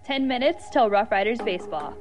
10 minutes till Rough Riders baseball.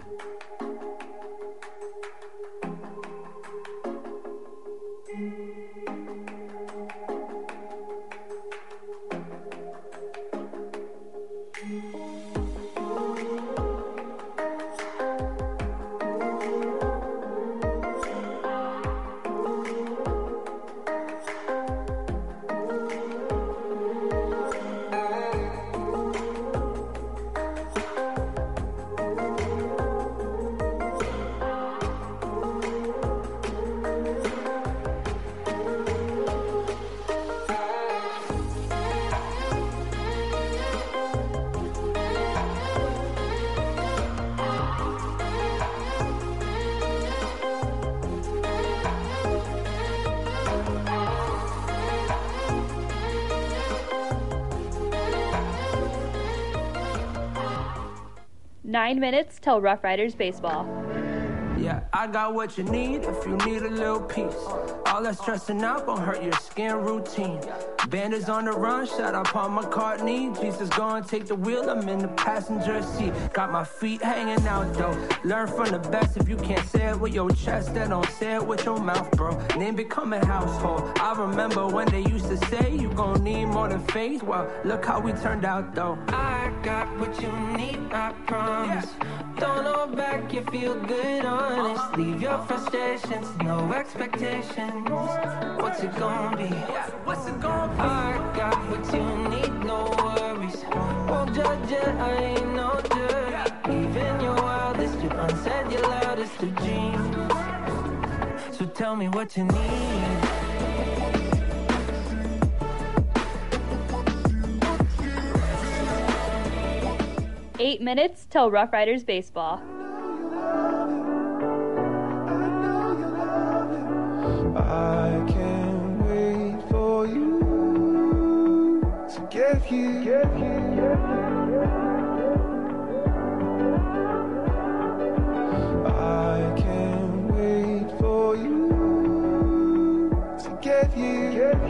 Nine minutes till Rough Riders baseball. Yeah, I got what you need if you need a little peace. All that stressing out gon' hurt your skin routine. Bandits on the run, shout out Paul McCartney. Jesus gonna take the wheel, I'm in the passenger seat. Got my feet hanging out though. Learn from the best, if you can't say it with your chest, then don't say it with your mouth, bro. Name become a household. I remember when they used to say you gon' need more than faith. Well, look how we turned out though. I got what you need, I promise. Don't hold back, you feel good, honest. Leave your frustrations, no expectations. What's it gonna be? What's it gonna be? I got what you need, no worries. Won't judge it, I ain't no dirty. Even your wildest dream, unsaid your loudest of dreams. So tell me what you need. 8 minutes till Rough Riders baseball. I can't wait for you to get here. I can't wait for you to get here.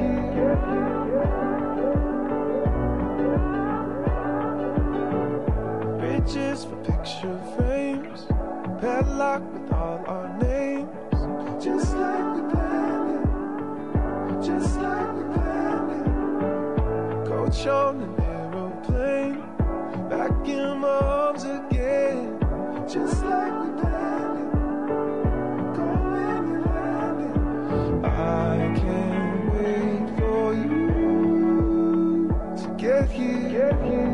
Bridges for picture frames, padlock with all our names, just like we planned it, just like we planned it. Coach on an aeroplane, back in my arms again, just like we planned it. Go when you land it. I can't wait for you to get here.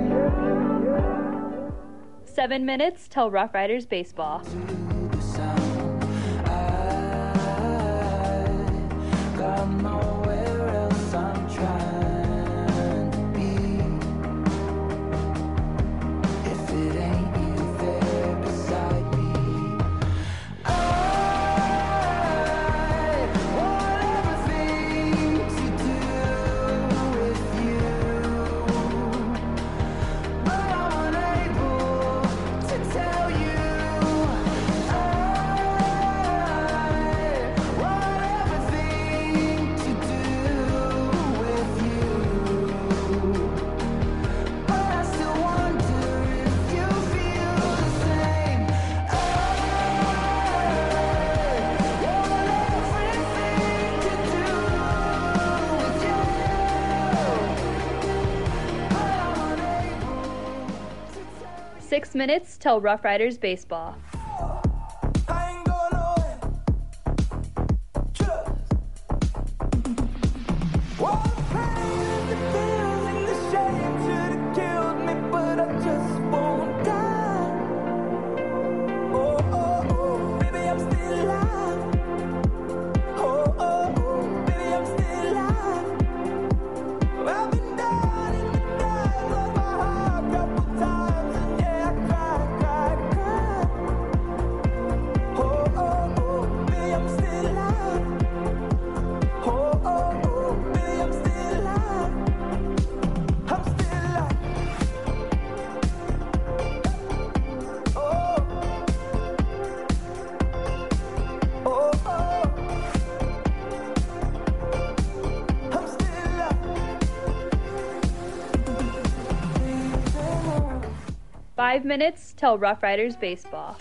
7 minutes till Rough Riders baseball. Six minutes till Rough Riders baseball. 5 minutes till Rough Riders baseball.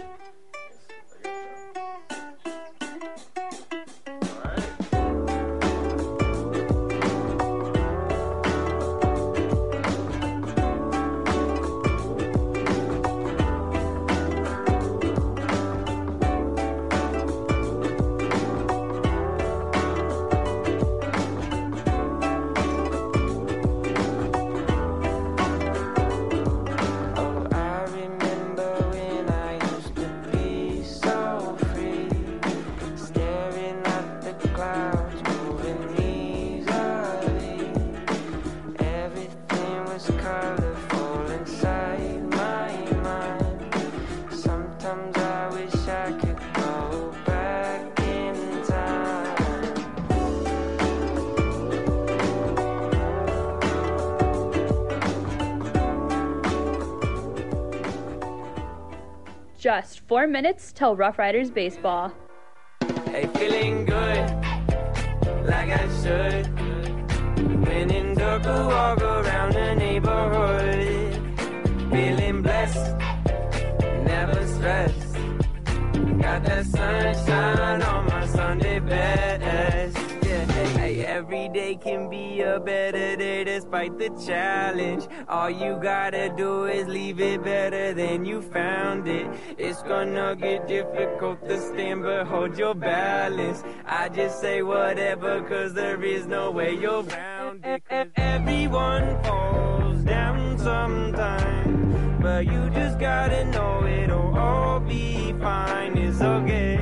Just 4 minutes till Rough Riders baseball. Hey, feeling good, like I should. When in dark, I walk around the neighborhood. Feeling blessed, never stressed. Got that sunshine on my Sunday best. Yeah, hey, every day can be a better day despite the challenge. All you gotta do is leave it better than you found it. It's gonna get difficult to stand, but hold your balance. I just say whatever, cause there is no way you're bound it. Everyone falls down sometime, but you just gotta know it'll all be fine. It's okay.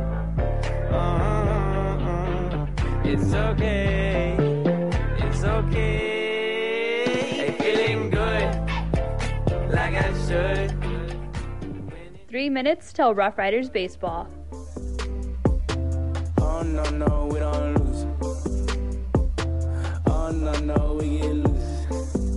It's okay. It's okay. Hey, feeling good, like I should. 3 minutes till Rough Riders baseball. Oh no, we don't lose. Oh no, we get loose.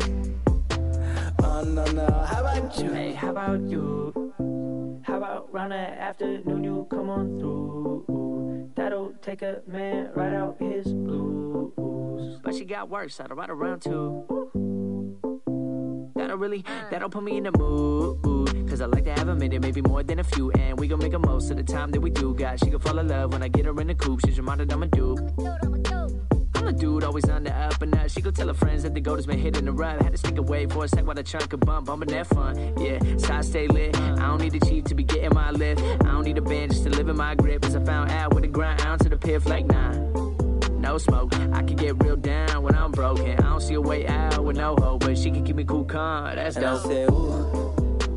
Oh no, how about you? Hey, how about you? How about round that afternoon you come on through? That'll take a man right out his blues. But she got worse, so I'll ride around too. That'll put me in the mood. Cause I like to have a minute, maybe more than a few. And we gon' make the most of the time that we do got. She gon' fall in love when I get her in the coupe. She's reminded I'm a dude. I'm a dude, always on the up and up. She gon' tell her friends that the goat has been hitting the rub. Had to stick away for a sec while the trunk could bump. Bumping that fun, yeah, so I stay lit. I don't need a chief to be getting my lift. I don't need a band just to live in my grip. As I found out with the grind, out to the piff like nah. No smoke, I can get real down when I'm broken. I don't see a way out with no hope, but she can keep me cool, calm, that's dope.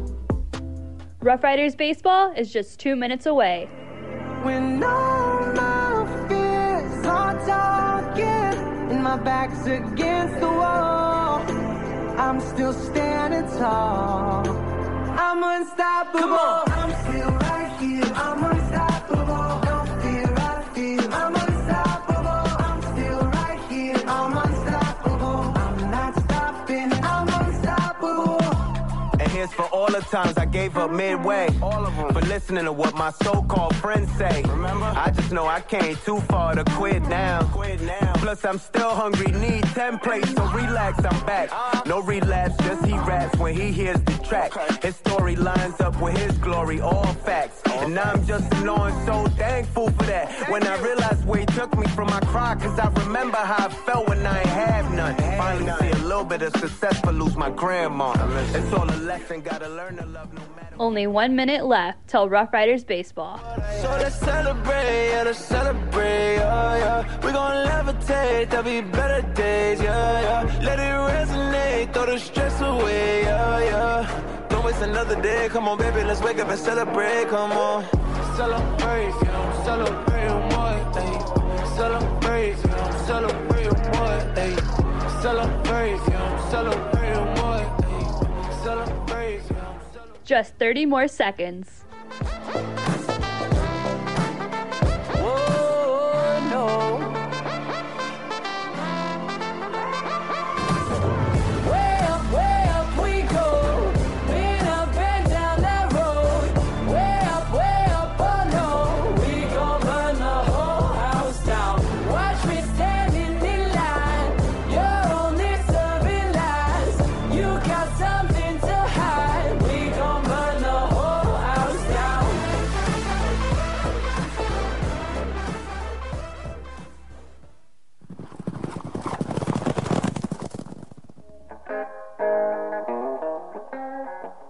Rough Riders baseball is just 2 minutes away. When all my fears are talking and my back's against the wall, I'm still standing tall. I'm unstoppable. Come on. I'm still right here. I'm unstoppable. Don't fear, I feel. I'm unstoppable. I'm still right here. I'm unstoppable. I'm not stopping. I'm unstoppable. And here's for all the times I gave up midway. All of them. For listening to what my so-called friends say. Remember? I just know I came too far to quit now. Plus I'm still hungry, need 10 plates, so relax, I'm back. No relapse, just he raps when he hears the track. His story lines up with his glory, all facts. And I'm just annoying, so thankful for that. When I realized where he took me from my cry, cause I remember how I felt when I ain't have none. Finally see a little bit of success, but lose my grandma. It's all a lesson, gotta learn to love no matter. Only 1 minute left till Rough Riders baseball. So let's celebrate, yeah, yeah. We're gonna levitate, there'll be better days, yeah. Let it resonate, throw the stress away, yeah. Don't waste another day, come on, baby, let's wake up and celebrate, come on. Celebrate, you know, celebrate what, ayy. Celebrate, you know, celebrate what, ayy. Celebrate, you know, celebrate what, ayy. Celebrate, you know. Just 30 more seconds. Something to hide. We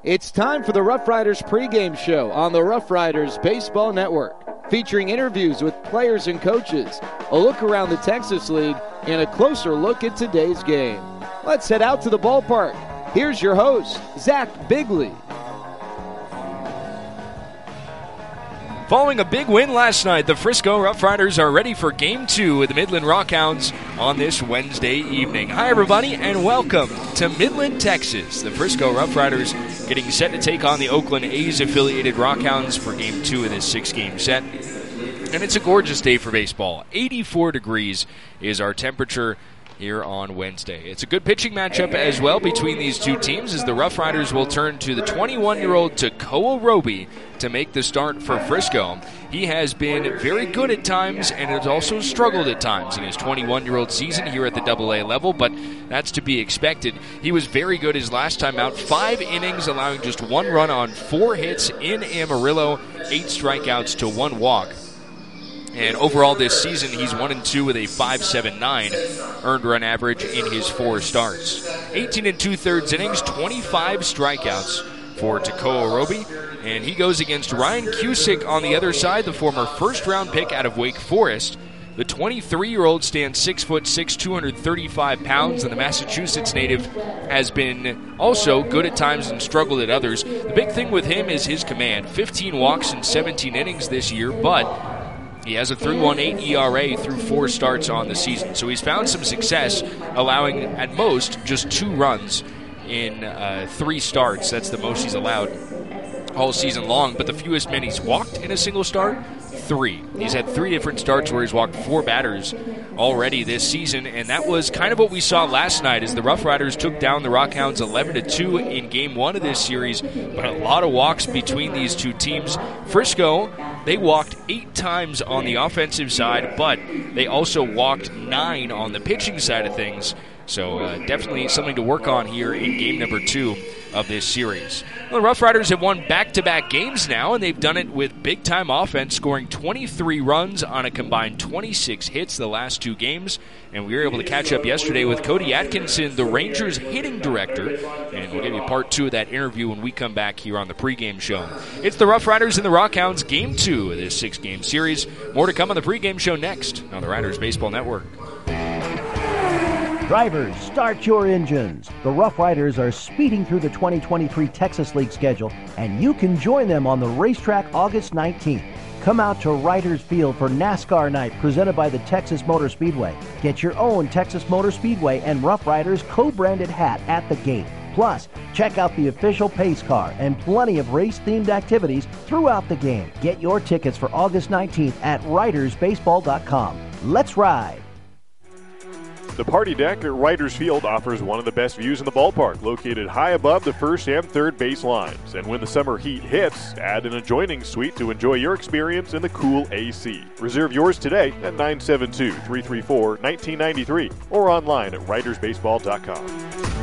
It's time for the Rough Riders pregame show on the Rough Riders Baseball Network, featuring interviews with players and coaches, a look around the Texas League, and a closer look at today's game. Let's head out to the ballpark. Here's your host, Zach Bigley. Following a big win last night, the Frisco Rough Riders are ready for Game 2 with the Midland Rockhounds on this Wednesday evening. Hi, everybody, and welcome to Midland, Texas. The Frisco Rough Riders getting set to take on the Oakland A's-affiliated Rockhounds for Game 2 of this 6-game set. And it's a gorgeous day for baseball. 84 degrees is our temperature here on Wednesday. It's a good pitching matchup as well between these two teams, as the Rough Riders will turn to the 21-year-old Tekoa Roby to make the start for Frisco. He has been very good at times and has also struggled at times in his 21-year-old season here at the AA level, but that's to be expected. He was very good his last time out, 5 innings, allowing just 1 run on 4 hits in Amarillo, 8 strikeouts to 1 walk. And overall this season, he's 1-2 with a 5.79 earned run average in his 4 starts. 18 2/3 innings, 25 strikeouts for Tekoa Roby. And he goes against Ryan Cusick on the other side, the former first-round pick out of Wake Forest. The 23-year-old stands 6'6", 235 pounds, and the Massachusetts native has been also good at times and struggled at others. The big thing with him is his command. 15 walks in 17 innings this year, but he has a 3.18 ERA through 4 starts on the season. So he's found some success, allowing at most just 2 runs in 3 starts. That's the most he's allowed all season long. But the fewest men he's walked in a single start, 3. He's had 3 different starts where he's walked 4 batters already this season, and that was kind of what we saw last night as the Rough Riders took down the Rockhounds 11-2 in Game 1 of this series, but a lot of walks between these two teams. Frisco, they walked 8 times on the offensive side, but they also walked 9 on the pitching side of things. So definitely something to work on here in game number 2 of this series. Well, the Rough Riders have won back-to-back games now, and they've done it with big-time offense, scoring 23 runs on a combined 26 hits the last 2 games. And we were able to catch up yesterday with Cody Atkinson, the Rangers hitting director, and we'll give you part 2 of that interview when we come back here on the pregame show. It's the Rough Riders and the Rockhounds, Game 2 of this 6-game series. More to come on the pregame show next on the Riders Baseball Network. Drivers, start your engines. The Rough Riders are speeding through the 2023 Texas League schedule, and you can join them on the racetrack August 19th. Come out to Riders Field for NASCAR Night presented by the Texas Motor Speedway. Get your own Texas Motor Speedway and Rough Riders co-branded hat at the gate. Plus, check out the official pace car and plenty of race-themed activities throughout the game. Get your tickets for August 19th at ridersbaseball.com. Let's ride! The party deck at Riders Field offers one of the best views in the ballpark, located high above the first and third base lines. And when the summer heat hits, add an adjoining suite to enjoy your experience in the cool AC. Reserve yours today at 972-334-1993 or online at ridersbaseball.com.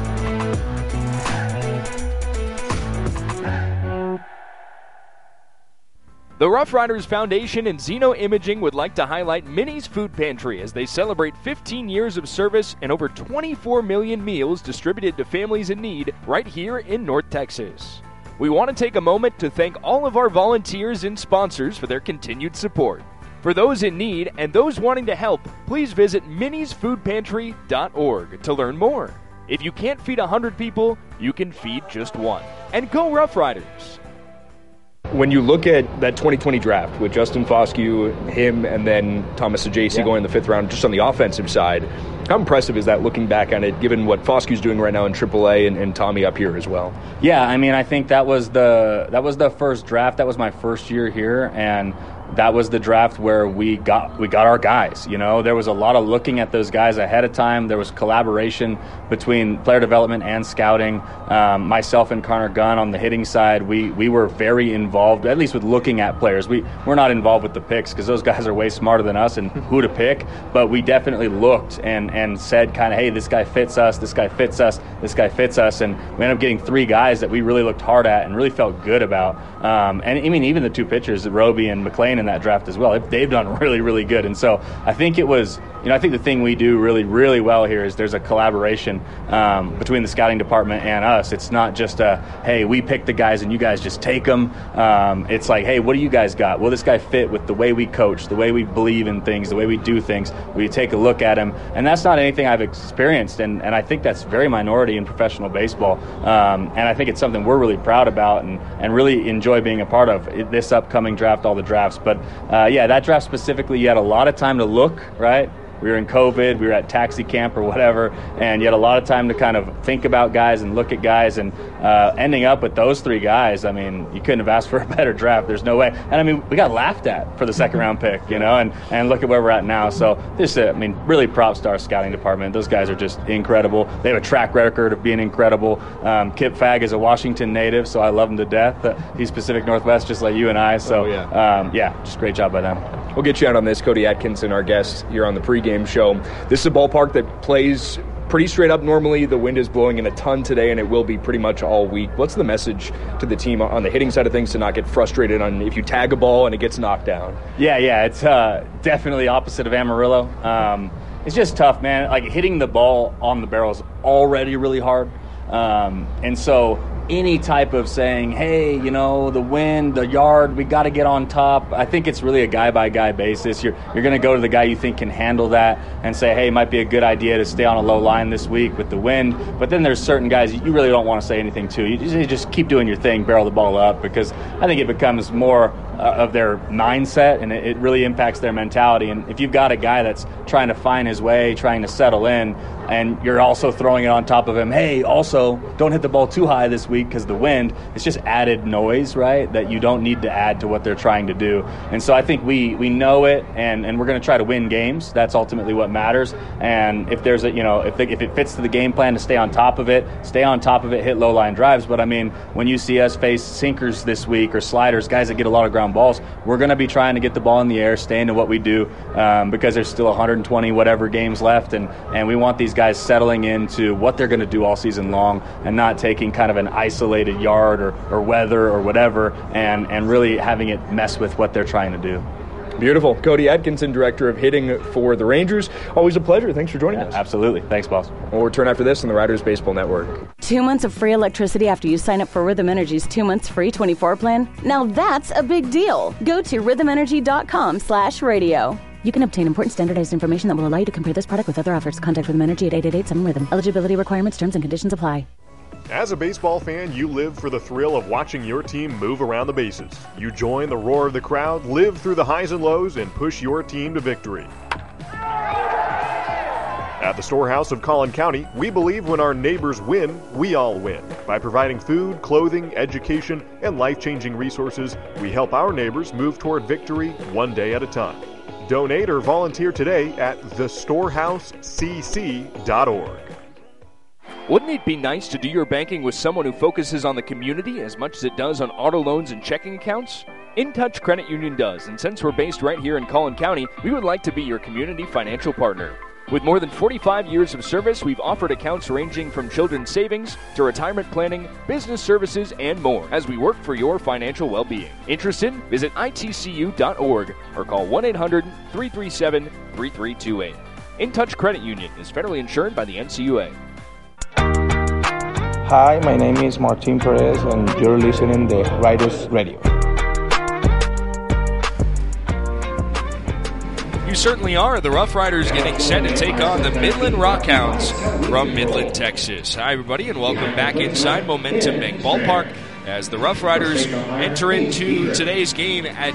The Rough Riders Foundation and Zeno Imaging would like to highlight Minnie's Food Pantry as they celebrate 15 years of service and over 24 million meals distributed to families in need right here in North Texas. We want to take a moment to thank all of our volunteers and sponsors for their continued support. For those in need and those wanting to help, please visit minniesfoodpantry.org to learn more. If you can't feed 100 people, you can feed just 1. And go Rough Riders! When you look at that 2020 draft with Justin Foscue, him, and then Thomas Sajaci going in the 5th round, just on the offensive side, how impressive is that looking back on it, given what Foscue's doing right now in AAA and Tommy up here as well? Yeah, I mean, I think that was the first draft. That was my first year here, and that was the draft where we got our guys. You know, there was a lot of looking at those guys ahead of time. There was collaboration between player development and scouting. Myself and Connor Gunn on the hitting side, we were very involved, at least with looking at players. We're not involved with the picks because those guys are way smarter than us and who to pick, but we definitely looked and said kind of, hey, this guy fits us, this guy fits us, this guy fits us, and we ended up getting 3 guys that we really looked hard at and really felt good about. And I mean, even the two pitchers, Roby and McLean in that draft as well, they've done really, really good. And so I think it was, I think the thing we do really, really well here is there's a collaboration between the scouting department and us. It's not just hey, we pick the guys and you guys just take them. It's like, hey, what do you guys got? Will this guy fit with the way we coach, the way we believe in things, the way we do things? We take a look at him. And that's not anything I've experienced. And I think that's very minority in professional baseball. And I think it's something we're really proud about and really enjoy being a part of this upcoming draft, all the drafts. But, that draft specifically, you had a lot of time to look, right? We were in COVID, we were at taxi camp or whatever, and you had a lot of time to kind of think about guys and look at guys, and ending up with those three guys, I mean, you couldn't have asked for a better draft. There's no way. And I mean, we got laughed at for the second round pick, and look at where we're at now. So really props to our scouting department. Those guys are just incredible. They have a track record of being incredible. Kip Fagg is a Washington native, so I love him to death. He's Pacific Northwest, just like you and I. So, just great job by them. We'll get you out on this. Cody Atkinson, our guest here on the pregame show. This is a ballpark that plays pretty straight up normally. The wind is blowing in a ton today, and it will be pretty much all week. What's the message to the team on the hitting side of things to not get frustrated on if you tag a ball and it gets knocked down? Yeah, it's definitely opposite of Amarillo. It's just tough, man. Like, hitting the ball on the barrel is already really hard. And so any type of saying, hey, the wind, the yard, we got to get on top. I think it's really a guy-by-guy basis. You're going to go to the guy you think can handle that and say, hey, it might be a good idea to stay on a low line this week with the wind. But then there's certain guys you really don't want to say anything to. You just keep doing your thing, barrel the ball up, because I think it becomes more of their mindset, and it really impacts their mentality. And if you've got a guy that's trying to find his way, trying to settle in, and you're also throwing it on top of him, hey, also, don't hit the ball too high this week because the wind, it's just added noise, right, that you don't need to add to what they're trying to do. And so I think we know it, and we're going to try to win games. That's ultimately what matters. And if there's if it fits to the game plan to stay on top of it, hit low line drives. But I mean, when you see us face sinkers this week or sliders, guys that get a lot of ground balls, we're going to be trying to get the ball in the air, stay into what we do, because there's still 120 whatever games left, and we want these guys settling into what they're going to do all season long and not taking kind of an isolated yard or weather or whatever and really having it mess with what they're trying to do. Beautiful. Cody Atkinson, Director of Hitting for the Rangers. Always a pleasure. Thanks for joining us. Absolutely. Thanks, boss. We'll return after this on the Riders Baseball Network. 2 months of free electricity after you sign up for Rhythm Energy's 2 months free 24 plan? Now that's a big deal. Go to rhythmenergy.com/radio. You can obtain important standardized information that will allow you to compare this product with other offers. Contact Rhythm Energy at 888-7-RHYTHM. Eligibility requirements, terms, and conditions apply. As a baseball fan, you live for the thrill of watching your team move around the bases. You join the roar of the crowd, live through the highs and lows, and push your team to victory. At the Storehouse of Collin County, we believe when our neighbors win, we all win. By providing food, clothing, education, and life-changing resources, we help our neighbors move toward victory one day at a time. Donate or volunteer today at thestorehousecc.org. Wouldn't it be nice to do your banking with someone who focuses on the community as much as it does on auto loans and checking accounts? InTouch Credit Union does, and since we're based right here in Collin County, we would like to be your community financial partner. With more than 45 years of service, we've offered accounts ranging from children's savings to retirement planning, business services, and more as we work for your financial well-being. Interested? Visit itcu.org or call 1-800-337-3328. InTouch Credit Union is federally insured by the NCUA. Hi, my name is Martin Perez, and you're listening to Riders Radio. You certainly are. The Rough Riders getting set to take on the Midland Rockhounds from Midland, Texas. Hi, everybody, and welcome back inside Momentum Bank Ballpark as the Rough Riders enter into today's game at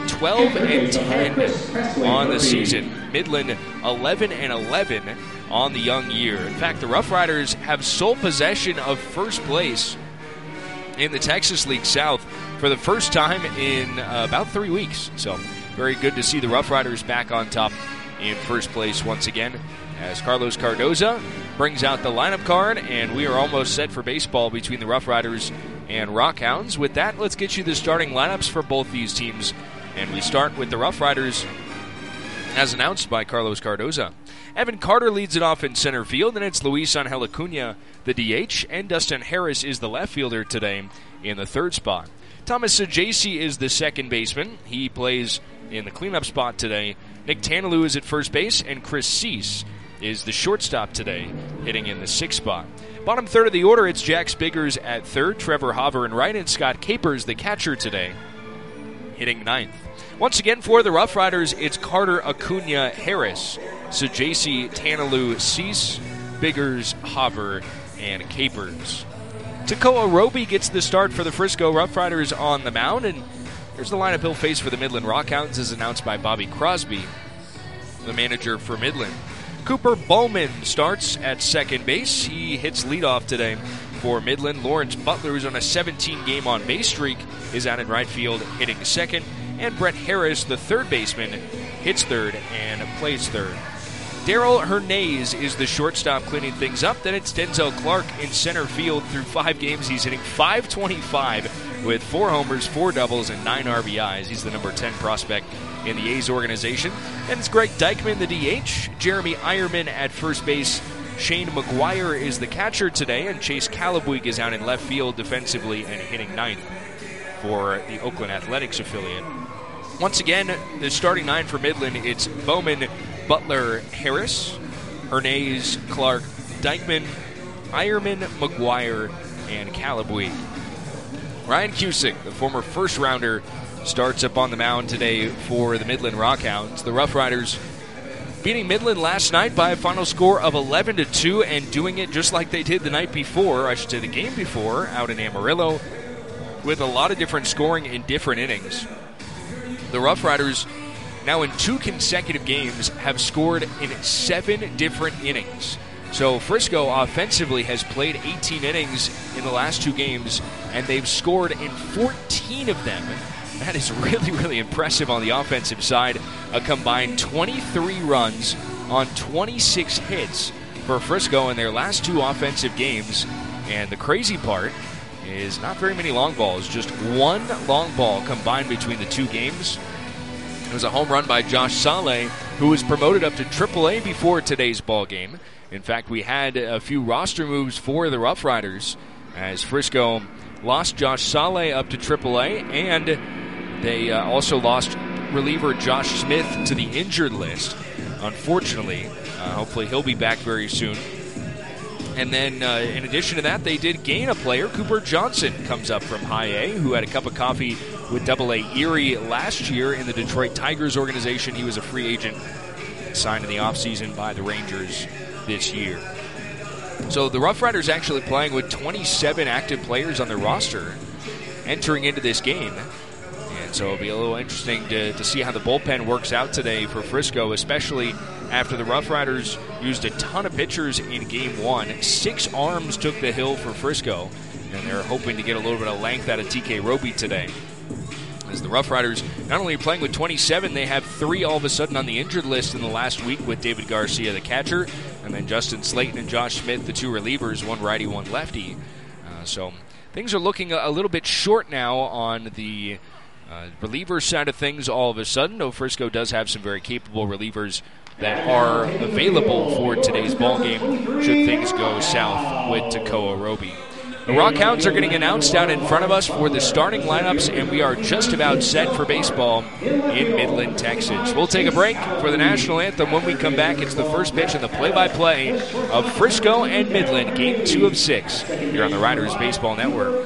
12-10 on the season. Midland 11-11 on the young year. In fact, the Rough Riders have sole possession of first place in the Texas League South for the first time in about 3 weeks. So very good to see the Rough Riders back on top in first place once again as Carlos Cardoza brings out the lineup card, and we are almost set for baseball between the Rough Riders and Rockhounds. With that, let's get you the starting lineups for both these teams, and we start with the Rough Riders as announced by Carlos Cardoza. Evan Carter leads it off in center field, and it's Luis Angel Acuña, the DH, and Dustin Harris is the left fielder today in the third spot. Thomas Sajasi is the second baseman. He plays in the cleanup spot today. Nick Tanalou is at first base, and Chris Cease is the shortstop today, hitting in the sixth spot. Bottom third of the order, it's Jack Spiggers at third, Trevor Hauver in right, and Scott Capers, the catcher today, hitting ninth. Once again, for the Rough Riders, it's Carter Acuna Harris, Sajasi, Tanalou, Cease, Biggers, Hauver, and Capers. Takoa Roby gets the start for the Frisco Rough Riders on the mound, and here's the lineup he'll face for the Midland Rockhounds as announced by Bobby Crosby, the manager for Midland. Cooper Bowman starts at second base. He hits leadoff today for Midland. Lawrence Butler, who's on a 17-game on-base streak, is out in right field hitting second. And Brett Harris, the third baseman, hits third and plays third. Daryl Hernandez is the shortstop cleaning things up. Then it's Denzel Clark in center field. Through 5 games, he's hitting .525 with 4 homers, 4 doubles, and 9 RBIs. He's the number 10 prospect in the A's organization. And it's Greg Dykman, the DH. Jeremy Eierman at first base. Shane McGuire is the catcher today. And Chase Calabuig is out in left field defensively and hitting ninth for the Oakland Athletics affiliate. Once again, the starting 9 for Midland, it's Bowman, Butler, Harris, Hernandez, Clark, Dykman, Eierman, McGuire, and Calabuig. Ryan Cusick, the former first-rounder, starts up on the mound today for the Midland Rockhounds. The Rough Riders beating Midland last night by a final score of 11-2 and doing it just like they did the night before, I should say the game before, out in Amarillo, with a lot of different scoring in different innings. The Rough Riders, now in 2 consecutive games, have scored in 7 different innings. So Frisco offensively has played 18 innings in the last 2 games, and they've scored in 14 of them. That is really, really impressive on the offensive side. A combined 23 runs on 26 hits for Frisco in their last 2 offensive games. And the crazy part is not very many long balls, just 1 long ball combined between the 2 games. It was a home run by Josh Saleh, who was promoted up to AAA before today's ball game. In fact, we had a few roster moves for the Rough Riders as Frisco lost Josh Saleh up to AAA, and they also lost reliever Josh Smith to the injured list, unfortunately. Hopefully he'll be back very soon. And then, in addition to that, they did gain a player. Cooper Johnson comes up from High A, who had a cup of coffee with AA Erie last year in the Detroit Tigers organization. He was a free agent signed in the offseason by the Rangers this year. So the Rough Riders actually playing with 27 active players on their roster entering into this game. And so it'll be a little interesting to see how the bullpen works out today for Frisco, especially after the Rough Riders used a ton of pitchers in Game 1. 6 arms took the hill for Frisco, and they're hoping to get a little bit of length out of TK Roby today. As the Rough Riders not only playing with 27, they have 3 all of a sudden on the injured list in the last week with David Garcia, the catcher, and then Justin Slayton and Josh Smith, the 2 relievers, 1 righty, 1 lefty. So things are looking a little bit short now on the reliever side of things all of a sudden, though Frisco does have some very capable relievers that are available for today's ball game should things go south with Takoa Roby. The Rockhounds are getting announced out in front of us for the starting lineups, and we are just about set for baseball in Midland, Texas. We'll take a break for the national anthem. When we come back, it's the first pitch in the play-by-play of Frisco and Midland, Game 2 of 6, here on the Riders Baseball Network.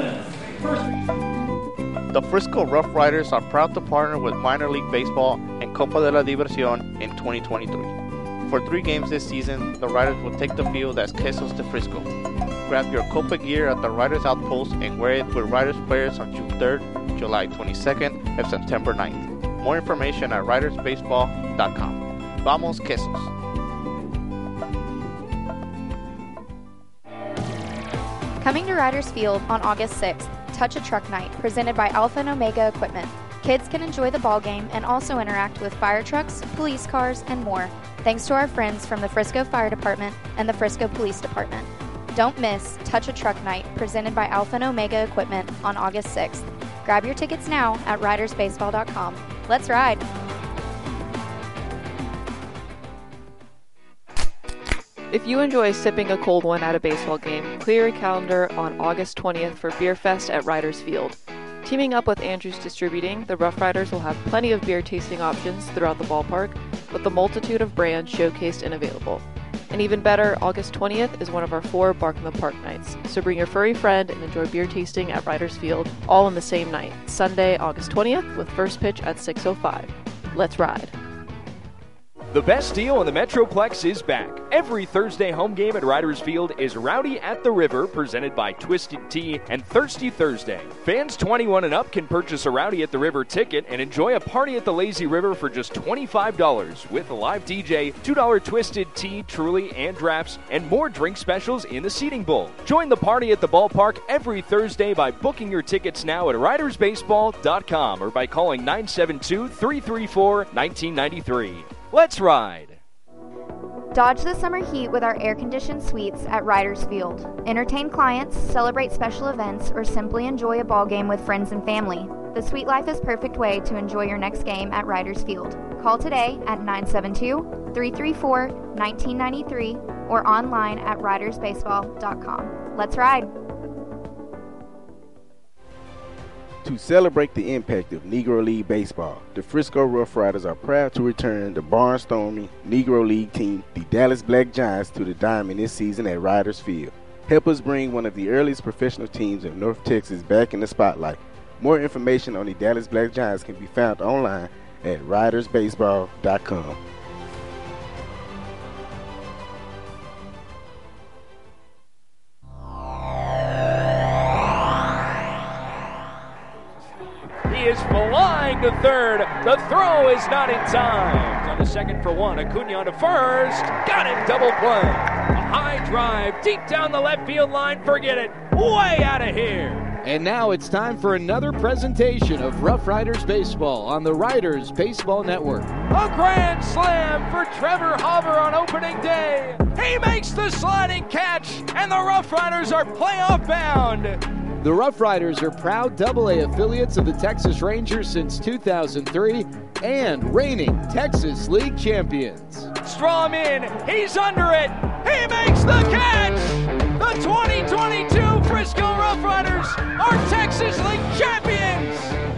The Frisco Rough Riders are proud to partner with Minor League Baseball and Copa de la Diversión in 2023. For 3 games this season, the Riders will take the field as Quesos de Frisco. Grab your Copa gear at the Riders Outpost and wear it with Riders players on June 3rd, July 22nd, and September 9th. More information at ridersbaseball.com. Vamos Quesos! Coming to Riders Field on August 6th, Touch a Truck Night, presented by Alpha and Omega Equipment. Kids can enjoy the ball game and also interact with fire trucks, police cars, and more, thanks to our friends from the Frisco Fire Department and the Frisco Police Department. Don't miss Touch a Truck Night, presented by Alpha and Omega Equipment on August 6th. Grab your tickets now at ridersbaseball.com. Let's ride! If you enjoy sipping a cold one at a baseball game, clear your calendar on August 20th for Beer Fest at Riders Field. Teaming up with Andrews Distributing, the Rough Riders will have plenty of beer tasting options throughout the ballpark, with a multitude of brands showcased and available. And even better, August 20th is one of our 4 Bark in the Park nights, so bring your furry friend and enjoy beer tasting at Riders Field, all on the same night, Sunday, August 20th, with first pitch at 6:05. Let's ride. The best deal in the Metroplex is back. Every Thursday home game at Riders Field is Rowdy at the River, presented by Twisted Tea and Thirsty Thursday. Fans 21 and up can purchase a Rowdy at the River ticket and enjoy a party at the Lazy River for just $25 with a live DJ, $2 Twisted Tea, Truly, and drafts, and more drink specials in the seating bowl. Join the party at the ballpark every Thursday by booking your tickets now at ridersbaseball.com or by calling 972-334-1993. Let's ride. Dodge the summer heat with our air-conditioned suites at Riders Field. Entertain clients, celebrate special events, or simply enjoy a ball game with friends and family. The suite life is perfect way to enjoy your next game at Riders Field. Call today at 972-334-1993 or online at ridersbaseball.com. Let's ride. To celebrate the impact of Negro League baseball, the Frisco Rough Riders are proud to return the barnstorming Negro League team, the Dallas Black Giants, to the diamond this season at Riders Field. Help us bring one of the earliest professional teams of North Texas back in the spotlight. More information on the Dallas Black Giants can be found online at ridersbaseball.com. He is flying to third. The throw is not in time. On the second for one. Acuna to first. Got him, double play. A high drive deep down the left field line. Forget it. Way out of here. And now it's time for another presentation of Rough Riders Baseball on the Riders Baseball Network. A grand slam for Trevor Hauber on opening day. He makes the sliding catch, and the Rough Riders are playoff bound. The Rough Riders are proud AA affiliates of the Texas Rangers since 2003 and reigning Texas League champions. Strom in, he's under it, he makes the catch! The 2022 Frisco Rough Riders are Texas League champions!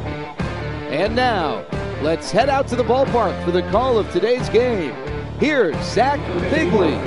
And now, let's head out to the ballpark for the call of today's game. Here's Zach Bigley.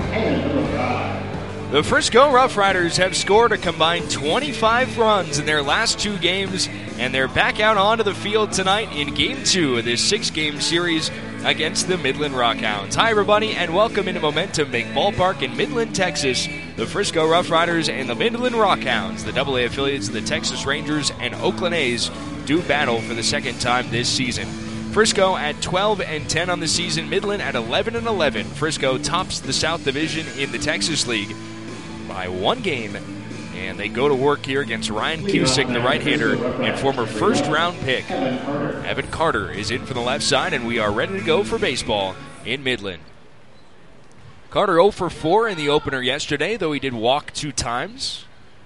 The Frisco Rough Riders have scored a combined 25 runs in their last 2 games, and they're back out onto the field tonight in Game 2 of this 6-game series against the Midland Rockhounds. Hi, everybody, and welcome into Momentum Bank Ballpark in Midland, Texas. The Frisco Rough Riders and the Midland Rockhounds, the AA affiliates of the Texas Rangers and Oakland A's, do battle for the second time this season. Frisco at 12-10 on the season, Midland at 11-11. Frisco tops the South Division in the Texas League by 1 game, and they go to work here against Ryan Cusick, the right-hander and former first-round pick. Evan Carter is in from the left side, and we are ready to go for baseball in Midland. Carter 0 for 4 in the opener yesterday, though he did walk 2 times.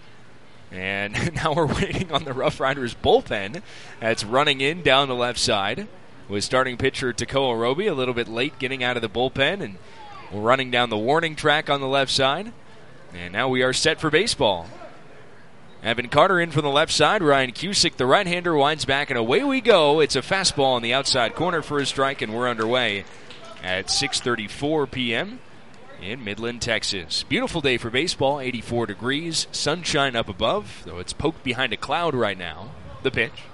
And now we're waiting on the Rough Riders bullpen. That's running in down the left side with starting pitcher Tekoa Roby a little bit late getting out of the bullpen, and we're running down the warning track on the left side. And now we are set for baseball. Evan Carter in from the left side. Ryan Cusick, the right-hander, winds back, and away we go. It's a fastball on the outside corner for a strike, and we're underway at 6:34 p.m. in Midland, Texas. Beautiful day for baseball, 84 degrees, sunshine up above, though it's poked behind a cloud right now. The pitch.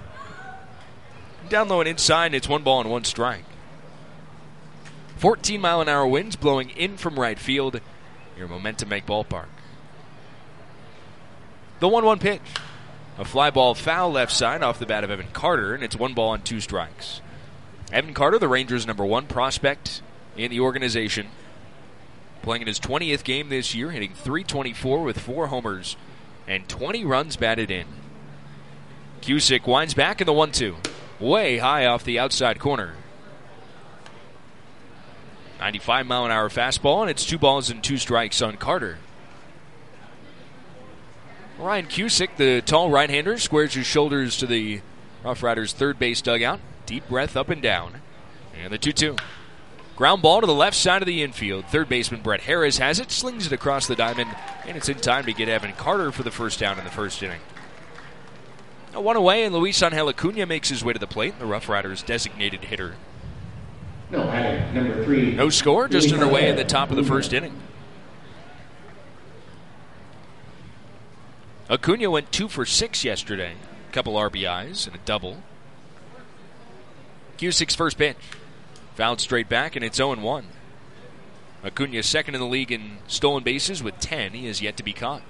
Down low and inside, and it's 1 ball and 1 strike. 14-mile-an-hour winds blowing in from right field. Your Momentum Bank Ballpark. The 1-1 pitch. A fly ball foul left side off the bat of Evan Carter, and it's 1 ball and 2 strikes. Evan Carter, the Rangers' #1 prospect in the organization, playing in his 20th game this year, hitting .324 with 4 homers and 20 runs batted in. Cusick winds back in the 1-2. Way high off the outside corner. 95-mile-an-hour fastball, and it's 2 balls and 2 strikes on Carter. Ryan Cusick, the tall right-hander, squares his shoulders to the Rough Riders' third base dugout. Deep breath up and down. And the 2-2. Ground ball to the left side of the infield. Third baseman Brett Harris has it, slings it across the diamond, and it's in time to get Evan Carter for the first down in the first inning. One away, and Luis Angel Acuna makes his way to the plate, the Rough Riders' designated hitter. Number 3. No score, just underway in the top of the first inning. Acuna went 2 for 6 yesterday. A couple RBIs and a double. Cusic's first pitch. Fouled straight back, and it's 0-1. Acuna second in the league in stolen bases with 10. He has yet to be caught.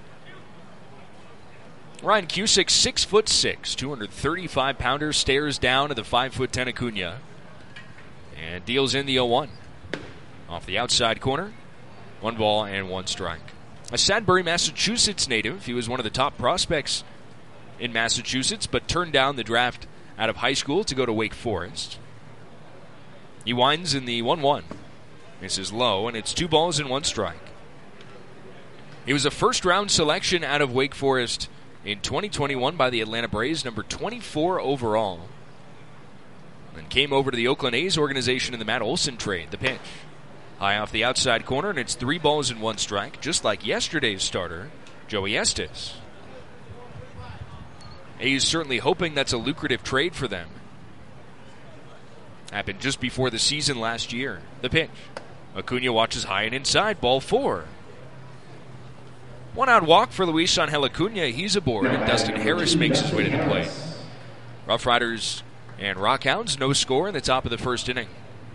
Ryan Cusick, 6'6", 235-pounder, stares down at the 5'10" Acuna and deals in the 0-1. Off the outside corner, 1 ball and 1 strike. A Sudbury, Massachusetts native. He was one of the top prospects in Massachusetts, but turned down the draft out of high school to go to Wake Forest. He winds in the 1-1. Misses low, and it's 2 balls and 1 strike. He was a first-round selection out of Wake Forest in 2021 by the Atlanta Braves, number 24 overall. And came over to the Oakland A's organization in the Matt Olson trade. The pitch. High off the outside corner, and it's 3 balls and 1 strike, just like yesterday's starter, Joey Estes. A's certainly hoping that's a lucrative trade for them. Happened just before the season last year. The pitch. Acuna watches high and inside, ball 4. 1 out walk for Luis Angel Acuna. He's aboard, and Dustin Harris makes his way to the plate. Rough Riders and Rockhounds, no score in the top of the first inning.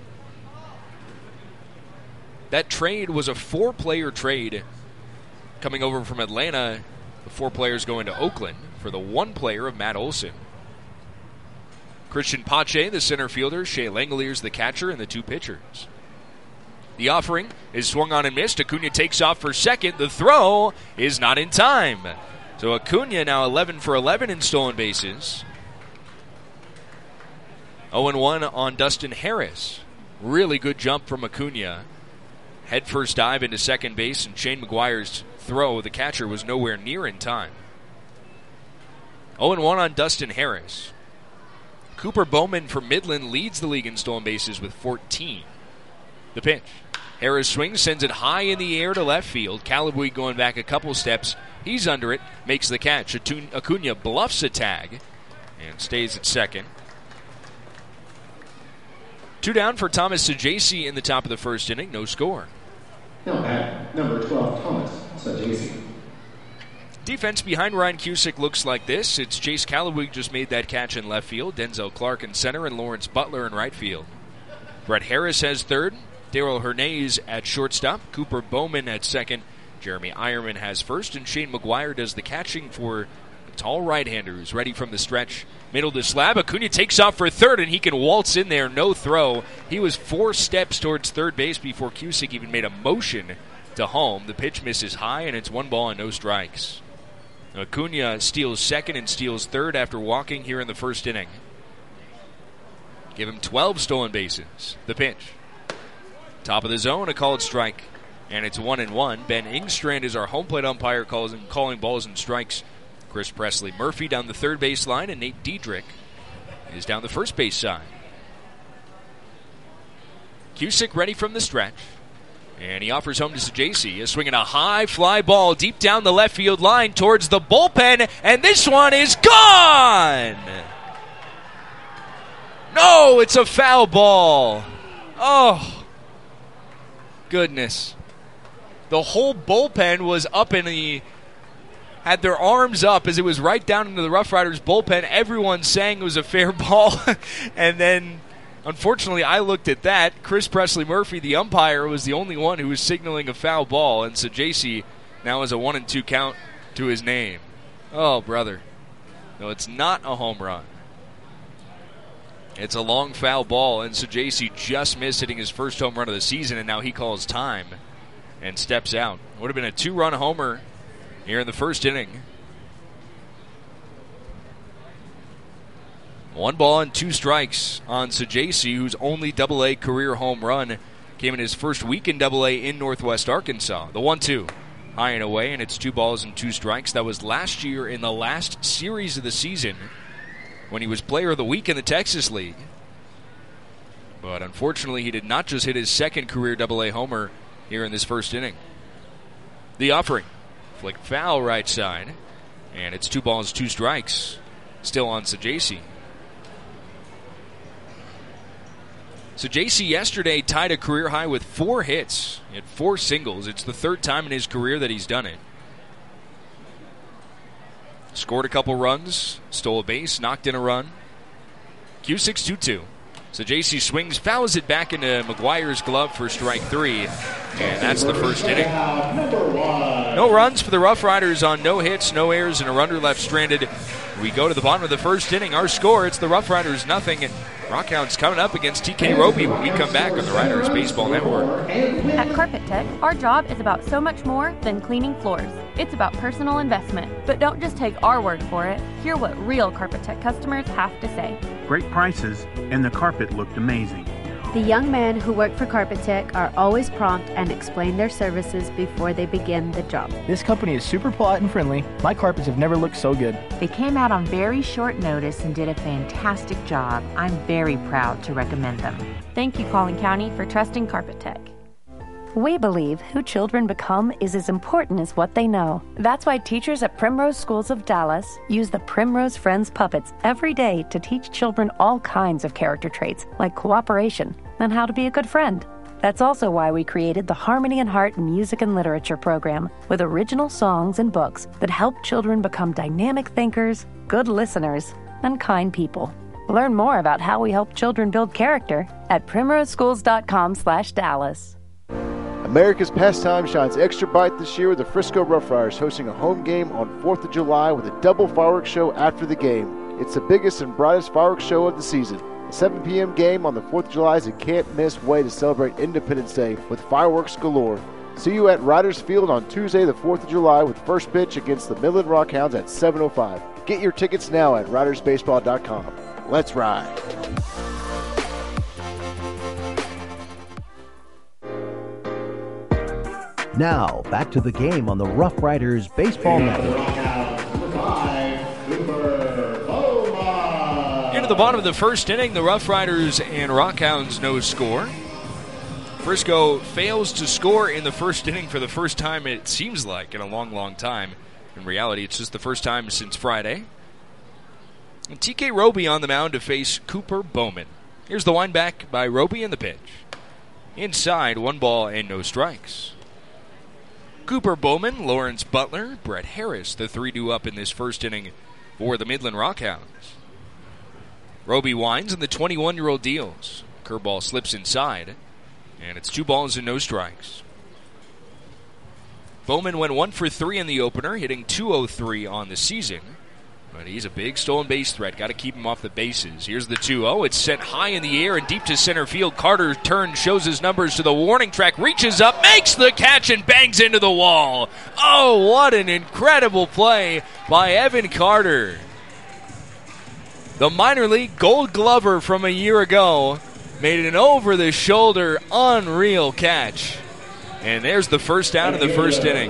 That trade was a 4-player trade coming over from Atlanta. The 4 players going to Oakland for the 1 player of Matt Olson. Christian Pache, the center fielder, Shea Langoliers, the catcher, and the 2 pitchers. The offering is swung on and missed. Acuna takes off for second. The throw is not in time. So Acuna now 11 for 11 in stolen bases. 0-1 on Dustin Harris. Really good jump from Acuna. Head first dive into second base, and Shane McGuire's throw, the catcher, was nowhere near in time. 0-1 on Dustin Harris. Cooper Bowman from Midland leads the league in stolen bases with 14. The pitch. Harris swings, sends it high in the air to left field. Callaway going back a couple steps. He's under it, makes the catch. Acuna bluffs a tag and stays at second. 2 down for Thomas Sajaci in the top of the first inning. No score. Number 12, Thomas Sajaci. Defense behind Ryan Cusick looks like this. It's Chase Callaway just made that catch in left field. Denzel Clark in center, and Lawrence Butler in right field. Brett Harris has third. Darrell Hernandez at shortstop. Cooper Bowman at second. Jeremy Ironman has first. And Shane McGuire does the catching for a tall right-hander who's ready from the stretch. Middle to slab. Acuna takes off for third, and he can waltz in there. No throw. He was 4 steps towards third base before Cusick even made a motion to home. The pitch misses high, and it's 1 ball and no strikes. Acuna steals second and steals third after walking here in the first inning. Give him 12 stolen bases. The pitch. Top of the zone, a called strike, and it's 1-1. Ben Ingstrand is our home plate umpire calling balls and strikes. Chris Presley Murphy down the third base line, and Nate Diedrich is down the first base side. Cusick ready from the stretch, and he offers home to Sajaci, swinging a high fly ball deep down the left field line towards the bullpen, and this one is gone! No, it's a foul ball. Oh, goodness. The whole bullpen was up had their arms up as it was right down into the Rough Riders bullpen. Everyone saying it was a fair ball. And then, unfortunately, I looked at that. Chris Presley Murphy, the umpire, was the only one who was signaling a foul ball. And Sajaci now has a 1-2 count to his name. Oh, brother. No, it's not a home run. It's a long foul ball, and Sajaci just missed hitting his first home run of the season, and now he calls time and steps out. Would have been a 2-run homer here in the first inning. 1 ball and 2 strikes on Sajaci, whose only Double-A career home run came in his first week in Double-A in Northwest Arkansas. The 1-2, high and away, and it's 2 balls and 2 strikes. That was last year in the last series of the season, when he was Player of the Week in the Texas League. But unfortunately, he did not just hit his second career Double-A homer here in this first inning. The offering. Flick foul right side. And it's 2 balls, 2 strikes. still on Sajaci. Sajaci yesterday tied a career high with 4 hits. He had 4 singles. It's the 3rd time in his career that he's done it. Scored a couple runs, stole a base, knocked in a run. Q6 2-2. Sajaci swings, fouls it back into McGuire's glove for strike 3, and that's the first inning. No runs for the Rough Riders on no hits, no errors, and a runner left stranded. We go to the bottom of the first inning. Our score, it's the Rough Riders 0. Rockhounds coming up against TK Roby when we come back on the Riders Baseball Network. At Carpet Tech, our job is about so much more than cleaning floors. It's about personal investment. But don't just take our word for it. Hear what real Carpet Tech customers have to say. Great prices, and the carpet looked amazing. The young men who work for Carpet Tech are always prompt and explain their services before they begin the job. This company is super polite and friendly. My carpets have never looked so good. They came out on very short notice and did a fantastic job. I'm very proud to recommend them. Thank you, Collin County, for trusting Carpet Tech. We believe who children become is as important as what they know. That's why teachers at Primrose Schools of Dallas use the Primrose Friends puppets every day to teach children all kinds of character traits, like cooperation and how to be a good friend. That's also why we created the Harmony and Heart Music and Literature program, with original songs and books that help children become dynamic thinkers, good listeners, and kind people. Learn more about how we help children build character at primroseschools.com/Dallas. America's pastime shines extra bright this year with the Frisco Rough Riders hosting a home game on 4th of July with a double fireworks show after the game. It's the biggest and brightest fireworks show of the season. A 7 p.m. game on the 4th of July is a can't-miss way to celebrate Independence Day with fireworks galore. See you at Riders Field on Tuesday, the 4th of July, with first pitch against the Midland Rockhounds at 7:05. Get your tickets now at ridersbaseball.com. Let's ride. Now, back to the game on the Rough Riders Baseball Network. Into the bottom of the first inning, the Rough Riders and Rockhounds no score. Frisco fails to score in the first inning for the first time, it seems like, in a long, long time. In reality, it's just the first time since Friday. And TK Roby on the mound to face Cooper Bowman. Here's the wind back by Roby in the pitch. Inside, 1 ball and no strikes. Cooper Bowman, Lawrence Butler, Brett Harris, the 3 up in this first inning for the Midland Rockhounds. Roby winds and the 21-year-old deals. Curveball slips inside, and it's 2 balls and no strikes. Bowman went 1 for 3 in the opener, hitting .203 on the season. But he's a big stolen base threat. Got to keep him off the bases. Here's the 2-0. It's sent high in the air and deep to center field. Carter turns, shows his numbers to the warning track, reaches up, makes the catch, and bangs into the wall. Oh, what an incredible play by Evan Carter. The minor league Gold Glover from a year ago made an over-the-shoulder, unreal catch. And there's the first out of the first inning.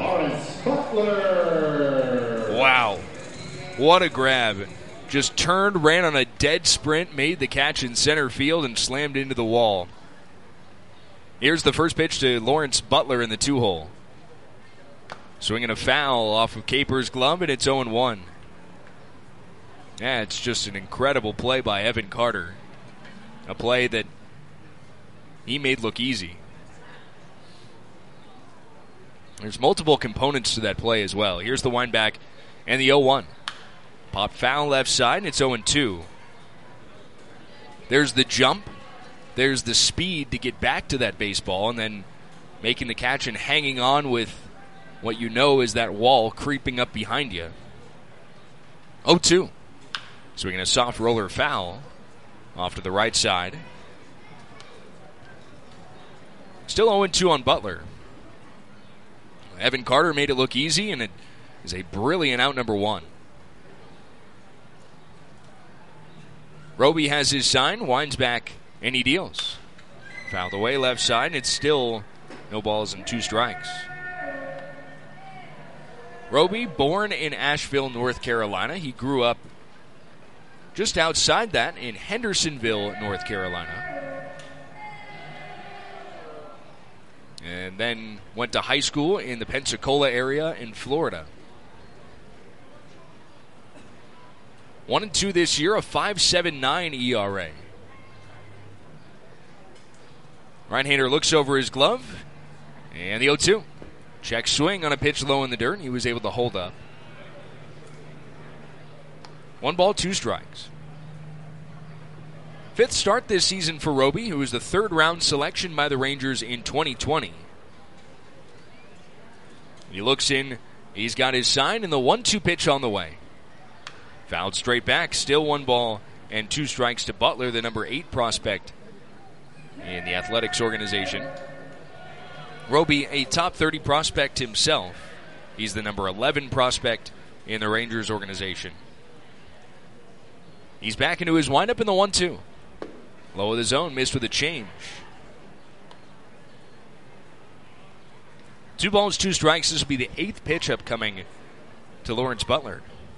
Wow. What a grab. Just turned, ran on a dead sprint, made the catch in center field, and slammed into the wall. Here's the first pitch to Lawrence Butler in the 2-hole. Swinging a foul off of Caper's glove, and it's 0-1. Yeah, it's just an incredible play by Evan Carter. A play that he made look easy. There's multiple components to that play as well. Here's the wind back and the 0-1. Pop foul left side, and it's 0-2. There's the jump. There's the speed to get back to that baseball, and then making the catch and hanging on with what you know is that wall creeping up behind you. 0-2. Swinging a soft roller foul off to the right side. Still 0-2 on Butler. Evan Carter made it look easy, and it is a brilliant out number 1. Roby has his sign, winds back, and he deals. Fouled away left side, and it's still no balls and 2 strikes. Roby, born in Asheville, North Carolina. He grew up just outside that in Hendersonville, North Carolina. And then went to high school in the Pensacola area in Florida. 1-2 this year, a 5.79 ERA. Right-hander looks over his glove, and the 0-2. Check swing on a pitch low in the dirt, and he was able to hold up. 1 ball, 2 strikes. 5th start this season for Roby, who was the 3rd-round selection by the Rangers in 2020. He looks in, he's got his sign, and the 1-2 pitch on the way. Fouled straight back, still 1 ball and 2 strikes to Butler, the number 8 prospect in the Athletics organization. Roby, a top 30 prospect himself. He's the number 11 prospect in the Rangers organization. He's back into his windup in the 1-2. Low of the zone, missed with a change. 2 balls, 2 strikes. This will be the 8th pitch upcoming to Lawrence Butler.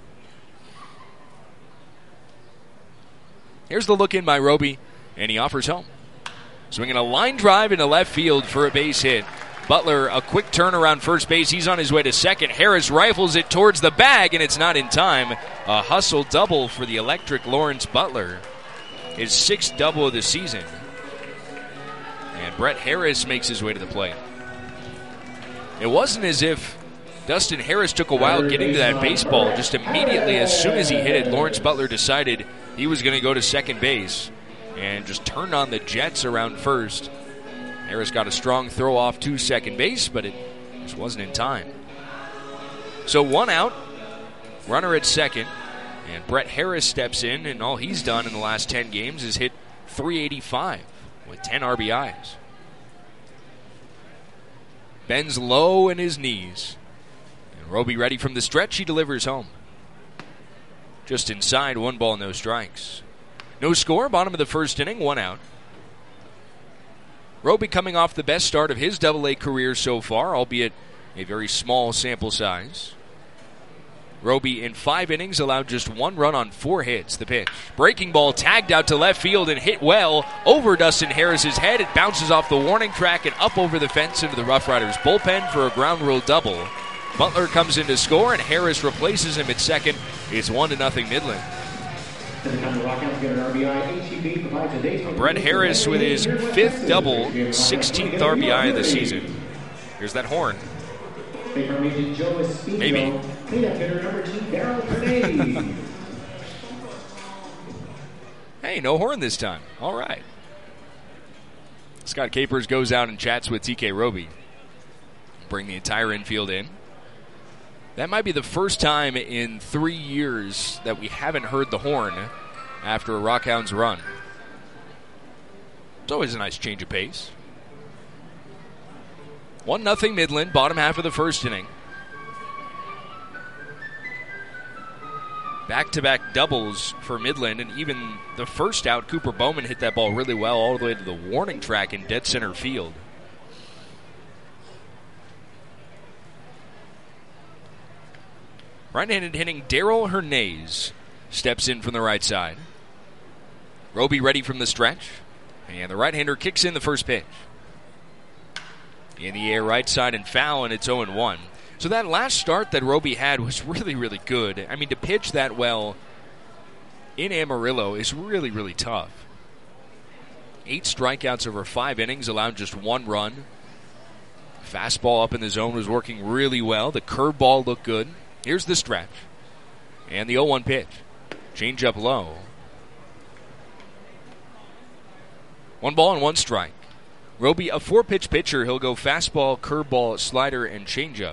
Here's the look in by Roby, and he offers home. Swinging a line drive into left field for a base hit. Butler, a quick turn around first base. He's on his way to second. Harris rifles it towards the bag, and it's not in time. A hustle double for the electric Lawrence Butler. His 6th double of the season. And Brett Harris makes his way to the plate. It wasn't as if Dustin Harris took a while getting to that baseball. Just immediately, as soon as he hit it, Lawrence Butler decided he was going to go to second base and just turned on the jets around first. Harris got a strong throw off to second base, but it just wasn't in time. So 1 out, runner at second, and Brett Harris steps in, and all he's done in the last 10 games is hit .385 with 10 RBIs. Bends low in his knees. And Roby ready from the stretch, he delivers home. Just inside, 1 ball, no strikes. No score, bottom of the 1st inning, 1 out. Roby coming off the best start of his Double-A career so far, albeit a very small sample size. Roby in 5 innings allowed just 1 run on 4 hits. The pitch. Breaking ball tagged out to left field and hit well over Dustin Harris's head. It bounces off the warning track and up over the fence into the Rough Riders bullpen for a ground rule double. Butler comes in to score, and Harris replaces him at second. It's 1-0 Midland. Brett Harris with his 5th double, 16th RBI of the season. Here's that horn. Maybe. Hey, no horn this time. All right. Scott Capers goes out and chats with TK Roby. Bring the entire infield in. That might be the first time in 3 years that we haven't heard the horn after a Rockhounds run. It's always a nice change of pace. 1-0 Midland, bottom half of the 1st inning. Back-to-back doubles for Midland, and even the first out, Cooper Bowman hit that ball really well all the way to the warning track in dead center field. Right-handed hitting Daryl Hernandez steps in from the right side. Roby ready from the stretch, and the right-hander kicks in the first pitch. In the air, right side, and foul, and it's 0-1. So that last start that Roby had was really, really good. I mean, to pitch that well in Amarillo is really, really tough. 8 strikeouts over 5 innings, allowed just 1 run. Fastball up in the zone was working really well. The curveball looked good. Here's the stretch. And the 0-1 pitch. Change up low. 1 ball and 1 strike. Roby, a 4-pitch pitcher. He'll go fastball, curveball, slider, and changeup.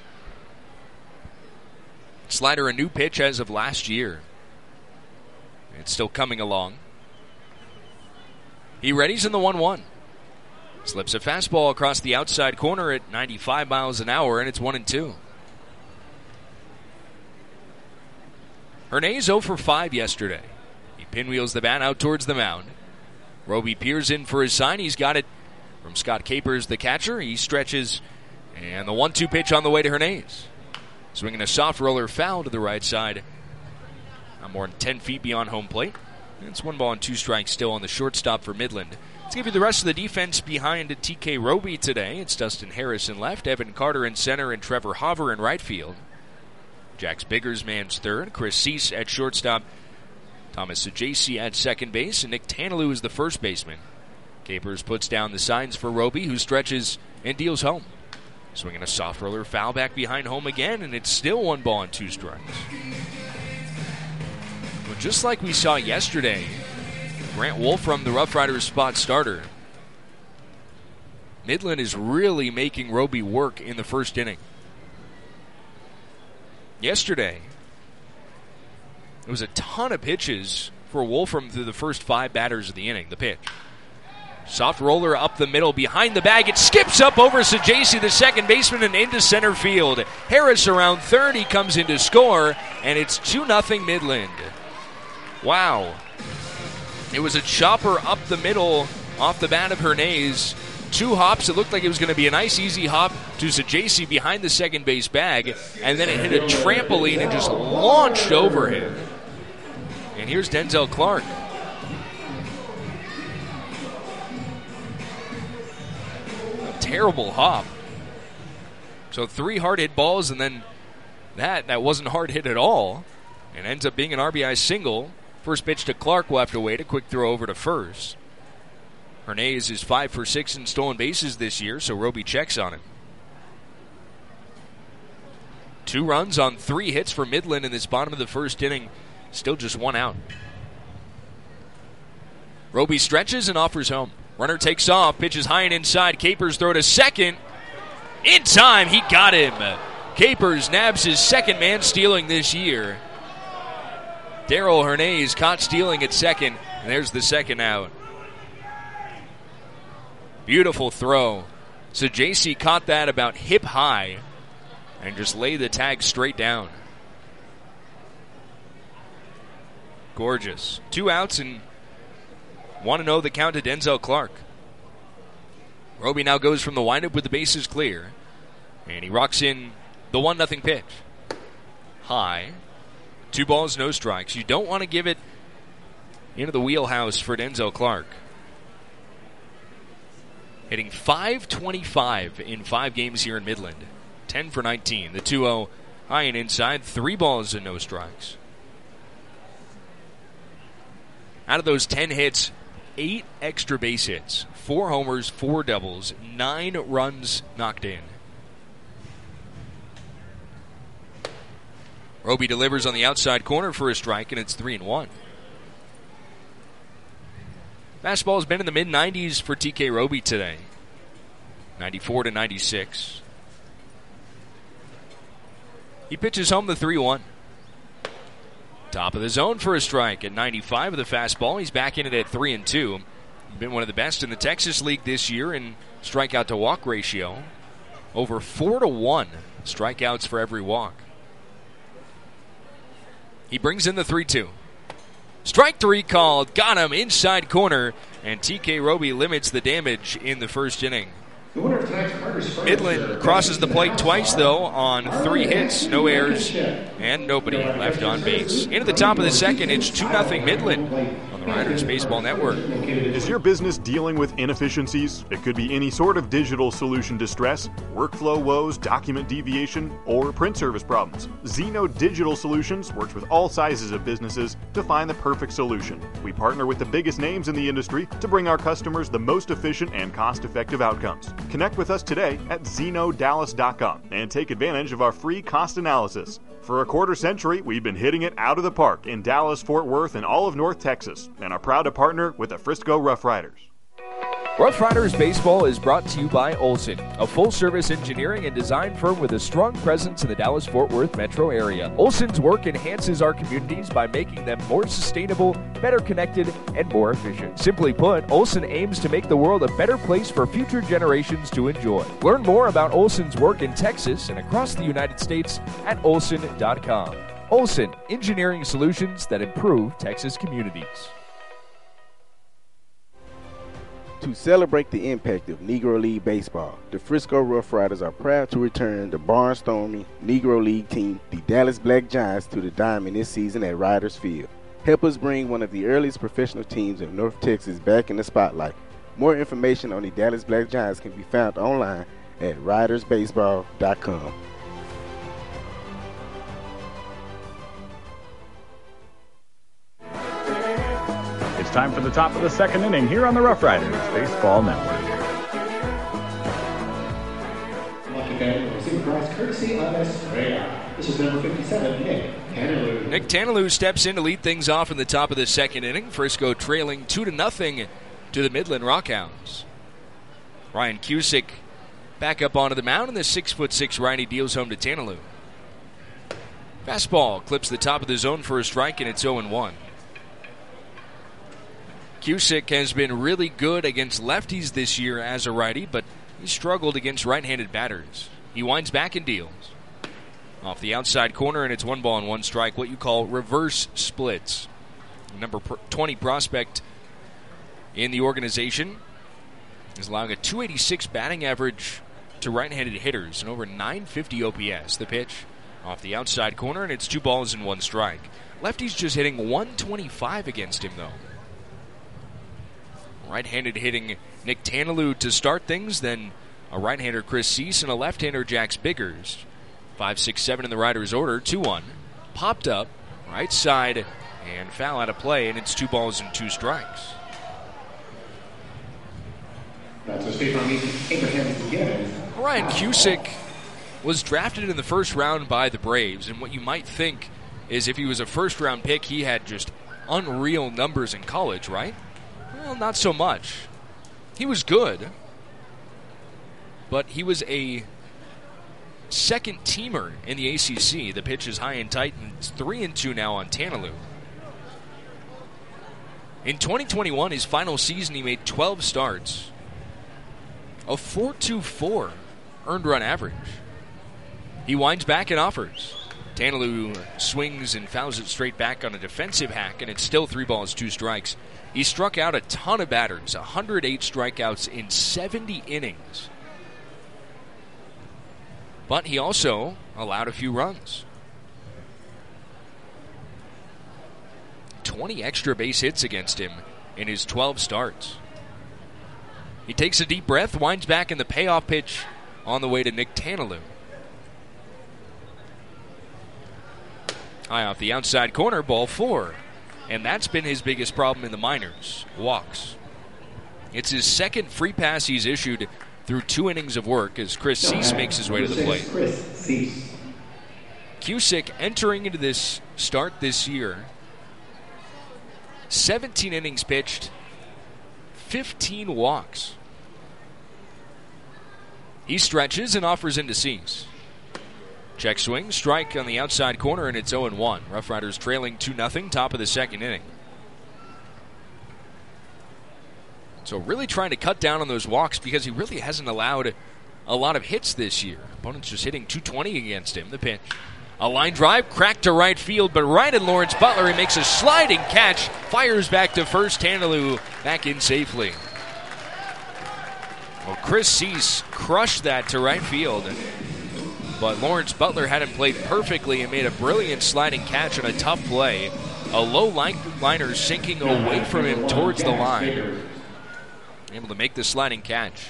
Slider, a new pitch as of last year. It's still coming along. He readies in the 1-1. Slips a fastball across the outside corner at 95 miles an hour, and it's 1-2. Hernandez 0 for 5 yesterday. He pinwheels the bat out towards the mound. Roby peers in for his sign. He's got it from Scott Capers, the catcher. He stretches, and the 1-2 pitch on the way to Hernandez. Swinging a soft roller foul to the right side. Not more than 10 feet beyond home plate. It's 1 ball and 2 strikes still on the shortstop for Midland. Let's give you the rest of the defense behind TK Roby today. It's Dustin Harris in left, Evan Carter in center, and Trevor Hauver in right field. Jax Biggersman's third, Chris Cease at shortstop, Thomas Sajaci at second base, and Nick Tanalou is the first baseman. Capers puts down the signs for Roby, who stretches and deals home. Swinging a soft roller, foul back behind home again, and it's still 1 ball and 2 strikes. Well, just like we saw yesterday, Grant Wolfram, the Rough Riders spot starter. Midland is really making Roby work in the first inning. Yesterday, it was a ton of pitches for Wolfram through the first 5 batters of the inning. The pitch. Soft roller up the middle behind the bag. It skips up over Sajaci, the second baseman, and into center field. Harris around third. He comes in to score, and it's 2-0 Midland. Wow. It was a chopper up the middle off the bat of Hernandez. 2 hops. It looked like it was going to be a nice, easy hop to Sajaci behind the second base bag, and then it hit a trampoline and just launched over him. And here's Denzel Clark. Terrible hop. So 3 hard hit balls, and then that wasn't hard hit at all, and ends up being an RBI single. First pitch to Clark will have to wait. A quick throw over to first. Hernandez is 5 for 6 in stolen bases this year, so Roby checks on him. 2 runs on 3 hits for Midland in this bottom of the first inning. Still just 1 out. Roby stretches and offers home. Runner takes off, pitches high and inside. Capers throw to second. In time, he got him. Capers nabs his second man stealing this year. Darrell Hernandez caught stealing at second, and there's the second out. Beautiful throw. Sajaci caught that about hip high and just laid the tag straight down. Gorgeous. 2 outs and 1-0 the count to Denzel Clark. Roby now goes from the windup with the bases clear. And he rocks in the 1-0 pitch. High. 2 balls, no strikes. You don't want to give it into the wheelhouse for Denzel Clark. Hitting .525 in 5 games here in Midland. 10 for 19. The 2-0 high and inside. 3 balls and no strikes. Out of those 10 hits, 8 extra base hits, 4 homers, 4 doubles, 9 runs knocked in. Roby delivers on the outside corner for a strike, and it's 3-1. Fastball's been in the mid-90s for TK Roby today. 94 to 96. He pitches home the 3-1. Top of the zone for a strike at 95 with the fastball. He's back in it at 3-2. He's been one of the best in the Texas League this year in strikeout to walk ratio. Over 4-1 strikeouts for every walk. He brings in the 3-2. Strike 3 called. Got him inside corner. And TK Roby limits the damage in the first inning. Midland crosses the plate twice, though, on 3 hits, no errors, and nobody left on base. Into the top of the second, it's 2-0 Midland on the Riders Baseball Network. Is your business dealing with inefficiencies? It could be any sort of digital solution distress, workflow woes, document deviation, or print service problems. Zeno Digital Solutions works with all sizes of businesses to find the perfect solution. We partner with the biggest names in the industry to bring our customers the most efficient and cost-effective outcomes. Connect with us today at ZenoDallas.com and take advantage of our free cost analysis. For a quarter century, we've been hitting it out of the park in Dallas, Fort Worth, and all of North Texas, and are proud to partner with the Frisco Rough Riders. Rough Riders Baseball is brought to you by Olson, a full-service engineering and design firm with a strong presence in the Dallas-Fort Worth metro area. Olson's work enhances our communities by making them more sustainable, better connected, and more efficient. Simply put, Olson aims to make the world a better place for future generations to enjoy. Learn more about Olson's work in Texas and across the United States at Olson.com. Olson, engineering solutions that improve Texas communities. To celebrate the impact of Negro League baseball, the Frisco Rough Riders are proud to return the Barnstorming Negro League team, the Dallas Black Giants, to the diamond this season at Riders Field. Help us bring one of the earliest professional teams of North Texas back in the spotlight. More information on the Dallas Black Giants can be found online at ridersbaseball.com. It's time for the top of the second inning here on the Rough Riders Baseball Network. Lucky bat receiver prize courtesy of Estrella. This is number 57, Nick Tanalou. Nick Tanalou steps in to lead things off in the top of the second inning. Frisco trailing 2-0 to the Midland Rockhounds. Ryan Cusick back up onto the mound, and the 6'6" righty deals home to Tanalou. Fastball clips the top of the zone for a strike, and it's 0-1. Cusick has been really good against lefties this year as a righty, but he struggled against right-handed batters. He winds back and deals. Off the outside corner, and it's 1-1 strike, what you call reverse splits. Number 20 prospect in the organization is allowing a .286 batting average to right-handed hitters and over 950 OPS. The pitch off the outside corner, and it's 2-1 strike. Lefty's just hitting .125 against him, though. Right-handed hitting Nick Tanalou to start things, then a right-hander Chris Cease and a left-hander Jax Biggers. 5, 6, 7 in the Riders' order. 2-1. Popped up, right side, and foul out of play, and it's 2 strikes. Ryan Cusick was drafted in the first round by the Braves, and what you might think is if he was a first-round pick, he had just unreal numbers in college, right? Well, not so much. He was good, but he was a second-teamer in the ACC. The pitch is high and tight, and it's 3-2 now on Tanalou. In 2021, his final season, he made 12 starts. A .424 earned run average. He winds back and offers. Tanalou swings and fouls it straight back on a defensive hack, and it's still 3 strikes. He struck out a ton of batters, 108 strikeouts in 70 innings. But he also allowed a few runs. 20 extra base hits against him in his 12 starts. He takes a deep breath, winds back in the payoff pitch on the way to Nick Tanalou. High off the outside corner, ball 4. And that's been his biggest problem in the minors, walks. It's his second free pass he's issued through 2 innings of work as Chris Cease makes his way to the plate. Cusick entering into this start this year, 17 innings pitched, 15 walks. He stretches and offers into Cease. Check swing, strike on the outside corner, and it's 0-1. Rough Riders trailing 2-0, top of the second inning. So really trying to cut down on those walks because he really hasn't allowed a lot of hits this year. Opponents just hitting .220 against him. The pitch. A line drive, cracked to right field, but right at Lawrence Butler. He makes a sliding catch, fires back to first. Tanalou back in safely. Well, Chris Cease crushed that to right field. But Lawrence Butler had him played perfectly and made a brilliant sliding catch on a tough play. A low liner sinking away from him towards the line. Able to make the sliding catch.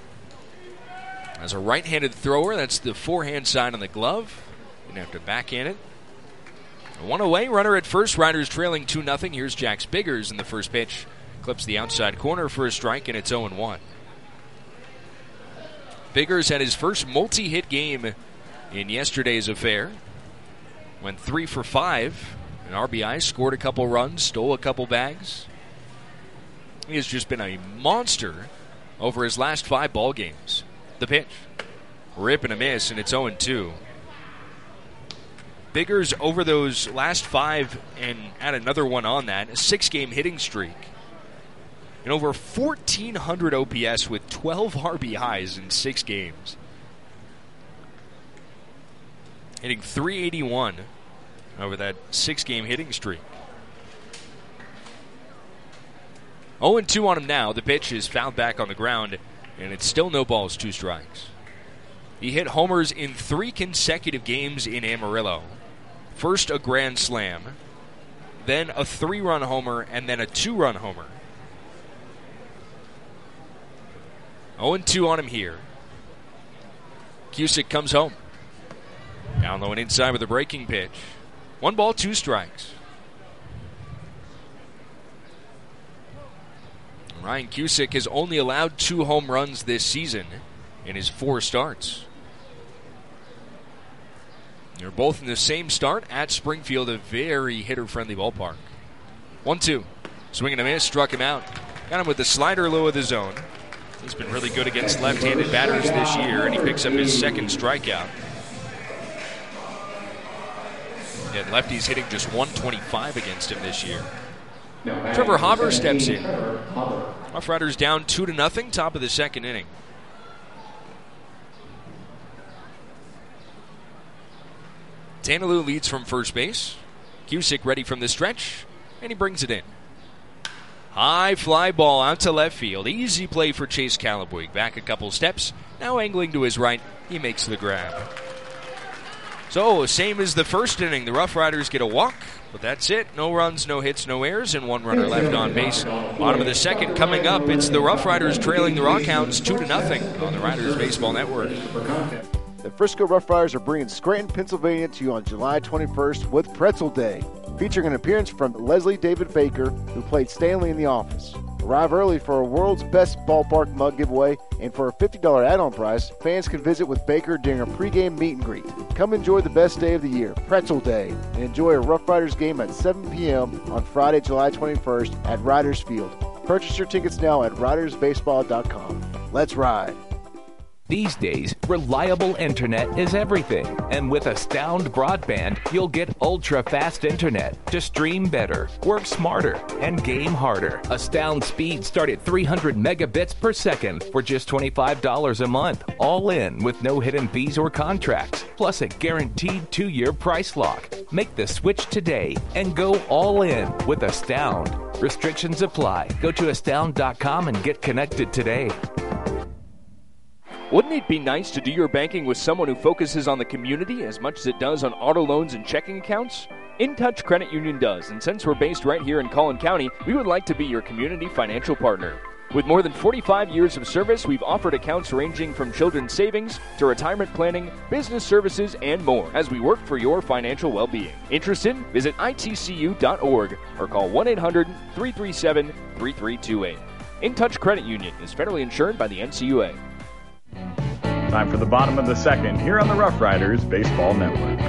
As a right-handed thrower, that's the forehand side on the glove. Didn't have to backhand it. 1 away, runner at first. Riders trailing 2-0. Here's Jax Biggers in the first pitch. Clips the outside corner for a strike, and it's 0-1. Biggers had his first multi-hit game in yesterday's affair. Went 3 for 5. An RBI, scored a couple runs, stole a couple bags. He has just been a monster over his last 5 ball games. The pitch. Rip and a miss, and it's 0-2. Biggers over those last 5 and add another one on that. A 6-game hitting streak. And over 1,400 OPS with 12 RBIs in 6 games. Hitting .381 over that 6-game hitting streak. 0-2 on him now. The pitch is fouled back on the ground, and it's still no balls, 2 strikes. He hit homers in 3 consecutive games in Amarillo. First a grand slam, then a 3-run homer, and then a 2-run homer. 0-2 on him here. Cusick comes home. Down low and inside with a breaking pitch. 1 ball, 2 strikes. Ryan Cusick has only allowed 2 home runs this season in his 4 starts. They're both in the same start at Springfield, a very hitter-friendly ballpark. 1-2. Swing and a miss, struck him out. Got him with the slider low of the zone. He's been really good against left-handed batters this year, and he picks up his 2nd strikeout. And lefties hitting just 125 against him this year. Trevor Hauber steps in. Rough Riders down 2-0, top of the 2nd inning. Danilou leads from first base. Cusick ready from the stretch, and he brings it in. High fly ball out to left field. Easy play for Chase Calabuig. Back a couple steps. Now angling to his right. He makes the grab. So, same as the first inning. The Rough Riders get a walk, but that's it. No runs, no hits, no errors, and 1 runner left on base. Bottom of the 2nd coming up. It's the Rough Riders trailing the Rockhounds 2-0 on the Riders Baseball Network. The Frisco Rough Riders are bringing Scranton, Pennsylvania to you on July 21st with Pretzel Day, featuring an appearance from Leslie David Baker, who played Stanley in The Office. Arrive early for a world's best ballpark mug giveaway, and for a $50 add-on price, fans can visit with Baker during a pregame meet and greet. Come enjoy the best day of the year, Pretzel Day, and enjoy a Rough Riders game at 7 p.m. on Friday, July 21st at Riders Field. Purchase your tickets now at ridersbaseball.com. Let's ride. These days, reliable internet is everything. And with Astound Broadband, you'll get ultra-fast internet to stream better, work smarter, and game harder. Astound speeds start at 300 megabits per second for just $25 a month, all in with no hidden fees or contracts, plus a guaranteed 2-year price lock. Make the switch today and go all in with Astound. Restrictions apply. Go to astound.com and get connected today. Wouldn't it be nice to do your banking with someone who focuses on the community as much as it does on auto loans and checking accounts? InTouch Credit Union does, and since we're based right here in Collin County, we would like to be your community financial partner. With more than 45 years of service, we've offered accounts ranging from children's savings to retirement planning, business services, and more as we work for your financial well-being. Interested? Visit itcu.org or call 1-800-337-3328. InTouch Credit Union is federally insured by the NCUA. Time for the bottom of the 2nd here on the Rough Riders Baseball Network.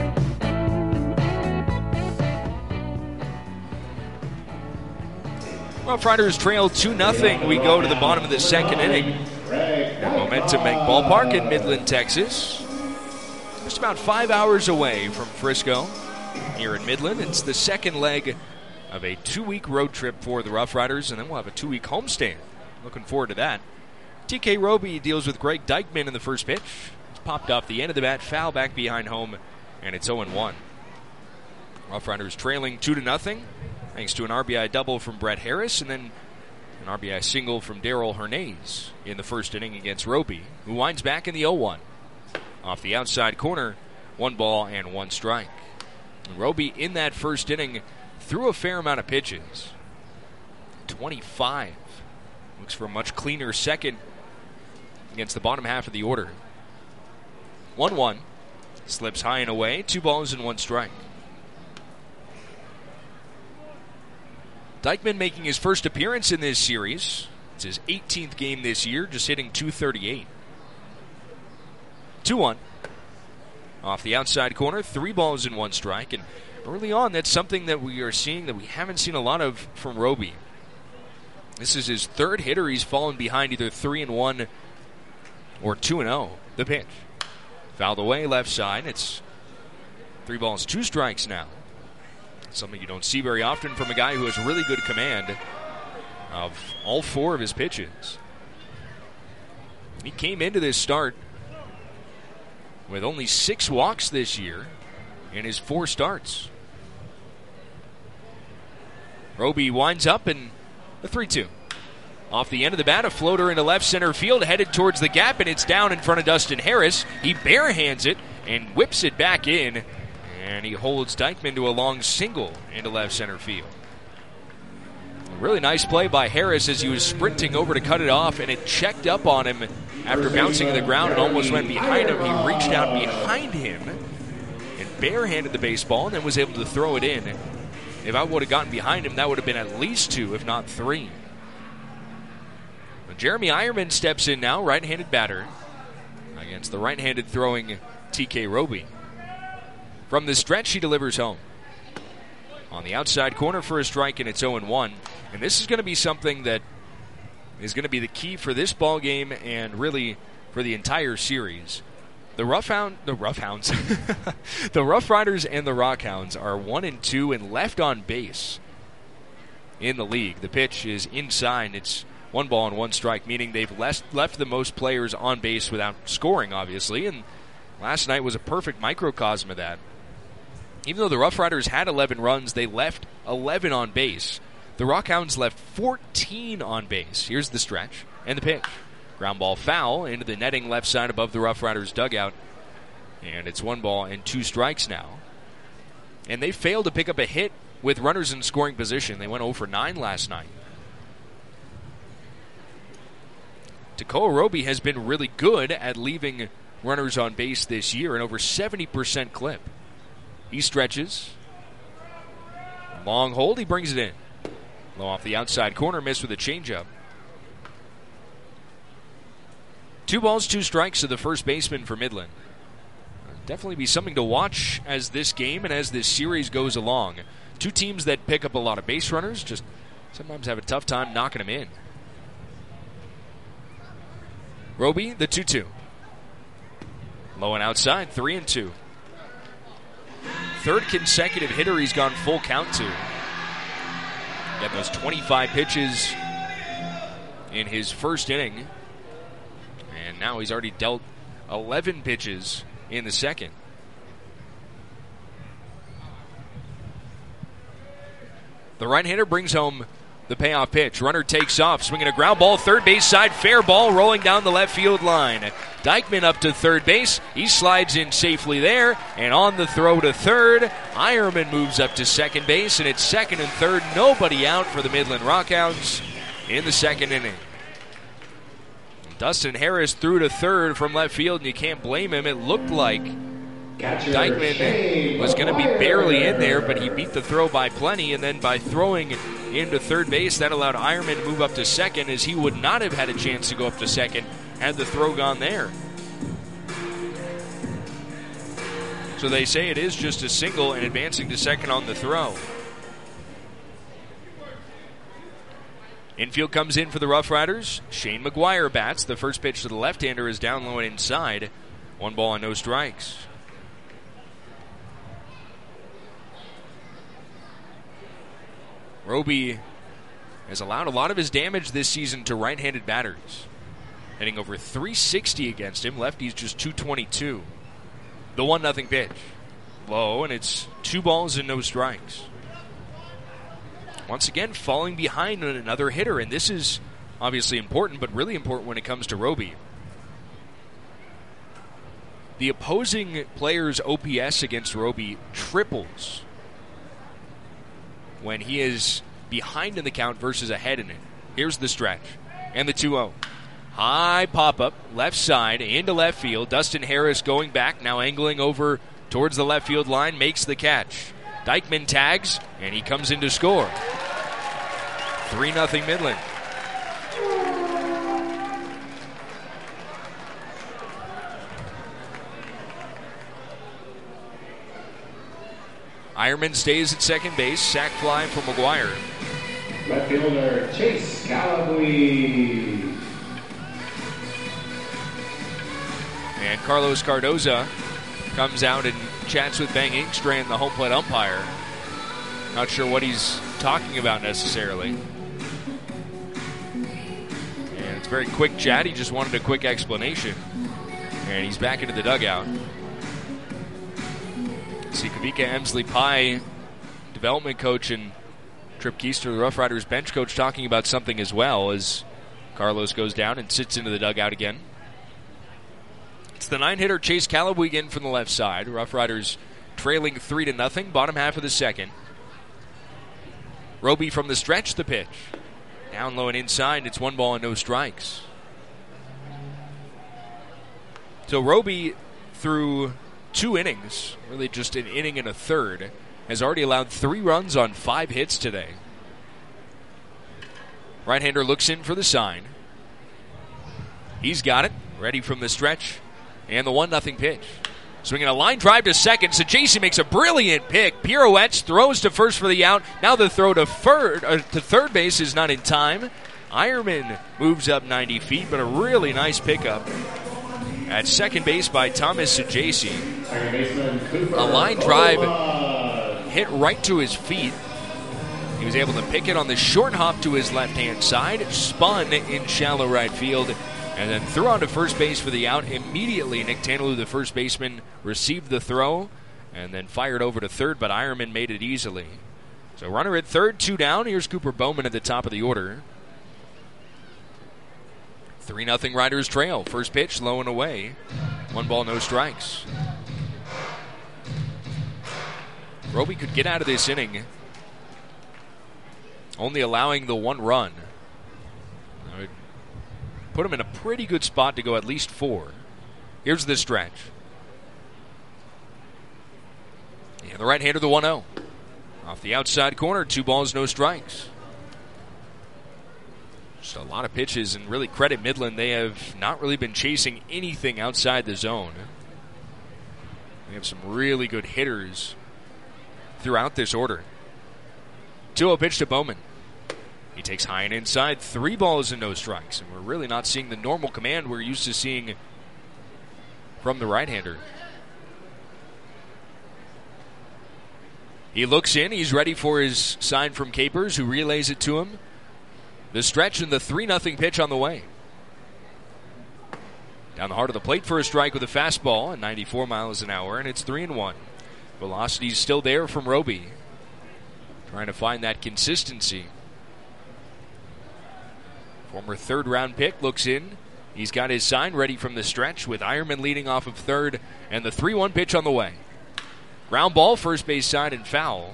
Rough Riders trail 2-0. We go to the bottom of the 2nd inning. Momentum Bank Ballpark in Midland, Texas. Just about 5 hours away from Frisco. Here in Midland, it's the 2nd leg of a 2-week road trip for the Rough Riders, and then we'll have a 2-week homestand. Looking forward to that. TK Roby deals with Greg Dykman in the first pitch. It's popped off the end of the bat, foul back behind home, and it's 0-1. Rough Riders trailing 2-0, thanks to an RBI double from Brett Harris, and then an RBI single from Darrell Hernandez in the first inning against Roby, who winds back in the 0-1. Off the outside corner, 1 ball and 1 strike. Roby in that first inning threw a fair amount of pitches. 25. Looks for a much cleaner second against the bottom half of the order. 1-1. Slips high and away. 2 balls and 1 strike. Dykman making his first appearance in this series. It's his 18th game this year, just hitting .238. 2-1. Off the outside corner, 3 balls and 1 strike. And early on, that's something that we are seeing that we haven't seen a lot of from Roby. This is his 3rd hitter. He's fallen behind either 3-1 or 2-0. The pitch. Fouled away left side. It's 3 balls, 2 strikes now. Something you don't see very often from a guy who has really good command of all 4 of his pitches. He came into this start with only 6 walks this year in his 4 starts. Roby winds up and the 3-2. Off the end of the bat, a floater into left center field, headed towards the gap, and it's down in front of Dustin Harris. He barehands it and whips it back in, and he holds Dykman to a long single into left center field. A really nice play by Harris as he was sprinting over to cut it off, and it checked up on him after bouncing to the ground and almost went behind him. He reached out behind him and barehanded the baseball and then was able to throw it in. If I would have gotten behind him, that would have been at least 2, if not 3. Jeremy Ironman steps in now, right-handed batter, against the right-handed throwing TK Roby. From the stretch, he delivers home. On the outside corner for a strike, and it's 0-1. And this is going to be something that is going to be the key for this ball game and really for the entire series. The Rough Riders and the Rockhounds are 1-2 and left on base in the league. The pitch is inside. It's 1 ball and 1 strike, meaning they've left the most players on base without scoring, obviously. And last night was a perfect microcosm of that. Even though the Rough Riders had 11 runs, they left 11 on base. The Rockhounds left 14 on base. Here's the stretch and the pitch. Ground ball foul into the netting left side above the Rough Riders dugout. And it's 1 ball and 2 strikes now. And they failed to pick up a hit with runners in scoring position. They went 0 for 9 last night. Tekoa Roby has been really good at leaving runners on base this year, an over 70% clip. He stretches. Long hold, he brings it in. Low off the outside corner, missed with a changeup. 2 balls, 2 strikes to the first baseman for Midland. Definitely be something to watch as this game and as this series goes along. 2 teams that pick up a lot of base runners, just sometimes have a tough time knocking them in. Roby, the 2-2. Low and outside, 3-2. Third consecutive hitter he's gone full count to. Got those 25 pitches in his first inning. And now he's already dealt 11 pitches in the second. The right-hander brings home the payoff pitch. Runner takes off, swinging a ground ball, third base side, fair ball, rolling down the left field line. Dykeman up to third base. He slides in safely there, and on the throw to third, Ironman moves up to second base, and it's second and third. Nobody out for the Midland Rockhounds in the second inning. Dustin Harris threw to third from left field, and you can't blame him. It looked like Dykeman was going to be barely in there, but he beat the throw by plenty, and then by throwing into third base, that allowed Ironman to move up to second, as he would not have had a chance to go up to second had the throw gone there. So they say it is just a single and advancing to second on the throw. Infield comes in for the Rough Riders. Shane McGuire bats. The first pitch to the left-hander is down low and inside. 1 ball and no strikes. Roby has allowed a lot of his damage this season to right-handed batters. Hitting over 360 against him. Lefty's just 222. The 1-0 pitch. Low, and it's 2 balls and no strikes. Once again, falling behind on another hitter, and this is obviously important, but really important when it comes to Roby. The opposing player's OPS against Roby triples when he is behind in the count versus ahead in it. Here's the stretch, and the 2-0. High pop-up, left side, into left field. Dustin Harris going back, now angling over towards the left field line, makes the catch. Dykeman tags, and he comes in to score. 3-0 Midland. Ironman stays at second base. Sac fly from McGuire. Left fielder Chase Callaway. And Carlos Cardoza comes out and chats with Bang Inkstrand, the home plate umpire. Not sure what he's talking about necessarily. And it's a very quick chat. He just wanted a quick explanation. And he's back into the dugout. See Kavika Emsley Pye, development coach, and Trip Keister, the Rough Riders bench coach, talking about something as well as Carlos goes down and sits into the dugout again. It's the 9-hitter Chase Callaway again from the left side. Rough Riders trailing 3-0, bottom half of the second. Roby from the stretch, the pitch. Down low and inside, it's 1 ball and no strikes. So Roby, through 2 innings, really just an inning and a third, has already allowed 3 runs on 5 hits today. Right-hander looks in for the sign. He's got it. Ready from the stretch. And the 1-0 pitch. Swinging a line drive to second. Sajaci makes a brilliant pick. Pirouettes, throws to first for the out. Now the throw to third base is not in time. Ironman moves up 90 feet, but a really nice pickup at second base by Thomas Sajaci. A line drive hit right to his feet. He was able to pick it on the short hop to his left-hand side, spun in shallow right field, and then threw on to first base for the out. Immediately, Nick Tanalou, the first baseman, received the throw and then fired over to third, but Ironman made it easily. So runner at third, 2 down. Here's Cooper Bowman at the top of the order. 3-0 Riders trail. First pitch, low and away. 1 ball, no strikes. Roby could get out of this inning, only allowing the 1 run. That would put him in a pretty good spot to go at least 4. Here's the stretch. And the right-hander, the 1-0. Off the outside corner, 2 balls, no strikes. Just a lot of pitches, and really credit Midland. They have not really been chasing anything outside the zone. They have some really good hitters throughout this order. 2-0 pitch to Bowman. He takes high and inside, 3 balls and no strikes. And we're really not seeing the normal command we're used to seeing from the right-hander. He looks in. He's ready for his sign from Capers, who relays it to him. The stretch and the 3-0 pitch on the way. Down the heart of the plate for a strike with a fastball at 94 miles an hour, and it's 3-1. Velocity's still there from Roby. Trying to find that consistency. Former third-round pick looks in. He's got his sign ready from the stretch with Ironman leading off of third, and the 3-1 pitch on the way. Ground ball, first base side, and foul.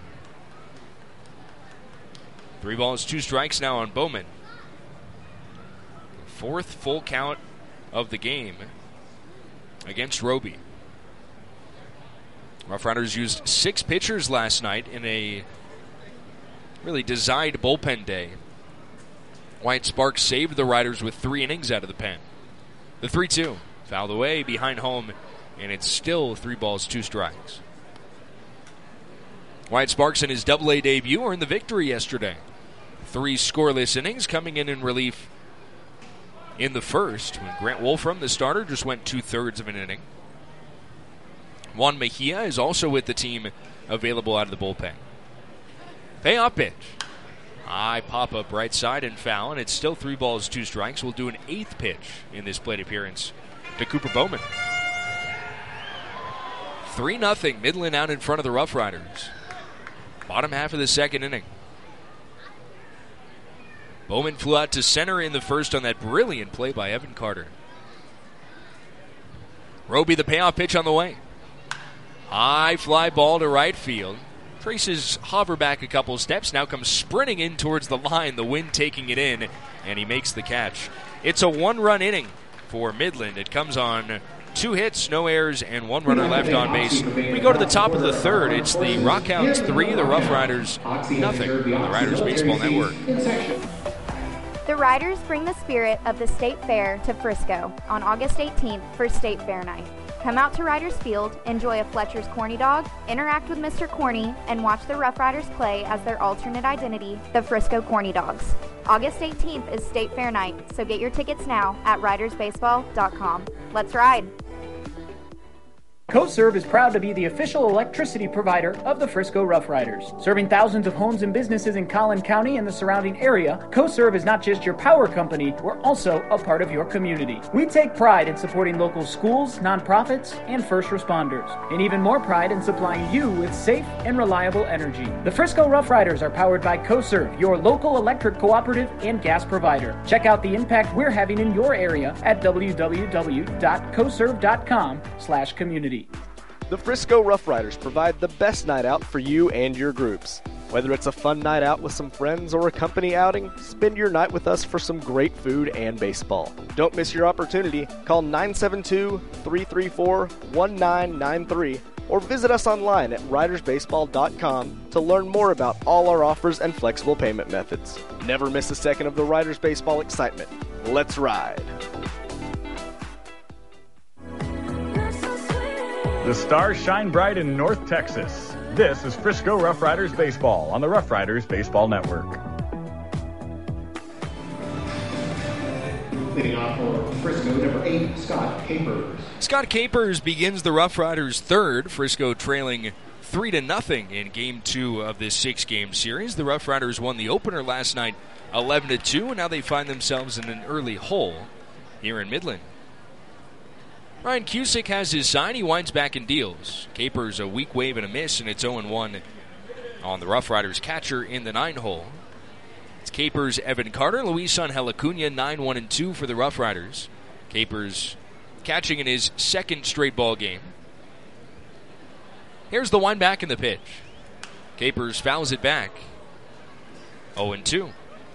3 balls, 2 strikes now on Bowman. 4th full count of the game against Roby. Rough Riders used 6 pitchers last night in a really designed bullpen day. Wyatt Sparks saved the Riders with 3 innings out of the pen. The 3-2 fouled away behind home, and it's still 3 balls, 2 strikes. Wyatt Sparks in his Double-A debut earned the victory yesterday. 3 scoreless innings, coming in relief in the first, when Grant Wolfram, the starter, just went 2/3 of an inning. Juan Mejia is also with the team, available out of the bullpen. Payoff pitch. High pop-up right side and foul, and it's still 3 balls, 2 strikes. We'll do an 8th pitch in this plate appearance to Cooper Bowman. 3-0, Midland out in front of the Rough Riders. Bottom half of the second inning. Bowman flew out to center in the first on that brilliant play by Evan Carter. Roby, the payoff pitch on the way. High fly ball to right field. Traces hover back a couple steps, now comes sprinting in towards the line, the wind taking it in, and he makes the catch. It's a 1-run inning for Midland. It comes on 2 hits, no errors, and 1 runner left on base. We go to the top of the third. It's the Rockhounds 3, the Rough Riders nothing on the Riders Baseball Network. The Riders bring the spirit of the State Fair to Frisco on August 18th for State Fair Night. Come out to Riders Field, enjoy a Fletcher's Corny Dog, interact with Mr. Corny, and watch the Rough Riders play as their alternate identity, the Frisco Corny Dogs. August 18th is State Fair Night, so get your tickets now at ridersbaseball.com. Let's ride! CoServe is proud to be the official electricity provider of the Frisco Rough Riders. Serving thousands of homes and businesses in Collin County and the surrounding area, CoServe is not just your power company, we're also a part of your community. We take pride in supporting local schools, nonprofits, and first responders, and even more pride in supplying you with safe and reliable energy. The Frisco Rough Riders are powered by CoServe, your local electric cooperative and gas provider. Check out the impact we're having in your area at www.coserve.com/community. The Frisco Rough Riders provide the best night out for you and your groups. Whether it's a fun night out with some friends or a company outing, spend your night with us for some great food and baseball. Don't miss your opportunity. Call 972-334-1993 or visit us online at ridersbaseball.com to learn more about all our offers and flexible payment methods. Never miss a second of the Riders Baseball excitement. Let's ride! The stars shine bright in North Texas. This is Frisco Rough Riders Baseball on the Rough Riders Baseball Network. Leading off for Frisco, number 8, Scott Capers. Scott Capers begins the Rough Riders' third. Frisco trailing 3-0 in Game 2 of this 6-game series. The Rough Riders won the opener last night 11-2, and now they find themselves in an early hole here in Midland. Ryan Cusick has his sign. He winds back and deals. Capers a weak wave and a miss, and it's 0-1 on the Rough Riders catcher in the 9-hole. It's Capers, Evan Carter, Luis Angel Acuna, 9-1-2 for the Rough Riders. Capers catching in his second straight ball game. Here's the wind back in the pitch. Capers fouls it back. 0-2.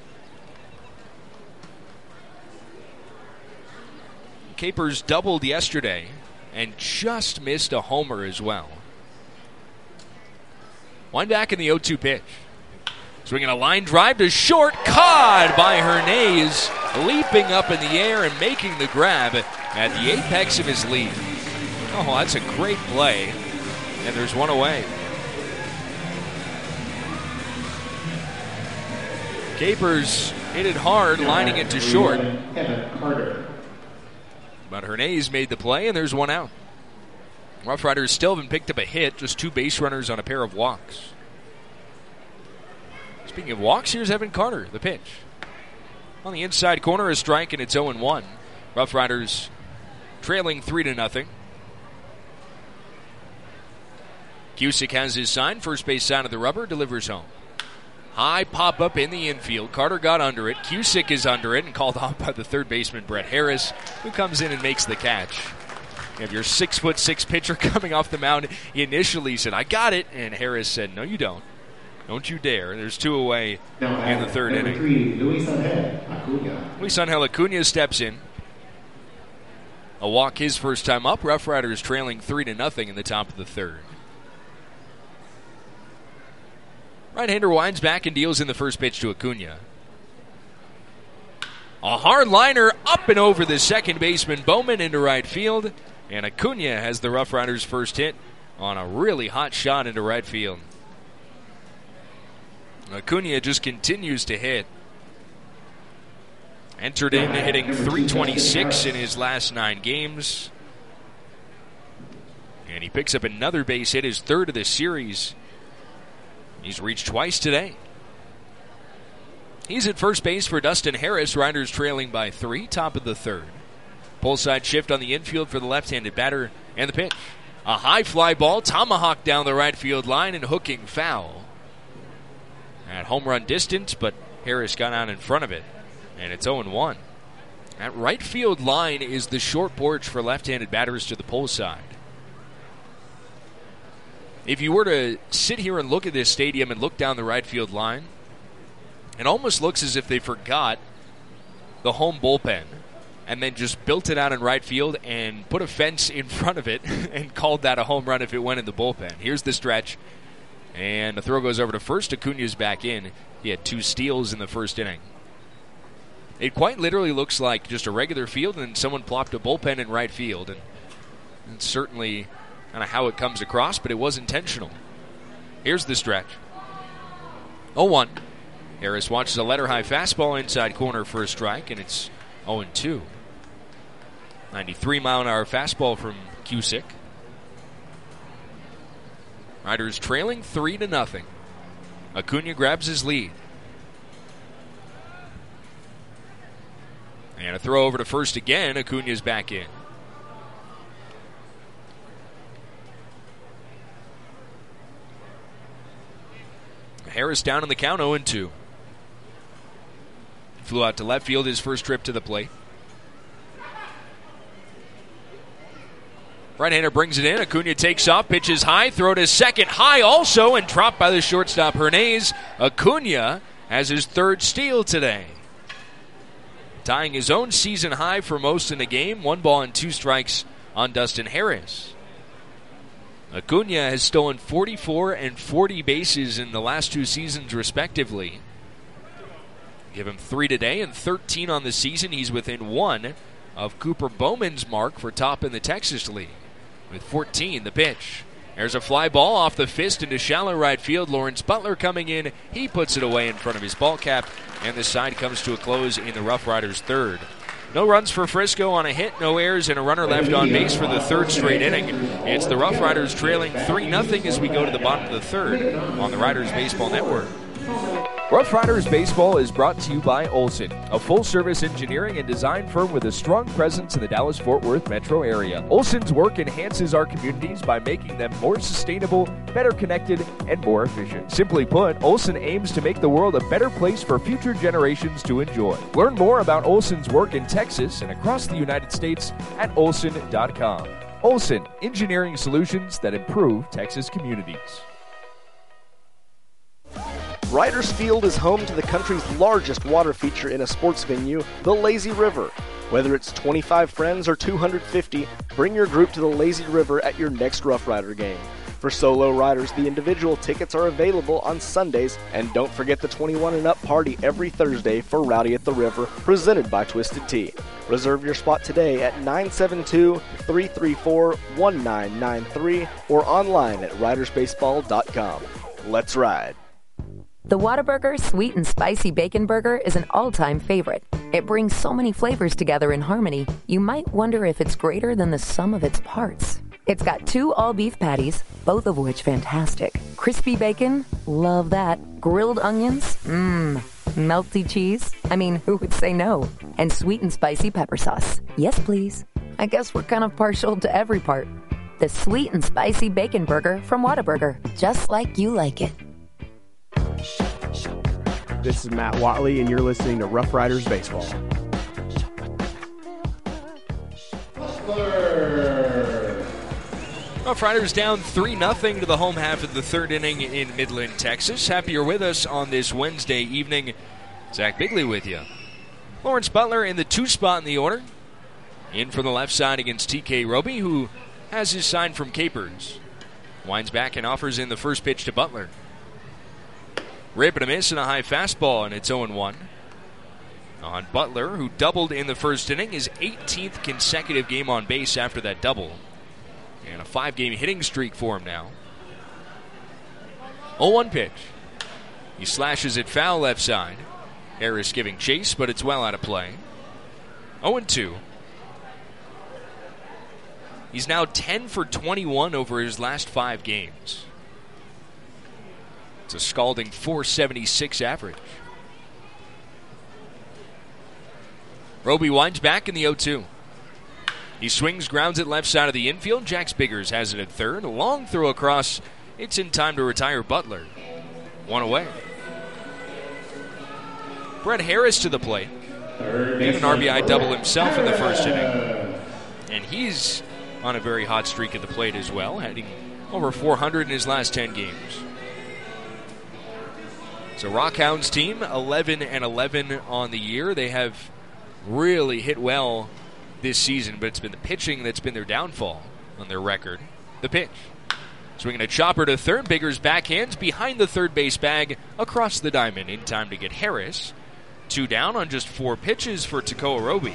Capers doubled yesterday and just missed a homer as well. Wind back in the 0-2 pitch. Swinging a line drive to short, caught by Hernandez, leaping up in the air and making the grab at the apex of his lead. Oh, that's a great play, and there's one away. Capers hit it hard, lining it to short. Evan Carter. But Hernandez made the play, and there's one out. Rough Riders still haven't picked up a hit, just 2 base runners on a pair of walks. Speaking of walks, here's Evan Carter, the pitch. On the inside corner, a strike, and it's 0-1. Rough Riders trailing 3-0. Cusick has his sign. First base side of the rubber, delivers home. High pop-up in the infield. Carter got under it. Cusick is under it and called off by the third baseman, Brett Harris, who comes in and makes the catch. You have your 6'6" pitcher coming off the mound. He initially said, "I got it," and Harris said, "No, you don't. Don't you dare." There's 2 away in the third inning. 3, Luis Angel Acuna. Luis Angel Acuna steps in. A walk his first time up. Rough Riders trailing 3-0 in the top of the third. Right-hander winds back and deals in the first pitch to Acuna. A hard liner up and over the second baseman Bowman into right field. And Acuna has the Rough Riders' first hit on a really hot shot into right field. Acuna just continues to hit. Entered in hitting .326 in his last 9 games. And he picks up another base hit, his third of the series. He's reached twice today. He's at first base for Dustin Harris. Riders trailing by 3, top of the third. Pull side shift on the infield for the left-handed batter, and the pitch. A high fly ball, tomahawk down the right field line and hooking foul. At home run distance, but Harris got out in front of it, and it's 0-1. That right field line is the short porch for left-handed batters to the pull side. If you were to sit here and look at this stadium and look down the right field line, it almost looks as if they forgot the home bullpen and then just built it out in right field and put a fence in front of it and called that a home run if it went in the bullpen. Here's the stretch, and the throw goes over to first. Acuna's back in. He had 2 steals in the first inning. It quite literally looks like just a regular field and someone plopped a bullpen in right field, and it's certainly kind of how it comes across, but it was intentional. Here's the stretch. 0-1. Harris watches a letter-high fastball inside corner for a strike, and it's 0-2. 93-mile-an-hour fastball from Cusick. Riders trailing 3-0. Acuna grabs his lead. And a throw over to first again. Acuna's back in. Harris down in the count, 0-2. Flew out to left field his first trip to the plate. Right-hander brings it in. Acuna takes off, pitches high, throw to second, high also, and dropped by the shortstop Hernandez. Acuna has his 3rd steal today, tying his own season high for most in the game. 1 ball and 2 strikes on Dustin Harris. Acuna has stolen 44 and 40 bases in the last 2 seasons, respectively. Give him 3 today and 13 on the season. He's within 1 of Cooper Bowman's mark for top in the Texas League. with 14. The pitch. There's a fly ball off the fist into shallow right field. Lawrence Butler coming in. He puts it away in front of his ball cap, and the side comes to a close in the Rough Riders' third. No runs for Frisco on a hit, no errors, and a runner left on base for the third straight inning. It's the Rough Riders trailing 3-0 as we go to the bottom of the third on the Riders Baseball Network. Rough Riders Baseball is brought to you by Olson, a full-service engineering and design firm with a strong presence in the Dallas-Fort Worth metro area. Olson's work enhances our communities by making them more sustainable, better connected, and more efficient. Simply put, Olson aims to make the world a better place for future generations to enjoy. Learn more about Olson's work in Texas and across the United States at olson.com. Olson, engineering solutions that improve Texas communities. Riders Field is home to the country's largest water feature in a sports venue, the Lazy River. Whether it's 25 friends or 250, bring your group to the Lazy River at your next Rough Rider game. For solo riders, the individual tickets are available on Sundays, and don't forget the 21 and up party every Thursday for Rowdy at the River, presented by Twisted Tea. Reserve your spot today at 972-334-1993 or online at ridersbaseball.com. Let's ride. The Whataburger Sweet and Spicy Bacon Burger is an all-time favorite. It brings so many flavors together in harmony, you might wonder if it's greater than the sum of its parts. It's got 2 all-beef patties, both of which fantastic. Crispy bacon, love that. Grilled onions, melty cheese, I mean, who would say no? And sweet and spicy pepper sauce. Yes, please. I guess we're kind of partial to every part. The Sweet and Spicy Bacon Burger from Whataburger, just like you like it. This is Matt Watley, and you're listening to Rough Riders Baseball. Rough Riders down 3-0 to the home half of the third inning in Midland, Texas. Happy you're with us on this Wednesday evening. Zach Bigley with you. Lawrence Butler in the 2 spot in the order. In from the left side against TK Roby, who has his sign from Capers. Winds back and offers in the first pitch to Butler. Rip and a miss and a high fastball, and it's 0-1. On Butler, who doubled in the first inning, his 18th consecutive game on base after that double. And a 5-game hitting streak for him now. 0-1 pitch. He slashes it foul left side. Harris giving chase, but it's well out of play. 0-2. He's now 10 for 21 over his last 5 games. It's a scalding .476 average. Roby winds back in the 0-2. He swings, grounds it left side of the infield. Jax Biggers has it at third. A long throw across. It's in time to retire Butler. 1 away. Brett Harris to the plate. Get an RBI double himself in the first inning. And he's on a very hot streak at the plate as well, heading over 400 in his last 10 games. So Rockhounds team, 11-11 on the year. They have really hit well this season, but it's been the pitching that's been their downfall on their record. The pitch. Swinging a chopper to third. Biggers backhands behind the third base bag across the diamond in time to get Harris. 2 down on just 4 pitches for Tekoa Roby.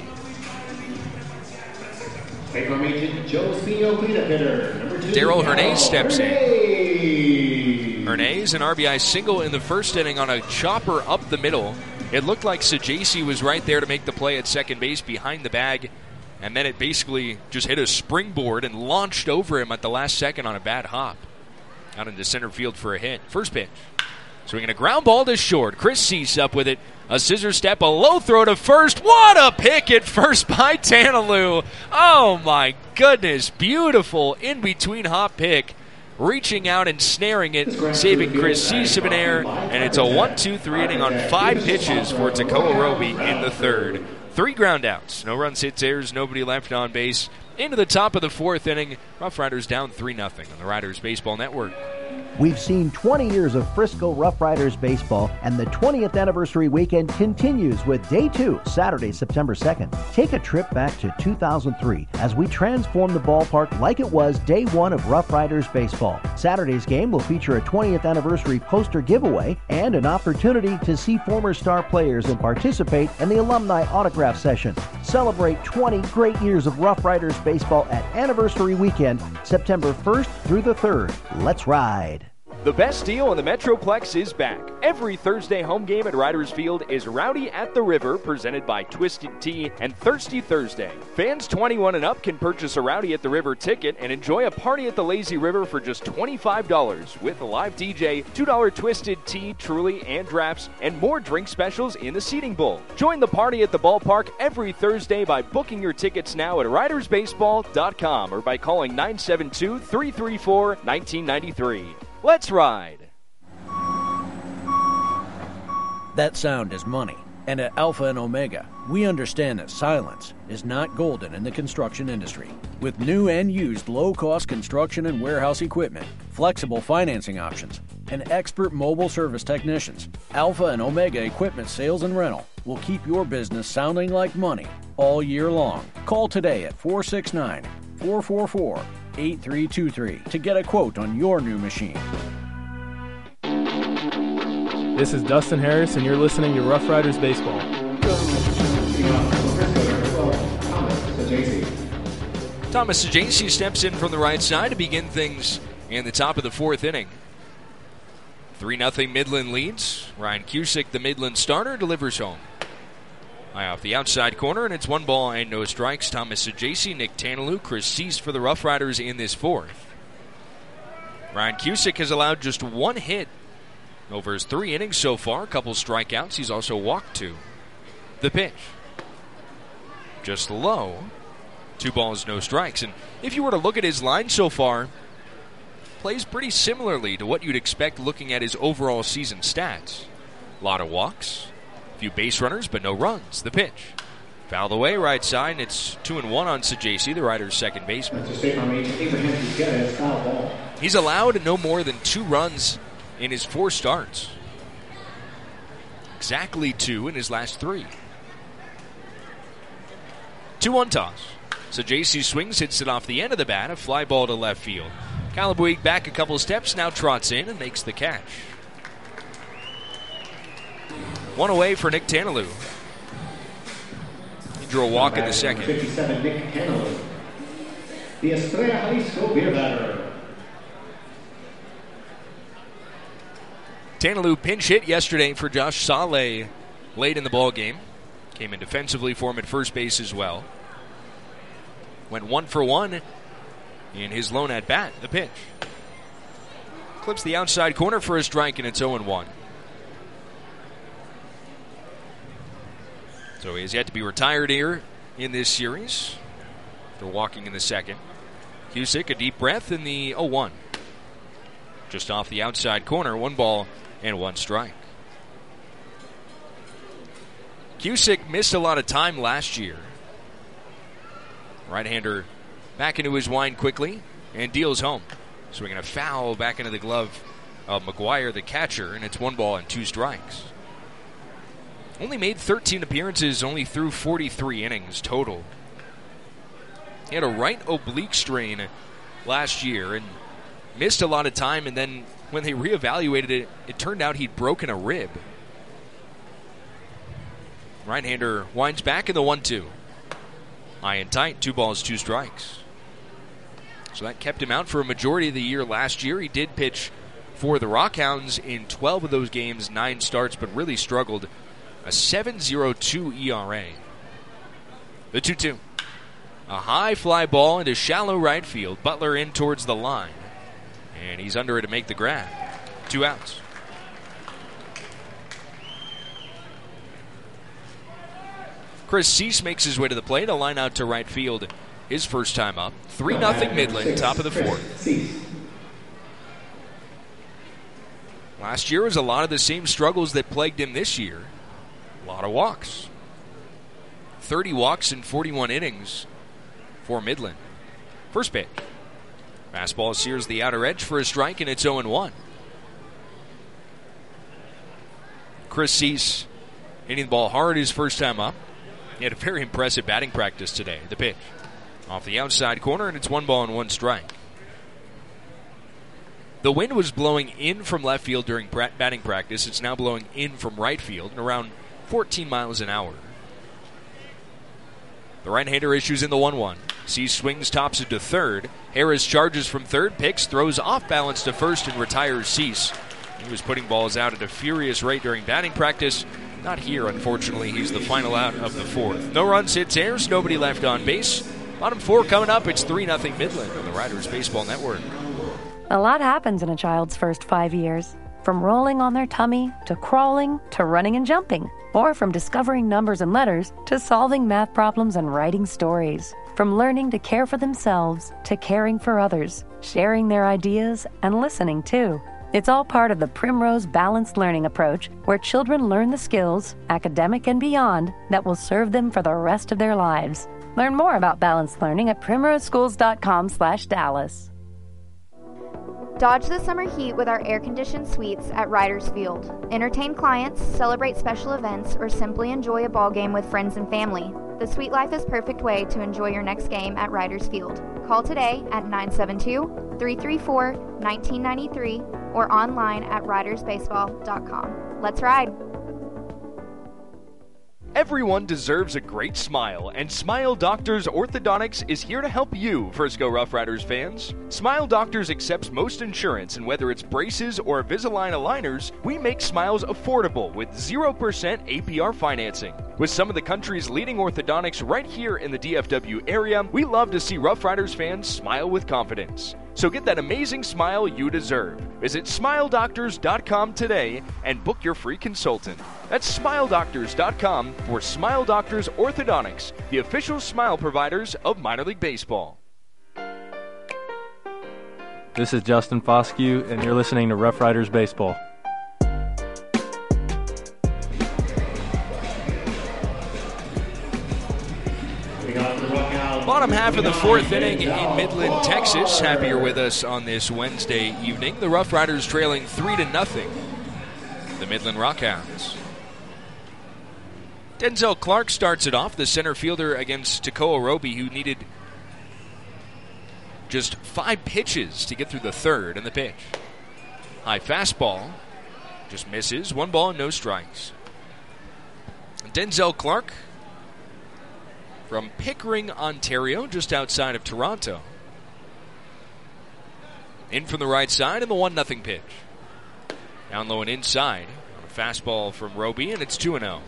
Daryl Hernandez steps in. Hernandez, an RBI single in the first inning on a chopper up the middle. It looked like Sajasi was right there to make the play at second base behind the bag, and then it basically just hit a springboard and launched over him at the last second on a bad hop. Out into center field for a hit. First pitch. Swinging a ground ball to short. Chris Cease up with it. A scissor step, a low throw to first. What a pick at first by Tanaloo. Oh my goodness. Beautiful in-between hop pick. Reaching out and snaring it, saving Chris Cease of an error. And it's a 1-2-3 inning on 5 pitches for Tekoa Roby in the third. 3 ground outs. No runs, hits, errors, nobody left on base. Into the top of the 4th inning. Rough Riders down 3-0 on the Riders Baseball Network. We've seen 20 years of Frisco Rough Riders baseball, and the 20th anniversary weekend continues with Day 2, Saturday, September 2nd. Take a trip back to 2003 as we transform the ballpark like it was Day 1 of Rough Riders baseball. Saturday's game will feature a 20th anniversary poster giveaway and an opportunity to see former star players and participate in the alumni autograph session. Celebrate 20 great years of Rough Riders baseball at Anniversary Weekend, September 1st through the 3rd. Let's ride. The best deal in the Metroplex is back. Every Thursday home game at Riders Field is Rowdy at the River, presented by Twisted Tea and Thirsty Thursday. Fans 21 and up can purchase a Rowdy at the River ticket and enjoy a party at the Lazy River for just $25 with a live DJ, $2 Twisted Tea, Truly, and drafts, and more drink specials in the seating bowl. Join the party at the ballpark every Thursday by booking your tickets now at ridersbaseball.com or by calling 972-334-1993. Let's ride. That sound is money. And at Alpha and Omega, we understand that silence is not golden in the construction industry. With new and used low-cost construction and warehouse equipment, flexible financing options, and expert mobile service technicians, Alpha and Omega Equipment Sales and Rental will keep your business sounding like money all year long. Call today at 469-444-8323 to get a quote on your new machine. This is Dustin Harris, and you're listening to Rough Riders Baseball. Thomas Sajaci steps in from the right side to begin things in the top of the 4th inning. 3-0 Midland leads. Ryan Cusick, the Midland starter, delivers home. High off the outside corner, and it's 1 ball and no strikes. Thomas Sajaci, Nick Tanalou, Chris Cease for the Rough Riders in this 4th. Ryan Cusick has allowed just 1 hit over his 3 innings so far. A couple strikeouts. He's also walked 2. The pitch. Just low. 2 balls, no strikes. And if you were to look at his line so far, plays pretty similarly to what you'd expect looking at his overall season stats. A lot of walks, a few base runners, but no runs. The pitch. Fouled away right side, and it's 2-1 on Sajaci, the Riders' second baseman. He's allowed no more than 2 runs in his 4 starts. Exactly 2 in his last 3. 2-1 toss. Sajaci swings, hits it off the end of the bat, a fly ball to left field. Calabuig back a couple steps, now trots in and makes the catch. 1 away for Nick Tanalou. He drew a walk in the second. 57, Nick Tanalou. The Estrella Jalisco beer batter. Tanalou pinch hit yesterday for Josh Saleh late in the ball game. Came in defensively for him at first base as well. Went 1 for 1 in his lone at bat. The pitch. Clips the outside corner for a strike, and it's 0-1. So he has yet to be retired here in this series after walking in the second. Cusick, a deep breath in the 0-1. Just off the outside corner, 1 ball and 1 strike. Cusick missed a lot of time last year. Right-hander back into his wind quickly and deals home. Swinging a foul back into the glove of McGuire, the catcher, and it's 1 ball and 2 strikes. Only made 13 appearances, only threw 43 innings total. He had a right oblique strain last year and missed a lot of time, and then when they reevaluated it, it turned out he'd broken a rib. Right-hander winds back in the 1-2. High and tight, 2 balls, 2 strikes. So that kept him out for a majority of the year last year. He did pitch for the Rockhounds in 12 of those games, 9 starts, but really struggled. A 7.02 ERA. The 2-2. A high fly ball into shallow right field. Butler in towards the line. And he's under it to make the grab. 2 outs. Chris Cease makes his way to the plate. A line out to right field his first time up. 3-0 Midland, top of the 4th. Last year was a lot of the same struggles that plagued him this year. A lot of walks. 30 walks in 41 innings for Midland. First pitch. Fastball sears the outer edge for a strike, and it's 0-1. Chris Cease hitting the ball hard his first time up. He had a very impressive batting practice today. The pitch off the outside corner, and it's 1-1 strike. The wind was blowing in from left field during batting practice. It's now blowing in from right field and around 14 miles an hour. The right-hander issues in the 1-1. Cease swings, tops it to third. Harris charges from third, picks, throws off balance to first, and retires Cease. He was putting balls out at a furious rate during batting practice. Not here, unfortunately. He's the final out of the fourth. No runs, hits, errors, nobody left on base. Bottom four coming up. It's 3-0 Midland on the Riders Baseball Network. A lot happens in a child's first 5 years. From rolling on their tummy, to crawling, to running and jumping. Or from discovering numbers and letters, to solving math problems and writing stories. From learning to care for themselves, to caring for others, sharing their ideas, and listening too. It's all part of the Primrose Balanced Learning approach, where children learn the skills, academic and beyond, that will serve them for the rest of their lives. Learn more about balanced learning at primroseschools.com/Dallas. Dodge the summer heat with our air-conditioned suites at Riders Field. Entertain clients, celebrate special events, or simply enjoy a ball game with friends and family. The suite life is perfect way to enjoy your next game at Riders Field. Call today at 972-334-1993 or online at ridersbaseball.com. Let's ride! Everyone deserves a great smile, and Smile Doctors Orthodontics is here to help you, Frisco Rough Riders fans. Smile Doctors accepts most insurance, and whether it's braces or Invisalign aligners, we make smiles affordable with 0% APR financing. With some of the country's leading orthodontics right here in the DFW area, we love to see Rough Riders fans smile with confidence. So get that amazing smile you deserve. Visit SmileDoctors.com today and book your free consultant. That's SmileDoctors.com for Smile Doctors Orthodontics, the official smile providers of minor league baseball. This is Justin Foscue, and you're listening to Rough Riders Baseball. Bottom half of the fourth inning in Midland, Texas. Happy you're with us on this Wednesday evening. The Rough Riders trailing 3-0. The Midland Rockhounds. Denzel Clark starts it off, the center fielder against Takoa Roby, who needed just 5 pitches to get through the third, and the pitch. High fastball, just misses. 1 ball and no strikes. Denzel Clark from Pickering, Ontario, just outside of Toronto. In from the right side, and the 1-0 pitch. Down low and inside. A fastball from Roby, and it's 2-0.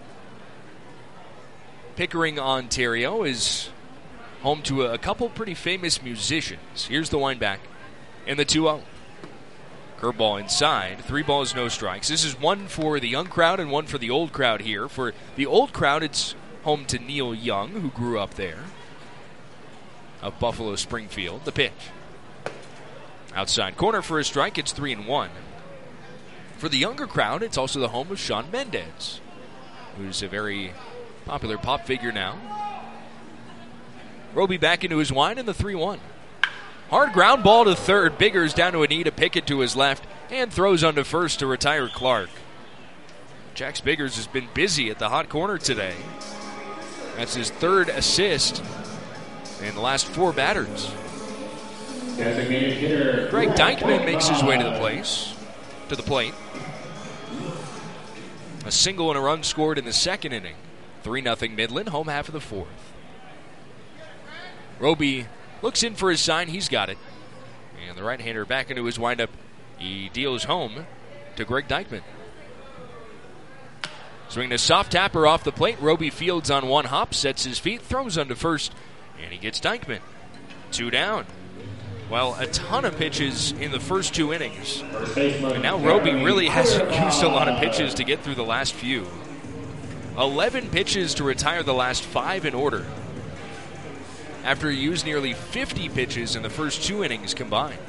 Pickering, Ontario is home to a couple pretty famous musicians. Here's the wind back in the 2-0. Curveball inside. 3 balls, no strikes. This is one for the young crowd and one for the old crowd here. For the old crowd, it's home to Neil Young, who grew up there, of Buffalo Springfield. The pitch. Outside corner for a strike. It's 3-1. For the younger crowd, it's also the home of Shawn Mendes, who's a very popular pop figure now. Roby back into his wind in the 3-1. Hard ground ball to third. Biggers down to a knee to Pickett to his left and throws onto first to retire Clark. Jax Biggers has been busy at the hot corner today. That's his 3rd assist in the last 4 batters. Greg Dykman makes his way to the plate. A single and a run scored in the second inning. 3-0 Midland, home half of the fourth. Roby looks in for his sign. He's got it. And the right-hander back into his windup. He deals home to Greg Dykman. Swinging a soft tapper off the plate. Roby fields on 1 hop, sets his feet, throws onto first, and he gets Dykman. 2 down. Well, a ton of pitches in the first 2 innings. And now Roby really hasn't used a lot of pitches to get through the last few. 11 pitches to retire the last 5 in order, after he used nearly 50 pitches in the first 2 innings combined.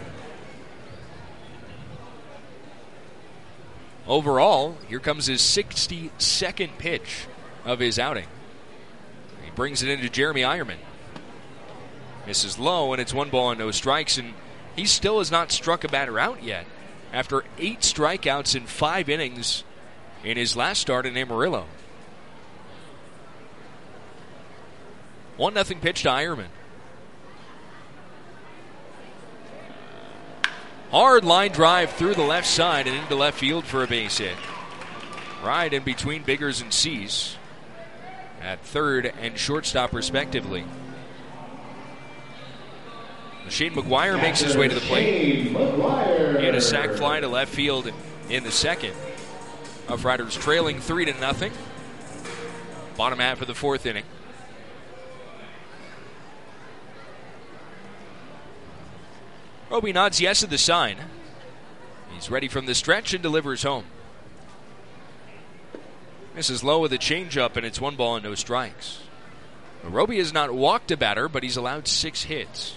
Overall, here comes his 62nd pitch of his outing. He brings it into Jeremy Eierman. Misses low, and it's 1 ball and no strikes, and he still has not struck a batter out yet. After 8 strikeouts in 5 innings, in his last start in Amarillo. 1-0 pitch to Eierman. Hard line drive through the left side and into left field for a base hit. Right in between Biggers and Cease at third and shortstop respectively. Shane McGuire makes his way to the plate. He had a sac fly to left field in the second. Rough Riders trailing 3-0. Bottom half of the fourth inning. Roby nods yes at the sign. He's ready from the stretch and delivers home. This is low with a changeup, and it's 1 ball and no strikes. Roby has not walked a batter, but he's allowed 6 hits.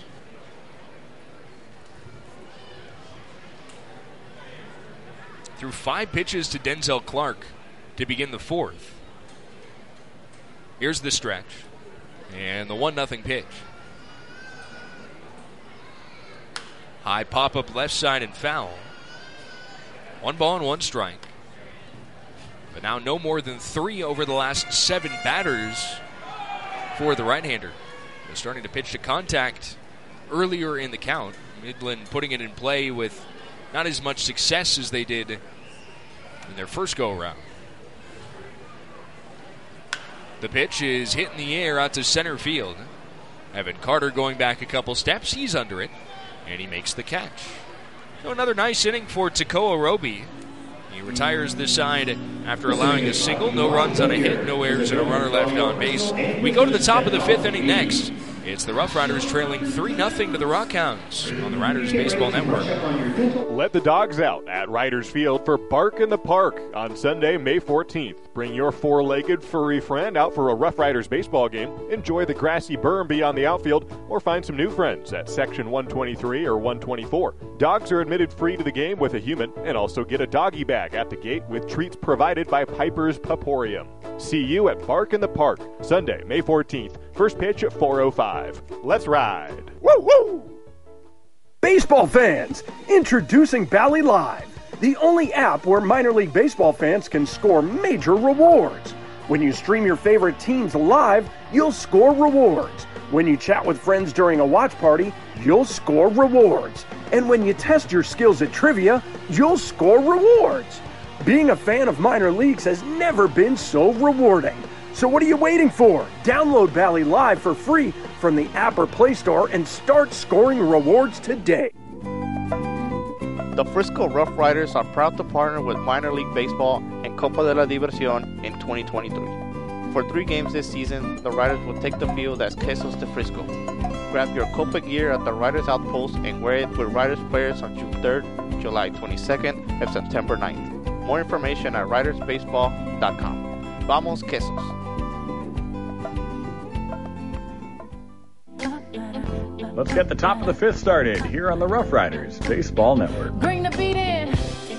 Threw 5 pitches to Denzel Clark to begin the fourth. Here's the stretch. And the 1-0 pitch. High pop-up left side and foul. 1 ball and 1 strike. But now no more than 3 over the last 7 batters for the right-hander. They're starting to pitch to contact earlier in the count. Midland putting it in play with not as much success as they did in their first go-around. The pitch is hit in the air out to center field. Evan Carter going back a couple steps. He's under it, and he makes the catch. So another nice inning for Tekoa Roby. He retires this side after allowing a single, no runs on a hit, no errors, and a runner left on base. We go to the top of the 5th inning next. It's the Rough Riders trailing 3-0 to the Rockhounds on the Riders Baseball Network. Let the dogs out at Riders Field for Bark in the Park on Sunday, May 14th. Bring your 4-legged furry friend out for a Rough Riders baseball game. Enjoy the grassy berm beyond the outfield, or find some new friends at Section 123 or 124. Dogs are admitted free to the game with a human, and also get a doggy bag at the gate with treats provided by Piper's Paporium. See you at Bark in the Park, Sunday, May 14th. First pitch at 4:05. Let's ride. Woo woo! Baseball fans, introducing Bally Live, the only app where minor league baseball fans can score major rewards. When you stream your favorite teams live, you'll score rewards. When you chat with friends during a watch party, you'll score rewards. And when you test your skills at trivia, you'll score rewards. Being a fan of minor leagues has never been so rewarding. So what are you waiting for? Download Bally Live for free from the app or Play Store and start scoring rewards today. The Frisco Rough Riders are proud to partner with Minor League Baseball and Copa de la Diversión in 2023. For 3 games this season, the Riders will take the field as Quesos de Frisco. Grab your Copa gear at the Riders Outpost and wear it with Riders players on June 3rd, July 22nd, and September 9th. More information at ridersbaseball.com. Vamos Quesos! Let's get the top of the 5th started here on the Rough Riders Baseball Network. Bring the beat in.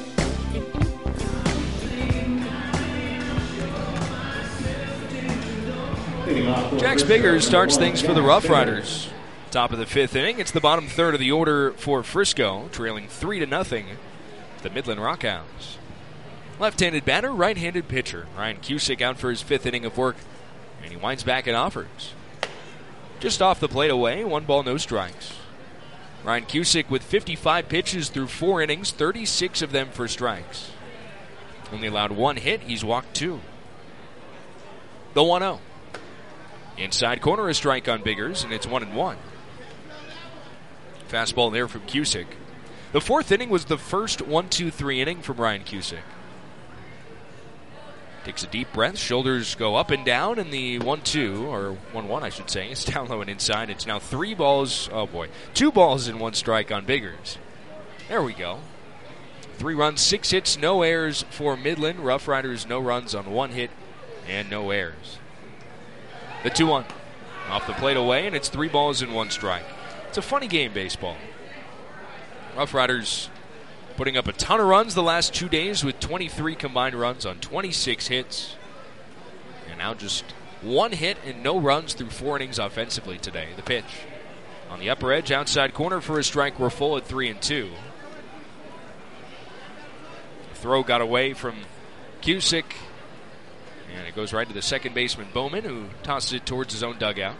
Jax Biggers starts things for the Rough Riders. Top of the 5th inning. It's the bottom third of the order for Frisco, trailing 3-0 the Midland Rockhounds. Left-handed batter, right-handed pitcher. Ryan Cusick out for his 5th inning of work, and he winds back and offers. Just off the plate away, 1 ball, no strikes. Ryan Cusick with 55 pitches through 4 innings, 36 of them for strikes. Only allowed 1 hit, he's walked 2. The 1-0. Inside corner, a strike on Biggers, and it's 1-1. Fastball there from Cusick. The 4th inning was the first 1-2-3 inning from Ryan Cusick. Takes a deep breath, shoulders go up and down, and the 1-2, or 1-1 I should say, is down low and inside. It's now 2 balls and 1 strike on Biggers. There we go. 3 runs, 6 hits, no errors for Midland. Rough Riders, no runs on 1 hit and no errors. The 2-1. Off the plate away, and it's 3 balls and 1 strike. It's a funny game, baseball. Rough Riders putting up a ton of runs the last 2 days with 23 combined runs on 26 hits. And now just 1 hit and no runs through 4 innings offensively today. The pitch on the upper edge, outside corner for a strike. We're full at 3-2. The throw got away from Cusick. And it goes right to the second baseman, Bowman, who tosses it towards his own dugout.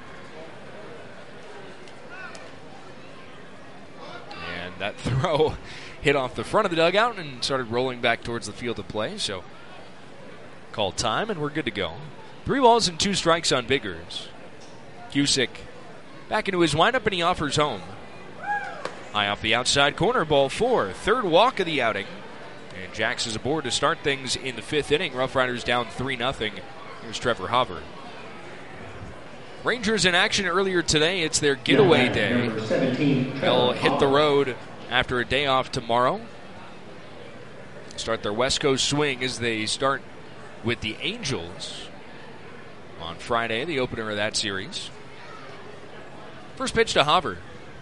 And that throw hit off the front of the dugout and started rolling back towards the field of play. So, call time, and we're good to go. 3 balls and 2 strikes on Biggers. Cusick back into his windup, and he offers home. High off the outside corner, ball 4. Third walk of the outing. And Jax is aboard to start things in the 5th inning. Rough Riders down 3-0. Here's Trevor Hover. Rangers in action earlier today. It's their getaway day. They'll hit the road after a day off tomorrow. Start their West Coast swing as they start with the Angels on Friday, the opener of that series. First pitch to Hover.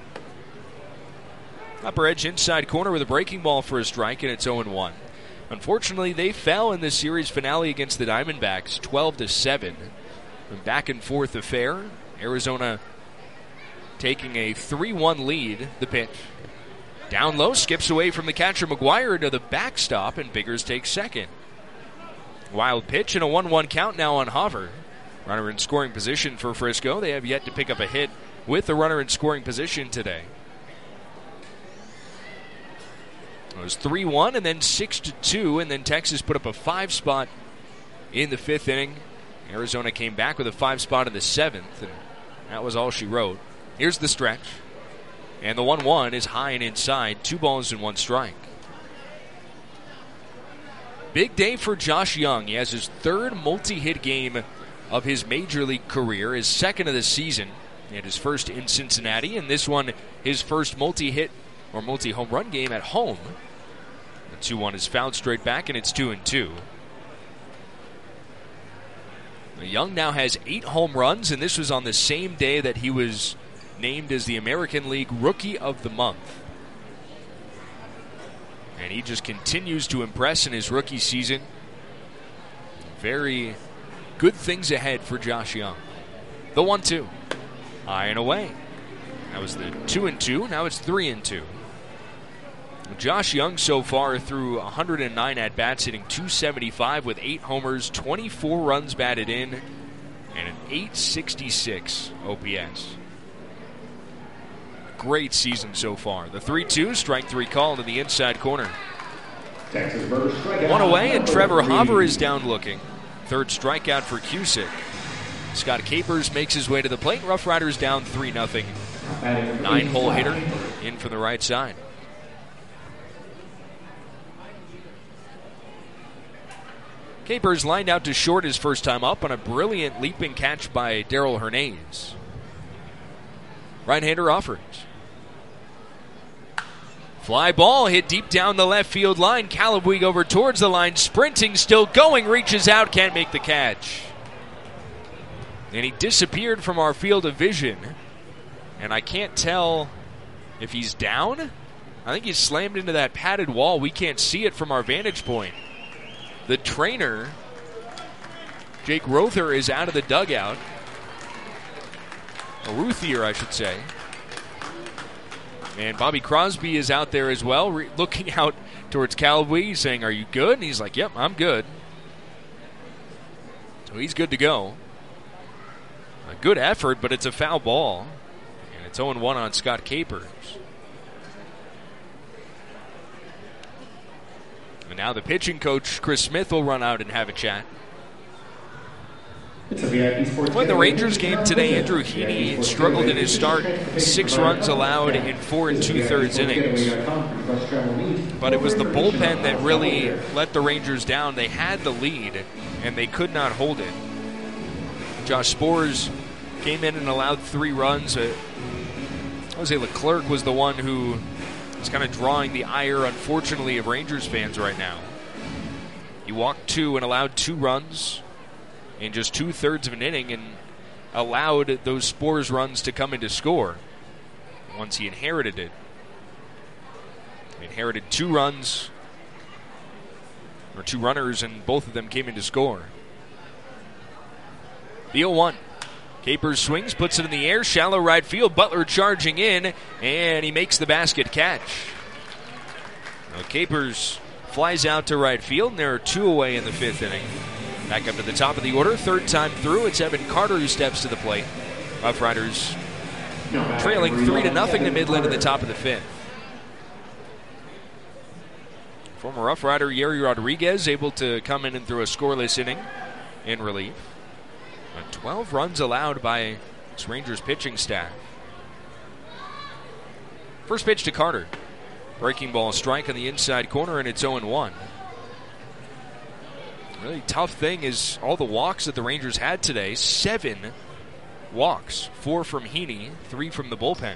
Upper edge inside corner with a breaking ball for a strike, and it's 0-1. Unfortunately, they fell in this series finale against the Diamondbacks, 12-7. A back and forth affair. Arizona taking a 3-1 lead. The pitch. Down low, skips away from the catcher McGuire to the backstop, and Biggers takes second. Wild pitch and a 1-1 count now on Hover. Runner in scoring position for Frisco. They have yet to pick up a hit with the runner in scoring position today. It was 3-1 and then 6-2, and then Texas put up a 5 spot in the 5th inning. Arizona came back with a 5 spot in the 7th, and that was all she wrote. Here's the stretch, and the 1-1 is high and inside, 2 balls and 1 strike. Big day for Josh Young. He has his 3rd multi-hit game of his major league career, his 2nd of the season, and his 1st in Cincinnati, and this one his first multi-hit or multi-home run game at home. The 2-1 is fouled straight back, and it's 2-2. Young now has 8 home runs, and this was on the same day that he was named as the American League Rookie of the Month. And he just continues to impress in his rookie season. Very good things ahead for Josh Young. The 1-2. High and away. That was the 2-2. Now it's 3-2. Josh Young so far through 109 at-bats, hitting .275 with 8 homers, 24 runs batted in, and an .866 OPS. Great season so far. The 3-2, strike 3 call to the inside corner. 1 away, and Trevor Hover is down looking. 3rd strikeout for Cusick. Scott Capers makes his way to the plate. Rough Riders down 3-0. 9-hole hitter in from the right side. Capers lined out to short his first time up on a brilliant leaping catch by Darrell Hernandez. Right-hander offers. Fly ball hit deep down the left field line. Calabweeg over towards the line, sprinting, still going, reaches out, can't make the catch. And he disappeared from our field of vision. And I can't tell if he's down. I think he's slammed into that padded wall. We can't see it from our vantage point. The trainer, Jake Rother, is out of the dugout. Or Ruthier, I should say. And Bobby Crosby is out there as well, looking out towards Calabweeg, saying, "Are you good?" And he's like, "Yep, I'm good." So he's good to go. A good effort, but it's a foul ball. And it's 0-1 on Scott Capers. And now the pitching coach, Chris Smith, will run out and have a chat. When the Rangers game today, Andrew Heaney struggled in his start. 6 runs allowed in 4 2/3 innings. But it was the bullpen that really let the Rangers down. They had the lead, and they could not hold it. Josh Sborz came in and allowed 3 runs. Jose Leclerc was the one who is kind of drawing the ire, unfortunately, of Rangers fans right now. He walked 2 and allowed 2 runs in just 2/3 of an inning, and allowed those Sborz runs to come into score once he inherited it. He inherited 2 runs, or 2 runners, and both of them came into score. The 0-1. Capers swings, puts it in the air, shallow right field. Butler charging in, and he makes the basket catch. Now, Capers flies out to right field, and there are 2 away in the 5th inning. Back up to the top of the order, 3rd time through. It's Evan Carter who steps to the plate. Rough Riders trailing 3-0 to Midland in the top of the 5th. Former Rough Rider Yeri Rodriguez able to come in and throw a scoreless inning in relief. 12 runs allowed by this Rangers pitching staff. First pitch to Carter. Breaking ball strike on the inside corner, and it's 0-1. Really tough thing is all the walks that the Rangers had today. 7 walks. 4 from Heaney, 3 from the bullpen.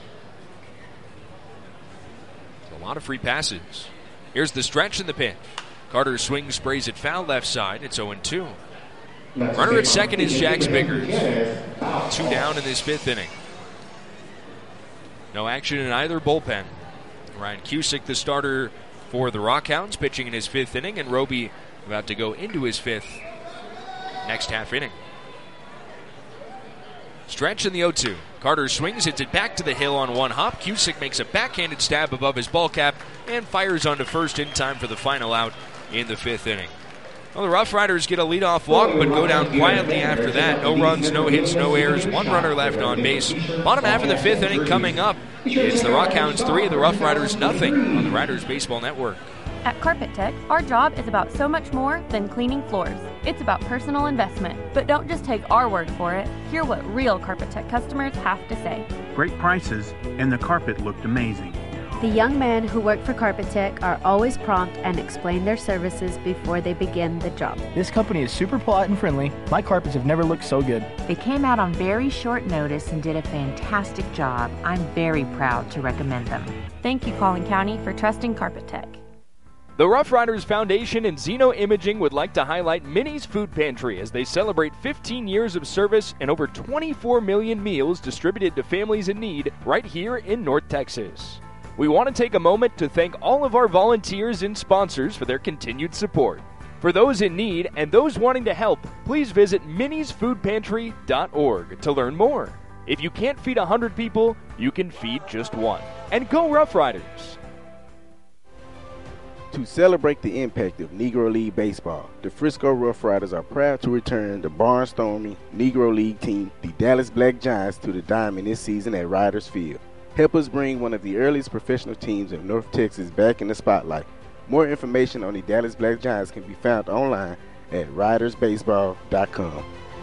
A lot of free passes. Here's the stretch and the pitch. Carter swings, sprays it foul left side. It's 0-2. Runner at second is Jax Biggers. 2 down in this 5th inning. No action in either bullpen. Ryan Cusick, the starter for the Rockhounds, pitching in his 5th inning, and Roby about to go into his 5th next half inning. Stretch in the 0-2. Carter swings, hits it back to the hill on one hop. Cusick makes a backhanded stab above his ball cap and fires onto first in time for the final out in the 5th inning. Well, the Rough Riders get a leadoff walk, but go down quietly after that. No runs, no hits, no errors. 1 runner left on base. Bottom half of the 5th inning coming up. It's the Rockhounds 3, the Rough Riders nothing on the Riders Baseball Network. At Carpet Tech, our job is about so much more than cleaning floors. It's about personal investment. But don't just take our word for it. Hear what real Carpet Tech customers have to say. Great prices, and the carpet looked amazing. The young men who work for Carpet Tech are always prompt and explain their services before they begin the job. This company is super polite and friendly. My carpets have never looked so good. They came out on very short notice and did a fantastic job. I'm very proud to recommend them. Thank you, Collin County, for trusting Carpet Tech. The Rough Riders Foundation and Xeno Imaging would like to highlight Minnie's Food Pantry as they celebrate 15 years of service and over 24 million meals distributed to families in need right here in North Texas. We want to take a moment to thank all of our volunteers and sponsors for their continued support. For those in need and those wanting to help, please visit minniesfoodpantry.org to learn more. If you can't feed 100 people, you can feed just 1. And go Rough Riders! To celebrate the impact of Negro League baseball, the Frisco Rough Riders are proud to return the Barnstorming Negro League team, the Dallas Black Giants, to the diamond this season at Riders Field. Help us bring one of the earliest professional teams of North Texas back in the spotlight. More information on the Dallas Black Giants can be found online at ridersbaseball.com.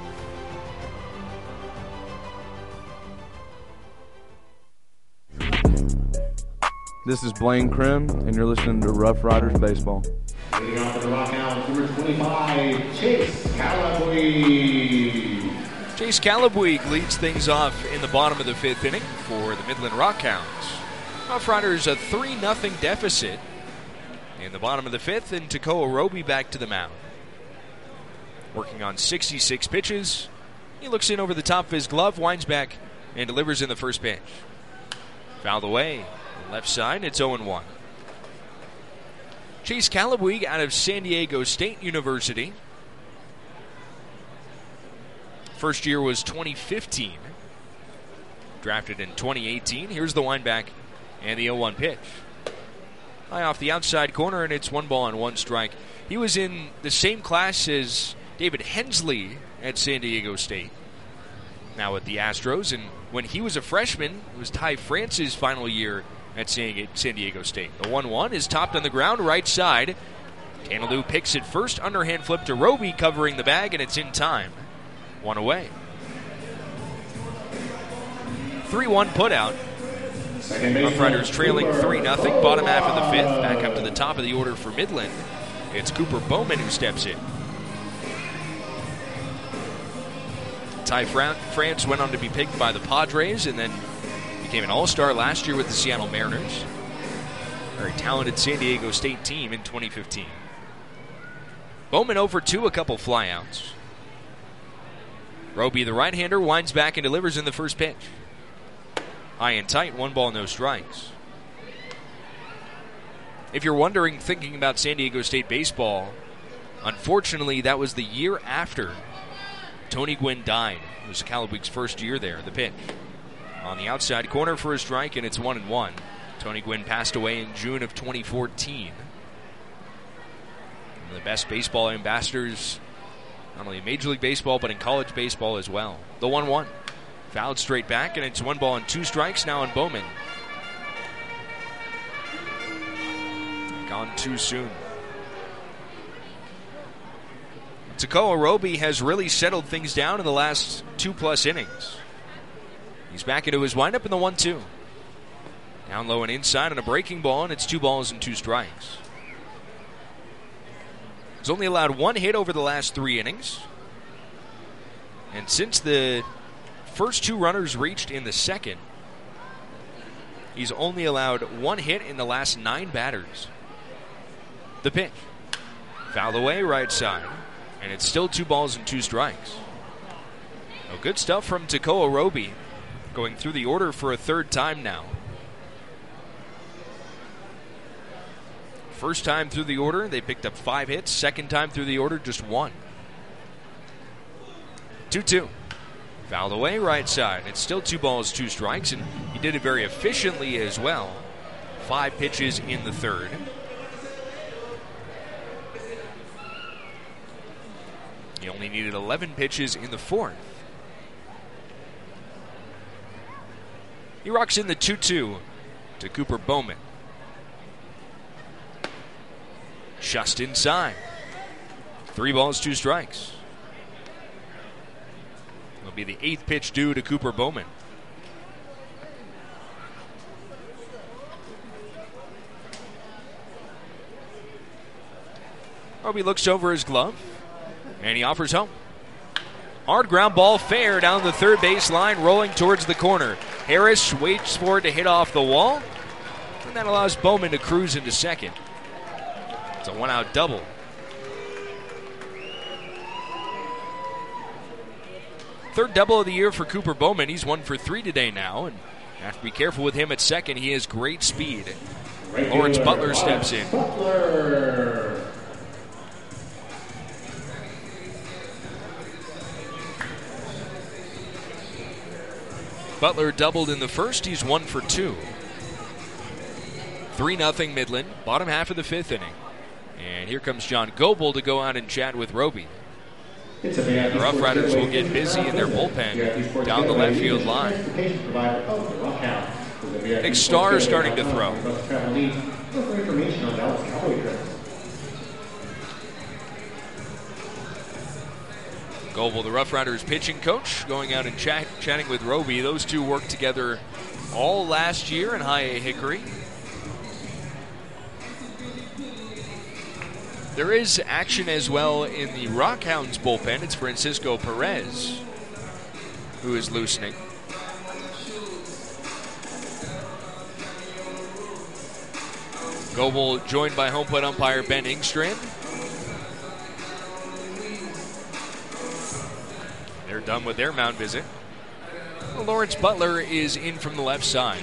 This is Blaine Krim, and you're listening to Rough Riders Baseball. Leading off for the Rockhounds, number 25, Chase Calabuig. Chase Calabuig leads things off in the bottom of the 5th inning for the Midland Rockhounds. Rough Riders a 3-0 deficit in the bottom of the 5th, and Takoa Roby back to the mound. Working on 66 pitches. He looks in over the top of his glove, winds back, and delivers in the first pitch. Fouled away. Left side, it's 0-1. Chase Calabuig out of San Diego State University. First year was 2015. Drafted in 2018. Here's the wind back and the 0-1 pitch. High off the outside corner, and it's 1 ball and 1 strike. He was in the same class as David Hensley at San Diego State. Now at the Astros, and when he was a freshman, it was Ty France's final year at San Diego State. The 1-1 is topped on the ground, right side. Tanalou picks it first, underhand flip to Roby, covering the bag, and it's in time. 1 away. 3-1 put out. Rough Riders trailing 3-0, bottom half of the 5th. Back up to the top of the order for Midland. It's Cooper Bowman who steps in. Ty France went on to be picked by the Padres and then became an all-star last year with the Seattle Mariners. Very talented San Diego State team in 2015. Bowman over 2, a couple flyouts. Roby, the right-hander, winds back and delivers in the first pitch. High and tight, 1 ball, no strikes. If you're wondering, thinking about San Diego State baseball, unfortunately, that was the year after Tony Gwynn died. It was Calabuig's first year there. The pitch on the outside corner for a strike, and it's 1-1. Tony Gwynn passed away in June of 2014. One of the best baseball ambassadors, not only in Major League Baseball, but in college baseball as well. The 1-1. Fouled straight back, and it's 1 ball and 2 strikes now on Bowman. Gone too soon. Takao Roby has really settled things down in the last 2+ innings. He's back into his windup in the 1-2. Down low and inside on a breaking ball, and it's 2 balls and 2 strikes. He's only allowed 1 hit over the last 3 innings. And since the first 2 runners reached in the second, he's only allowed 1 hit in the last 9 batters. The pitch. Fouled away right side. And it's still 2 balls and 2 strikes. Well, good stuff from Takao Roby, going through the order for a 3rd time now. First time through the order, they picked up 5 hits. Second time through the order, just 1. 2-2. Fouled away right side. It's still 2 balls, 2 strikes, and he did it very efficiently as well. 5 pitches in the 3rd. He only needed 11 pitches in the 4th. He rocks in the 2-2 to Cooper Bowman. Just inside. 3 balls, 2 strikes. It'll be the 8th pitch due to Cooper Bowman. Roby looks over his glove. And he offers home. Hard ground ball fair down the 3rd base line, rolling towards the corner. Harris waits for it to hit off the wall. And that allows Bowman to cruise into second. It's a 1-out double. Third double of the year for Cooper Bowman. He's 1 for 3 today now. And have to be careful with him at second. He has great speed. Lawrence Butler steps in. Butler doubled in the first. He's 1 for 2. 3-0 Midland. Bottom half of the 5th inning. And here comes John Goebel to go out and chat with Roby. The Rough Riders will get busy in their bullpen down the left field line. Nick Starr starting to throw. Goebel, the Rough Riders pitching coach, going out and chatting with Roby. Those two worked together all last year in High A Hickory. There is action as well in the Rockhounds bullpen. It's Francisco Perez who is loosening. Goebel joined by home plate umpire Ben Ingstrand. They're done with their mound visit. Well, Lawrence Butler is in from the left side.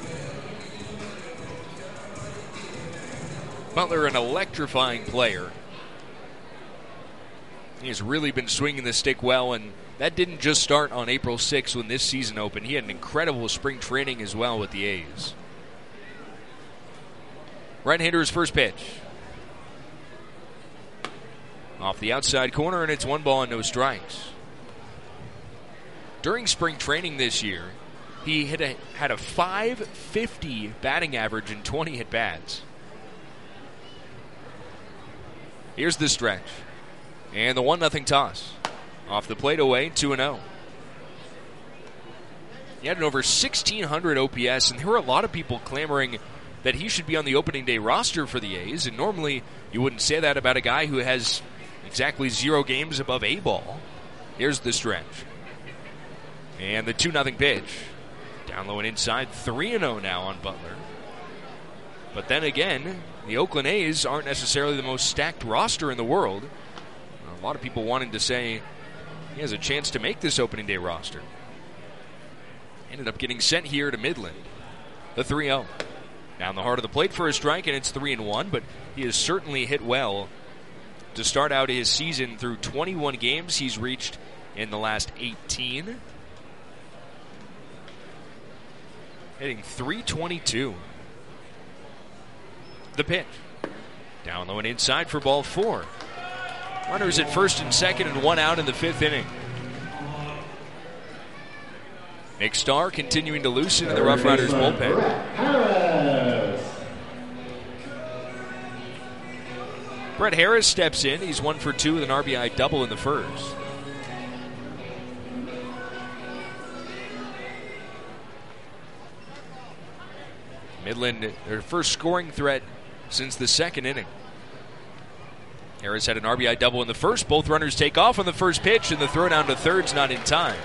Butler, an electrifying player. He has really been swinging the stick well, and that didn't just start on April 6th when this season opened. He had an incredible spring training as well with the A's. Right-hander's first pitch. Off the outside corner, and it's 1 ball and no strikes. During spring training this year, he had a .550 batting average in 20 at-bats. Here's the stretch. And the 1-0 toss. Off the plate away, 2-0. He had an over 1,600 OPS, and there were a lot of people clamoring that he should be on the opening day roster for the A's, and normally you wouldn't say that about a guy who has exactly 0 games above A-ball. Here's the stretch. And the 2-0 pitch. Down low and inside, 3-0 now on Butler. But then again, the Oakland A's aren't necessarily the most stacked roster in the world. A lot of people wanting to say he has a chance to make this opening day roster. Ended up getting sent here to Midland. The 3-0. Down the heart of the plate for a strike, and it's 3-1, but he has certainly hit well to start out his season. Through 21 games he's reached in the last 18. Hitting .322. The pitch. Down low and inside for ball 4. Runners at first and second and 1 out in the 5th inning. Nick Starr continuing to loosen in the Rough Riders bullpen. Brett Harris steps in. He's 1 for 2 with an RBI double in the first. Midland, their first scoring threat since the 2nd inning. Harris had an RBI double in the first. Both runners take off on the first pitch, and the throw down to third's not in time.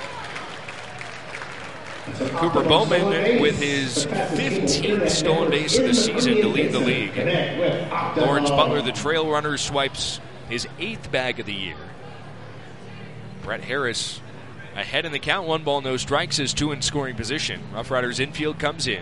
Cooper Bowman with his 15th stolen base of the season to lead the league. Lawrence Butler, the trail runner, swipes his 8th bag of the year. Brett Harris ahead in the count. 1 ball, no strikes, is 2 in scoring position. Rough Riders infield comes in.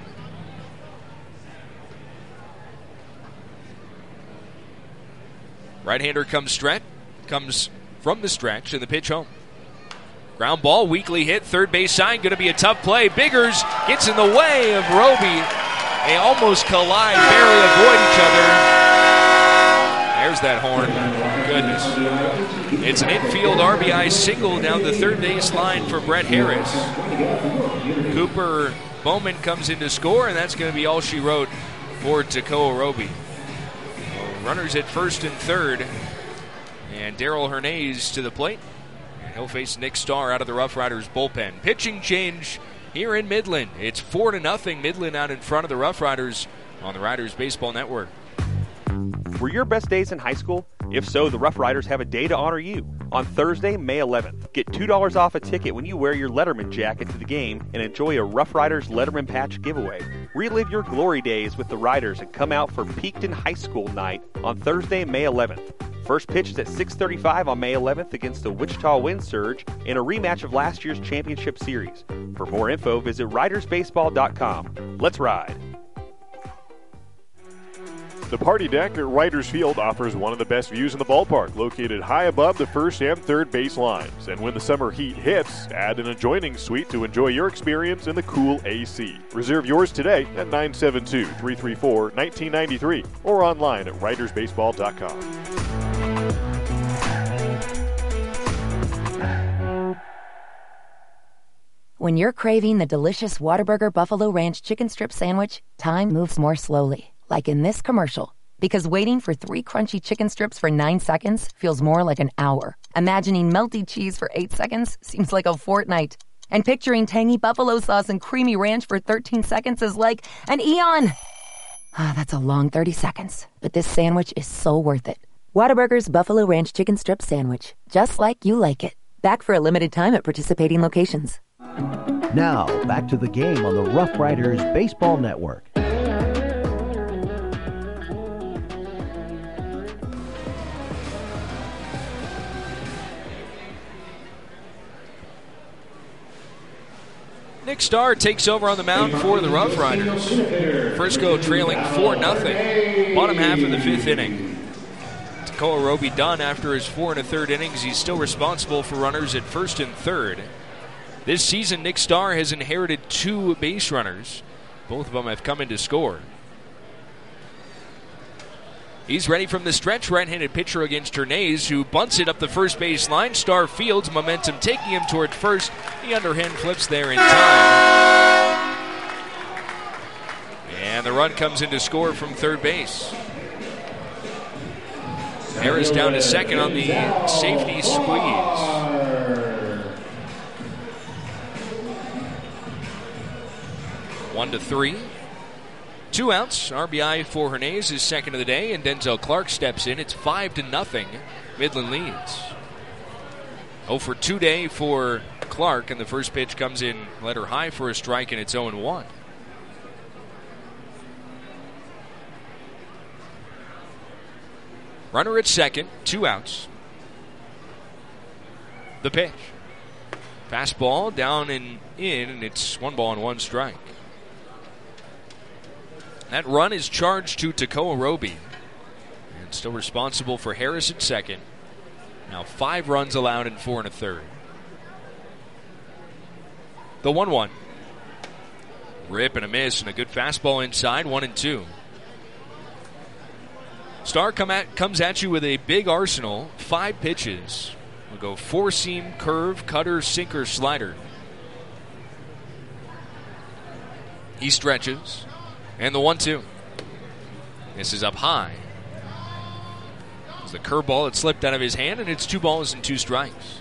Right-hander comes from the stretch, and the pitch home. Ground ball, weakly hit, third base side, going to be a tough play. Biggers gets in the way of Roby. They almost collide, barely avoid each other. There's that horn. Goodness. It's an infield RBI single down the third base line for Brett Harris. Cooper Bowman comes in to score, and that's going to be all she wrote for Tekoa Roby. Runners at first and third, and Daryl Hernandez to the plate. And he'll face Nick Starr out of the Rough Riders bullpen. Pitching change here in Midland. It's 4-0. Midland out in front of the Rough Riders on the Riders Baseball Network. Were your best days in high school? If so, the Rough Riders have a day to honor you. On Thursday, May 11th, get $2 off a ticket when you wear your Letterman jacket to the game and enjoy a Rough Riders Letterman patch giveaway. Relive your glory days with the Riders and come out for Peakton High School night on Thursday, May 11th. First pitch is at 6:35 on May 11th against the Wichita Wind Surge in a rematch of last year's championship series. For more info, visit ridersbaseball.com. Let's ride. The Party Deck at Riders Field offers one of the best views in the ballpark, located high above the first and third base lines. And when the summer heat hits, add an adjoining suite to enjoy your experience in the cool AC. Reserve yours today at 972-334-1993 or online at ridersbaseball.com. When you're craving the delicious Whataburger Buffalo Ranch Chicken Strip Sandwich, time moves more slowly. Like in this commercial. Because waiting for 3 crunchy chicken strips for 9 seconds feels more like an hour. Imagining melty cheese for 8 seconds seems like a fortnight. And picturing tangy buffalo sauce and creamy ranch for 13 seconds is like an eon. That's a long 30 seconds. But this sandwich is so worth it. Whataburger's Buffalo Ranch Chicken Strip Sandwich. Just like you like it. Back for a limited time at participating locations. Now, back to the game on the Rough Riders Baseball Network. Nick Starr takes over on the mound for the Rough Riders. Frisco trailing 4-0. Bottom half of the 5th inning. Tekoa Roby done after his 4 1/3 innings. He's still responsible for runners at first and third. This season, Nick Starr has inherited 2 base runners. Both of them have come in to score. He's ready from the stretch, right-handed pitcher against Hernandez, who bunts it up the first base line. Starr fields, momentum taking him toward first. The underhand flips there in time. And the run comes in to score from third base. Harris down to second on the safety squeeze. One to 3. 2 outs. RBI for Hernandez, his second of the day, and Denzel Clark steps in. It's 5-0. Midland leads. 0 for 2 day for Clark, and the first pitch comes in letter high for a strike, and it's 0-1. Runner at second, 2 outs. The pitch. Fastball down and in, and it's 1 ball and 1 strike. That run is charged to Tekoa Roby. And still responsible for Harris at second. Now 5 runs allowed in 4 1/3. The 1-1. Rip and a miss and a good fastball inside, 1-2. Star comes at you with a big arsenal, 5 pitches. We'll go 4-seam, curve, cutter, sinker, slider. He stretches, and the 1-2. This is up high. It's the curveball that slipped out of his hand, and it's 2 balls and 2 strikes.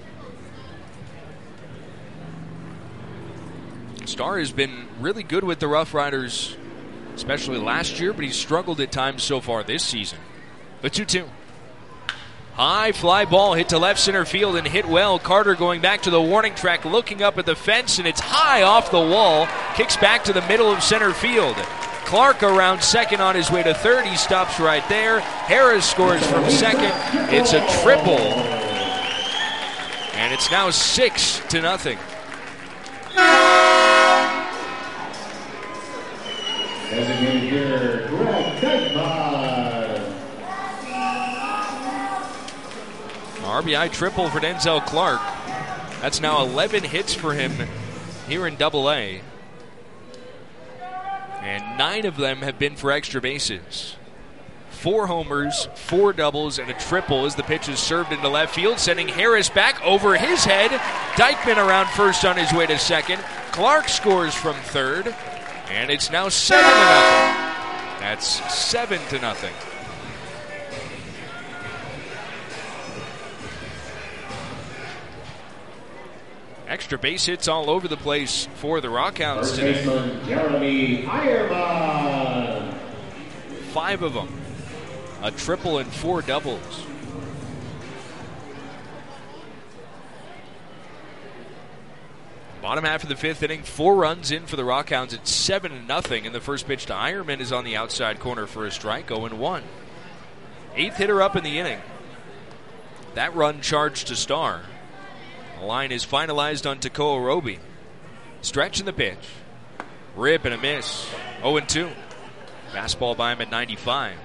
Star has been really good with the Rough Riders, especially last year, but he's struggled at times so far this season. The 2-2. High fly ball hit to left center field and hit well. Carter going back to the warning track, looking up at the fence, and it's high off the wall. Kicks back to the middle of center field. Clark around second on his way to third. He stops right there. Harris scores from second. It's a triple. And it's now 6-0. Designated hitter, Greg Dykeman. RBI triple for Denzel Clark. That's now 11 hits for him here in Double-A. And 9 of them have been for extra bases. 4 homers, 4 doubles, and a triple as the pitch is served into left field, sending Harris back over his head. Dykeman around first on his way to second. Clark scores from third. And it's now 7-0. That's 7-0. Extra base hits all over the place for the Rockhounds today. Jeremy Ironman. 5 of them. A triple and 4 doubles. Bottom half of the 5th inning, 4 runs in for the Rockhounds. It's 7-0, and the first pitch to Ironman is on the outside corner for a strike, 0-1. 8th hitter up in the inning. That run charged to Star. The line is finalized on Takoa Roby. Stretch in the pitch. Rip and a miss. 0-2. Fastball by him at 95.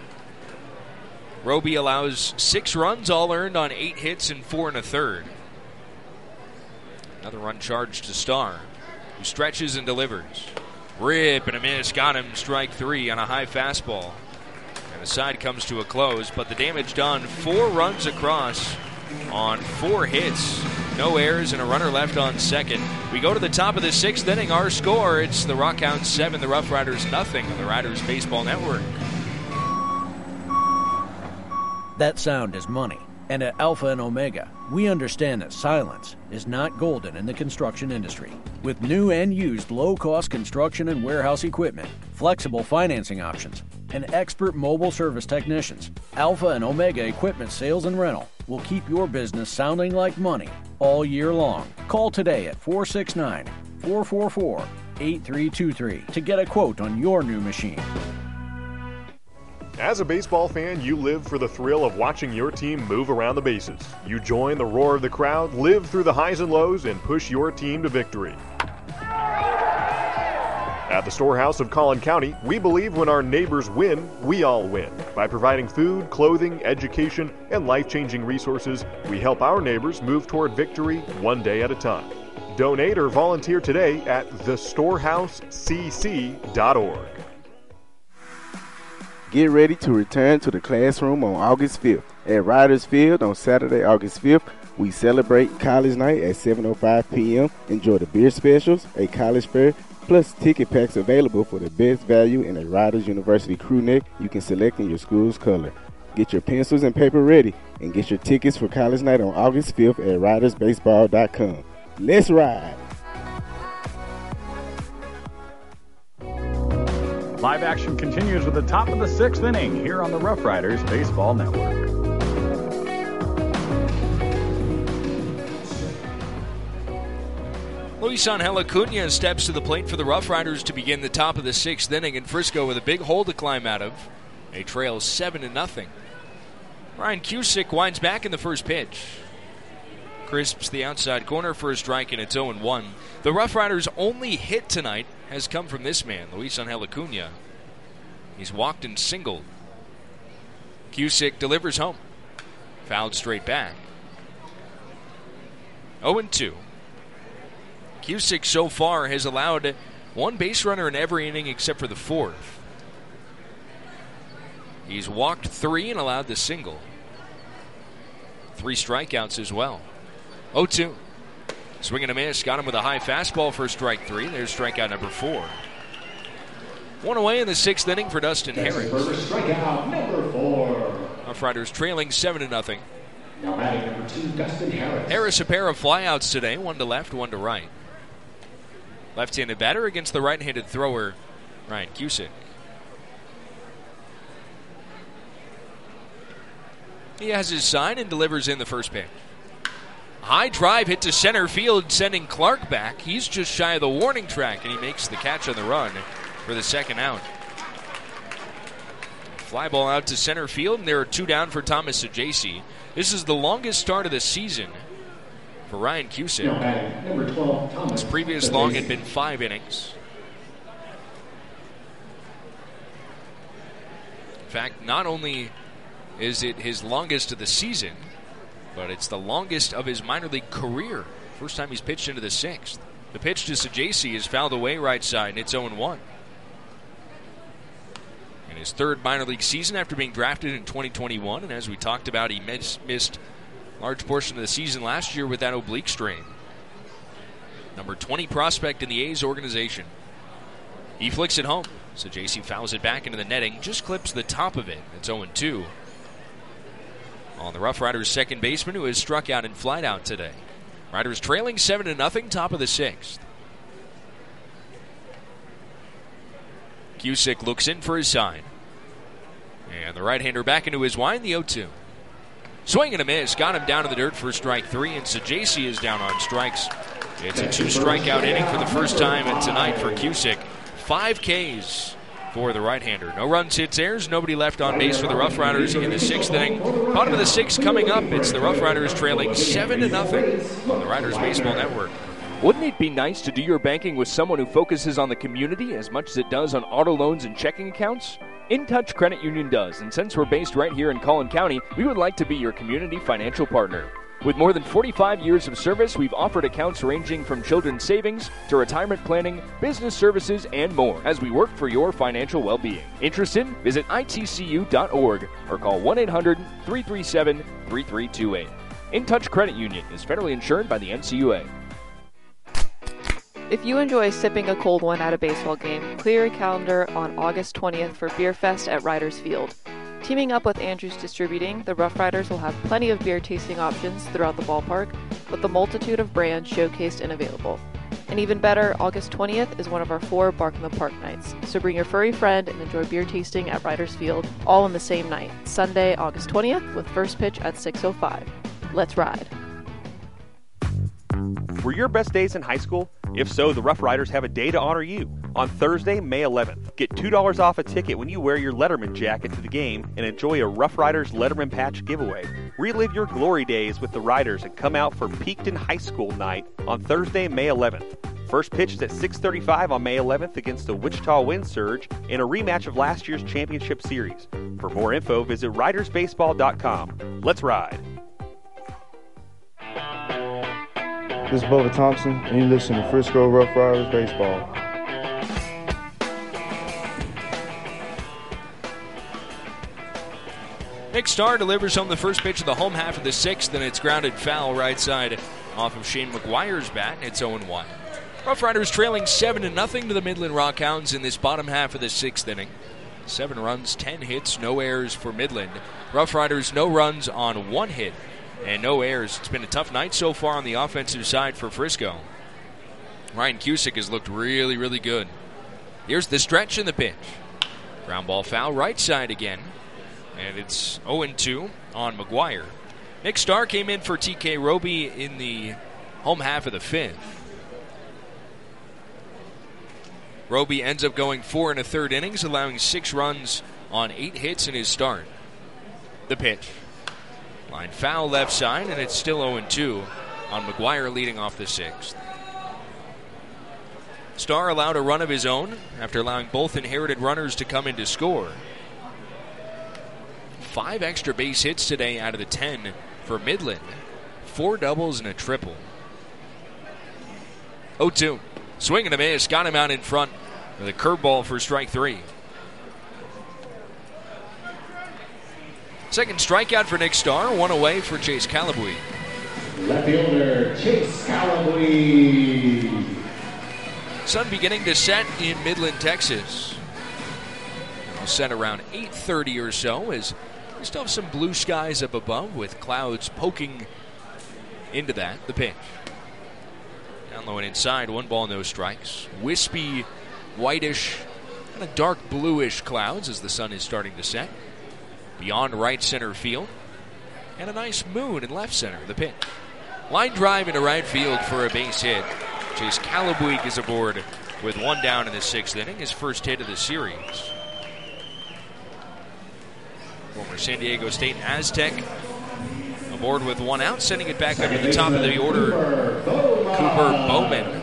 Roby allows 6 runs, all earned on 8 hits and 4 1/3. Another run charged to Star, who stretches and delivers. Rip and a miss. Got him. Strike 3 on a high fastball. And the side comes to a close, but the damage done. 4 runs across on 4 hits. No errors and a runner left on second. We go to the top of the 6th inning. Our score, it's the Rockhounds 7, the Rough Riders nothing on the Riders Baseball Network. That sound is money. And at Alpha and Omega, we understand that silence is not golden in the construction industry. With new and used low-cost construction and warehouse equipment, flexible financing options, and expert mobile service technicians, Alpha and Omega Equipment Sales and Rental will keep your business sounding like money all year long. Call today at 469-444-8323 to get a quote on your new machine. As a baseball fan, you live for the thrill of watching your team move around the bases. You join the roar of the crowd, live through the highs and lows, and push your team to victory. At the Storehouse of Collin County, we believe when our neighbors win, we all win. By providing food, clothing, education, and life-changing resources, we help our neighbors move toward victory one day at a time. Donate or volunteer today at thestorehousecc.org. Get ready to return to the classroom on August 5th. At Riders Field on Saturday, August 5th, we celebrate College Night at 7:05 p.m. Enjoy the beer specials, a college fair, plus ticket packs available for the best value in a Riders University crew neck you can select in your school's color. Get your pencils and paper ready and get your tickets for College Night on August 5th at ridersbaseball.com. Let's ride! Live action continues with the top of the 6th inning here on the Rough Riders Baseball Network. Luis Angel Acuna steps to the plate for the Rough Riders to begin the top of the 6th inning in Frisco with a big hole to climb out of. They trail 7-0. Ryan Cusick winds back in the first pitch. Crisps the outside corner for a strike, and it's 0-1. The Rough Riders' only hit tonight has come from this man, Luis Angel Acuna. He's walked and singled. Cusick delivers home. Fouled straight back. 0-2. Cusick so far has allowed 1 base runner in every inning except for the 4th. He's walked 3 and allowed the single. 3 strikeouts as well. 0-2. Swing and a miss. Got him with a high fastball for strike 3. There's strikeout number 4. 1 away in the 6th inning for Dustin Harris. Strikeout number 4. Rough Riders trailing 7-0. Now batting number 2, Dustin Harris. Harris a pair of flyouts today, 1 to left, 1 to right. Left-handed batter against the right-handed thrower, Ryan Cusick. He has his sign and delivers in the first pitch. High drive hit to center field, sending Clark back. He's just shy of the warning track, and he makes the catch on the run for the second out. Fly ball out to center field, and there are 2 down for Thomas Sajaci. This is the longest start of the season for Ryan Cusick. Number 12, Thomas. His previous long had been 5 innings. In fact, not only is it his longest of the season, but it's the longest of his minor league career. First time he's pitched into the 6th. The pitch to Sajaci is fouled away right side, and it's 0-1. In his 3rd minor league season after being drafted in 2021, and as we talked about, he missed a large portion of the season last year with that oblique strain. Number 20 prospect in the A's organization. He flicks it home. Sajaci fouls it back into the netting, just clips the top of it. It's 0-2. On the Rough Riders' second baseman, who has struck out and flied out today. Riders trailing 7-0, top of the 6th. Cusick looks in for his sign. And the right-hander back into his wind, the 0-2. Swing and a miss. Got him down to the dirt for strike 3, and Sajaci is down on strikes. It's a 2-strikeout inning for the first time tonight for Cusick. 5 Ks for the right-hander. No runs, hits, errors. Nobody left on base for the Rough Riders in the 6th inning. Bottom of the 6th coming up. It's the Rough Riders trailing 7-0 on the Riders Baseball Network. Wouldn't it be nice to do your banking with someone who focuses on the community as much as it does on auto loans and checking accounts? InTouch Credit Union does, and since we're based right here in Collin County, we would like to be your community financial partner. With more than 45 years of service, we've offered accounts ranging from children's savings to retirement planning, business services, and more as we work for your financial well-being. Interested? Visit itcu.org or call 1-800-337-3328. InTouch Credit Union is federally insured by the NCUA. If you enjoy sipping a cold one at a baseball game, clear your calendar on August 20th for Beer Fest at Riders Field. Teaming up with Andrews Distributing, the Rough Riders will have plenty of beer tasting options throughout the ballpark, with a multitude of brands showcased and available. And even better, August 20th is one of our 4 Bark in the Park nights, so bring your furry friend and enjoy beer tasting at Riders Field, all on the same night, Sunday, August 20th, with first pitch at 6:05. Let's ride. Were your best days in high school? If so, the Rough Riders have a day to honor you. On Thursday, May 11th, get $2 off a ticket when you wear your Letterman jacket to the game and enjoy a Rough Riders Letterman patch giveaway. Relive your glory days with the Riders and come out for Peakton High School night on Thursday, May 11th. First pitch is at 6:35 on May 11th against the Wichita Wind Surge in a rematch of last year's championship series. For more info, visit ridersbaseball.com. Let's ride. This is Bubba Thompson, and you listen to Frisco Rough Riders Baseball. Nick Starr delivers home the first pitch of the home half of the 6th, and it's grounded foul right side off of Shane McGuire's bat. It's 0-1. Rough Riders trailing 7-0 to the Midland Rockhounds in this bottom half of the 6th inning. 7 runs, 10 hits, no errors for Midland. Rough Riders no runs on 1 hit and no errors. It's been a tough night so far on the offensive side for Frisco. Ryan Cusick has looked really, really good. Here's the stretch and the pitch. Ground ball foul right side again. And it's 0-2 on McGuire. Nick Starr came in for TK Roby in the home half of the 5th. Roby ends up going 4 1/3 innings, allowing 6 runs on 8 hits in his start. The pitch. Line foul left side, and it's still 0-2 on McGuire leading off the 6th. Starr allowed a run of his own after allowing both inherited runners to come in to score. 5 extra base hits today out of the 10 for Midland. 4 doubles and a triple. 0-2. Swing and a miss. Got him out in front with a curveball for strike 3. Second strikeout for Nick Starr, one away for Chase Calabui. Left fielder Chase Calabui. Sun beginning to set in Midland, Texas. It'll set around 8:30 or so as we still have some blue skies up above with clouds poking into that. The pitch. Down low and inside, 1 ball, no strikes. Wispy, whitish, kind of dark bluish clouds as the sun is starting to set. Beyond right center field. And a nice moon in left center. The pitch. Line drive into right field for a base hit. Chase Calabui is aboard with 1 down in the 6th inning, his first hit of the series. Former San Diego State Aztec aboard with 1 out, sending it back up to the top of the order. Cooper Bowman.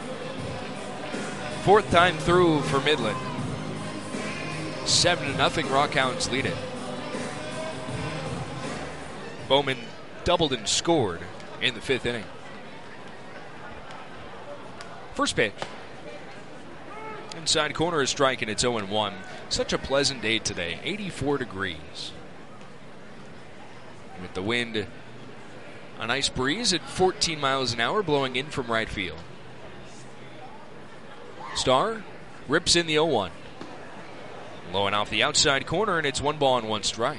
4th time through for Midland. 7-0 Rockhounds lead it. Bowman doubled and scored in the 5th inning. First pitch. Inside corner is striking. It's 0-1. Such a pleasant day today. 84 degrees. With the wind, a nice breeze at 14 miles an hour blowing in from right field. Starr rips in the 0-1. Low and off the outside corner, and it's 1 ball and 1 strike.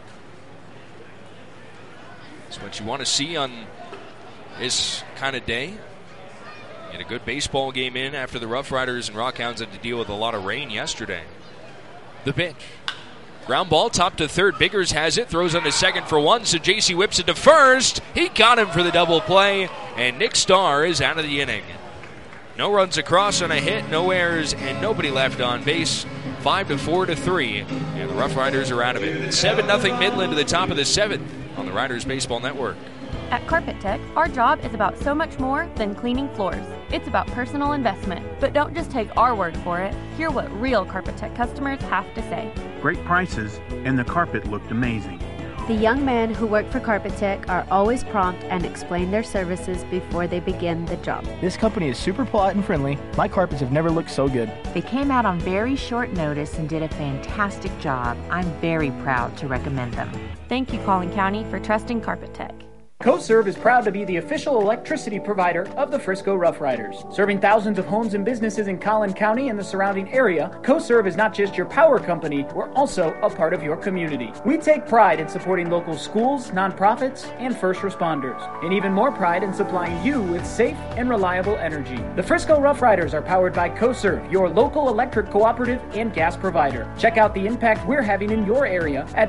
That's what you want to see on this kind of day. Get a good baseball game in after the Rough Riders and Rockhounds had to deal with a lot of rain yesterday. The pitch. Ground ball, top to third. Biggers has it, throws on to second for 1, so JC whips it to first. He got him for the double play, and Nick Starr is out of the inning. No runs across on a hit, no errors, and nobody left on base. 5-4-3, and the Rough Riders are out of it. 7-0 Midland to the top of the 7th on the Riders Baseball Network. At Carpet Tech, our job is about so much more than cleaning floors. It's about personal investment. But don't just take our word for it. Hear what real Carpet Tech customers have to say. Great prices, and the carpet looked amazing. The young men who work for Carpet Tech are always prompt and explain their services before they begin the job. This company is super polite and friendly. My carpets have never looked so good. They came out on very short notice and did a fantastic job. I'm very proud to recommend them. Thank you, Collin County, for trusting Carpet Tech. CoServe is proud to be the official electricity provider of the Frisco Rough Riders. Serving thousands of homes and businesses in Collin County and the surrounding area, CoServe is not just your power company, we're also a part of your community. We take pride in supporting local schools, nonprofits, and first responders, and even more pride in supplying you with safe and reliable energy. The Frisco Rough Riders are powered by CoServe, your local electric cooperative and gas provider. Check out the impact we're having in your area at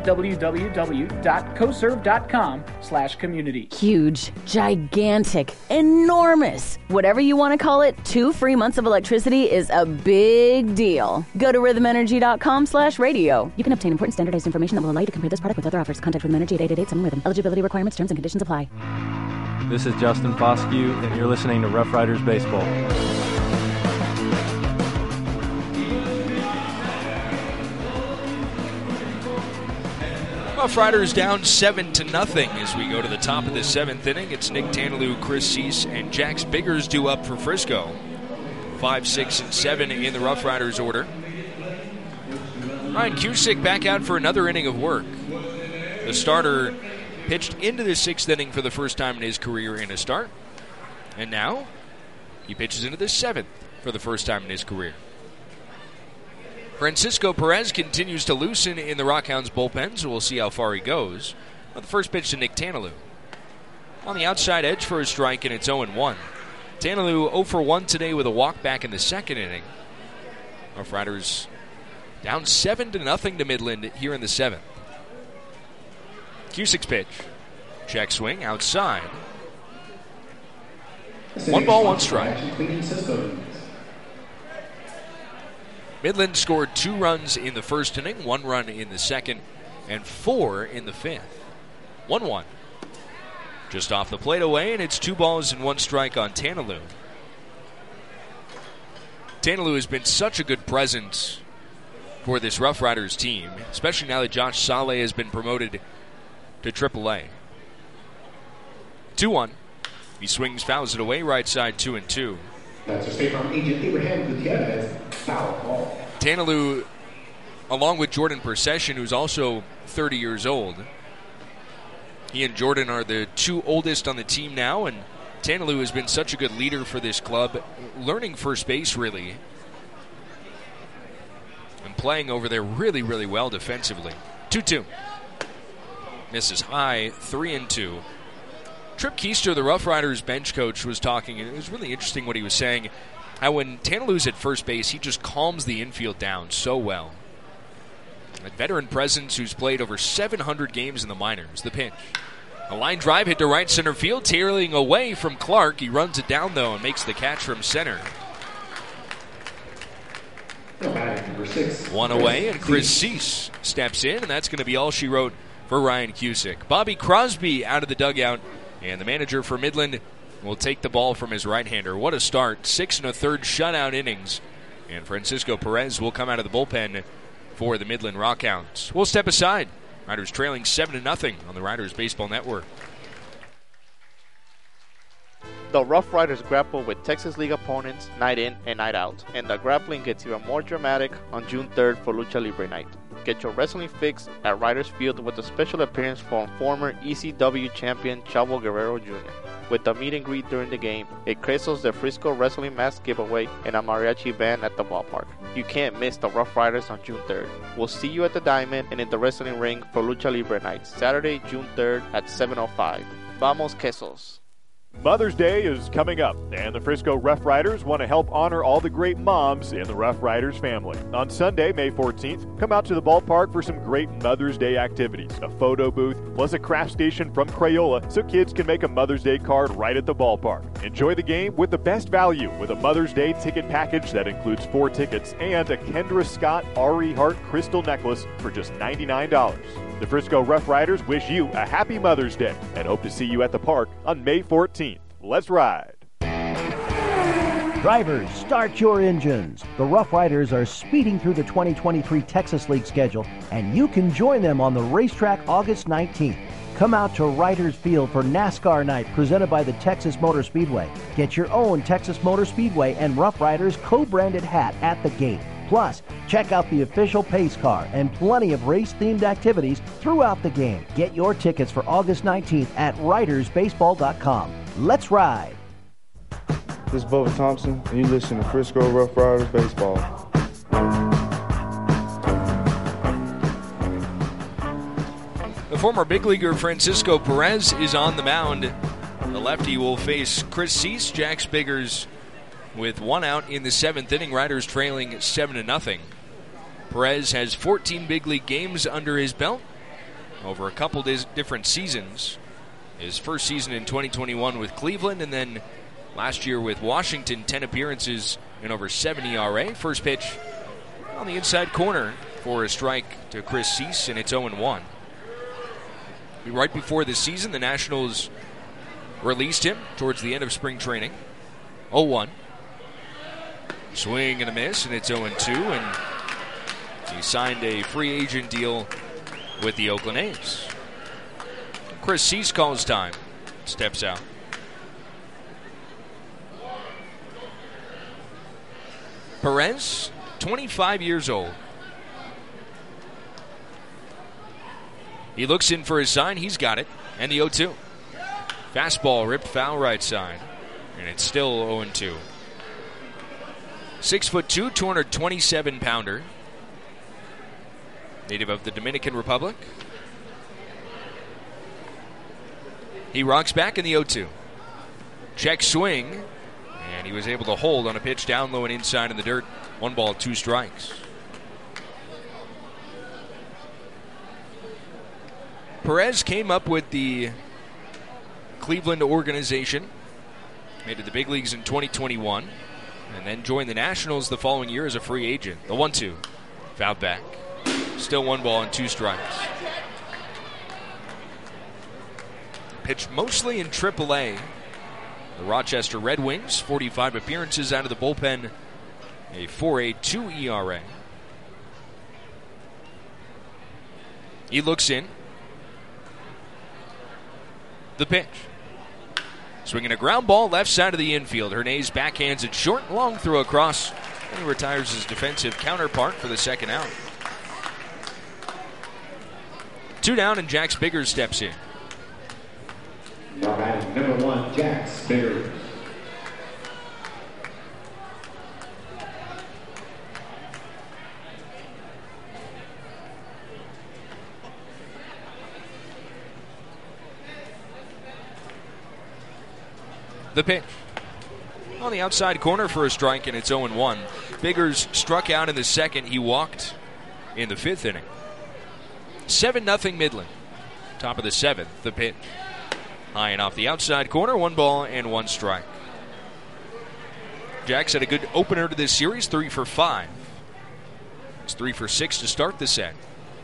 www.coserve.com/community. Huge, gigantic, enormous. Whatever you want to call it, 2 free months of electricity is a big deal. Go to rhythmenergy.com/radio. You can obtain important standardized information that will allow you to compare this product with other offers. Contact Rhythm Energy at 888-7-RHYTHM. Eligibility requirements, terms, and conditions apply. This is Justin Foscue, and you're listening to Rough Riders Baseball. Rough Riders down 7-0 as we go to the top of the 7th inning. It's Nick Tanalou, Chris Cease, and Jax Biggers due up for Frisco. 5, 6, and 7 in the Rough Riders order. Ryan Cusick back out for another inning of work. The starter pitched into the 6th inning for the first time in his career in a start. And now he pitches into the 7th for the first time in his career. Francisco Perez continues to loosen in the Rockhounds bullpen, so we'll see how far he goes. But the first pitch to Nick Tanalou. On the outside edge for a strike, and it's 0-1. Tanalou 0 for 1 today with a walk back in the 2nd inning. Rough Riders down 7-0 to Midland here in the 7th. Cusick's pitch. Check swing outside. 1 ball, 1 strike. Midland scored 2 runs in the 1st inning, 1 run in the 2nd, and 4 in the 5th. 1-1. Just off the plate away, and it's 2 balls and 1 strike on Tanalou. Tanalou has been such a good presence for this Rough Riders team, especially now that Josh Saleh has been promoted to AAA. 2-1. He swings, fouls it away, right side 2-2. That's a State Farm agent Abraham Gutierrez. Foul ball. Tanalou along with Jordan Procession, who's also 30 years old. He and Jordan are the two oldest on the team now, and Tanaloo has been such a good leader for this club, learning first base, really, and playing over there really, really well defensively. 2-2. Misses high, 3-2. Trip Keister, the Rough Riders bench coach, was talking, and it was really interesting what he was saying, how when Tanaloo's at first base, he just calms the infield down so well. A veteran presence who's played over 700 games in the minors. The pitch. A line drive hit to right center field, tailing away from Clark. He runs it down, though, and makes the catch from center. Number 6. One away, and Chris Cease steps in, and that's going to be all she wrote for Ryan Cusick. Bobby Crosby out of the dugout, and the manager for Midland will take the ball from his right-hander. What a start. 6 1/3 shutout innings. And Francisco Perez will come out of the bullpen for the Midland Rockhounds. We'll step aside. Riders trailing 7-0 on the Riders Baseball Network. The Rough Riders grapple with Texas League opponents night in and night out, and the grappling gets even more dramatic on June 3rd for Lucha Libre Night. Get your wrestling fix at Riders Field with a special appearance from former ECW champion Chavo Guerrero Jr. With a meet and greet during the game, a Cresos de Frisco wrestling mask giveaway, and a mariachi band at the ballpark. You can't miss the Rough Riders on June 3rd. We'll see you at the Diamond and in the wrestling ring for Lucha Libre Night, Saturday, June 3rd at 7:05. Vamos Quesos. Mother's Day is coming up, and the Frisco Rough Riders want to help honor all the great moms in the Rough Riders family. On Sunday, May 14th, come out to the ballpark for some great Mother's Day activities. A photo booth, plus a craft station from Crayola, so kids can make a Mother's Day card right at the ballpark. Enjoy the game with the best value with a Mother's Day ticket package that includes 4 tickets and a Kendra Scott Ari Hart crystal necklace for just $99. The Frisco Rough Riders wish you a happy Mother's Day and hope to see you at the park on May 14th. Let's ride. Drivers, start your engines. The Rough Riders are speeding through the 2023 Texas League schedule, and you can join them on the racetrack August 19th. Come out to Riders Field for NASCAR Night presented by the Texas Motor Speedway. Get your own Texas Motor Speedway and Rough Riders co-branded hat at the gate. Plus, check out the official pace car and plenty of race-themed activities throughout the game. Get your tickets for August 19th at ridersbaseball.com. Let's ride. This is Bubba Thompson, and you listen to Frisco Rough Riders Baseball. The former big leaguer Francisco Perez is on the mound. The lefty will face Chris Cease. Jack Spiggers with 1 out in the 7th inning. Riders trailing 7-0. Perez has 14 big league games under his belt over a couple different seasons. His first season in 2021 with Cleveland, and then last year with Washington, 10 appearances and over 7 ERA. First pitch on the inside corner for a strike to Chris Cease, and it's 0-1. Right before this season, the Nationals released him towards the end of spring training. 0-1. Swing and a miss, and it's 0-2, and he signed a free agent deal with the Oakland A's. Chris Cease calls time, steps out. Perez, 25 years old. He looks in for his sign, he's got it, and the 0-2. Fastball ripped foul right side, and it's still 0-2. 6'2", 227-pounder. Native of the Dominican Republic. He rocks back in the 0-2. Check swing, and he was able to hold on a pitch down low and inside in the dirt. 1 ball, 2 strikes. Perez came up with the Cleveland organization, made it to the big leagues in 2021, and then joined the Nationals the following year as a free agent. The 1-2, fouled back. Still 1 ball and 2 strikes. Pitched mostly in AAA. The Rochester Red Wings, 45 appearances out of the bullpen, a 4.82 ERA. He looks in. The pitch. Swinging a ground ball left side of the infield. Hernandez backhands it short, long throw across. And he retires his defensive counterpart for the second out. 2 down, and Jax Biggers steps in. Now batting number 1, Jax Biggers. The pitch. On the outside corner for a strike, and it's 0-1. Biggers struck out in the second. He walked in the 5th inning. 7-0 Midland. Top of the 7th, the pitch. High and off the outside corner, 1 ball and 1 strike. Jax had a good opener to this series, 3 for 5. It's 3 for 6 to start the set.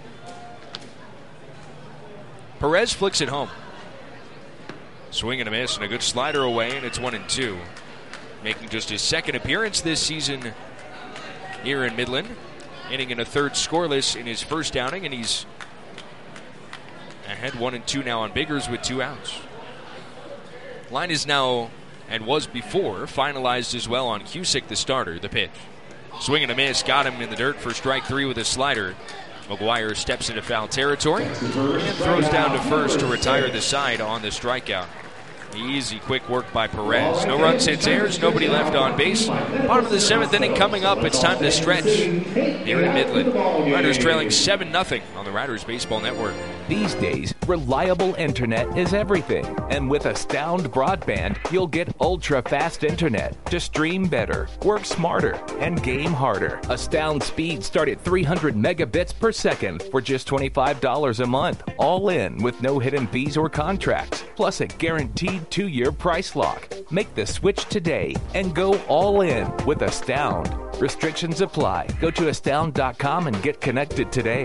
Perez flicks it home. Swing and a miss, and a good slider away, and it's 1-2. Making just his second appearance this season here in Midland. Inning in a 3rd scoreless in his first outing, and he's ahead 1-2 now on Biggers with 2 outs. Line is now, and was before, finalized as well on Cusick, the starter. The pitch. Swing and a miss, got him in the dirt for strike 3 with a slider. McGuire steps into foul territory and throws down to first to retire the side on the strikeout. Easy, quick work by Perez. No runs, hits, errors, nobody left on base. Bottom of the 7th inning coming up. It's time to stretch here in Midland. Riders trailing 7-0 on the Riders Baseball Network. These days, reliable internet is everything. And with Astound Broadband, you'll get ultra-fast internet to stream better, work smarter, and game harder. Astound speeds start at 300 megabits per second for just $25 a month. All in with no hidden fees or contracts, plus a guaranteed 2-year price lock. Make the switch today and go all in with Astound. Restrictions apply. Go to astound.com and get connected today.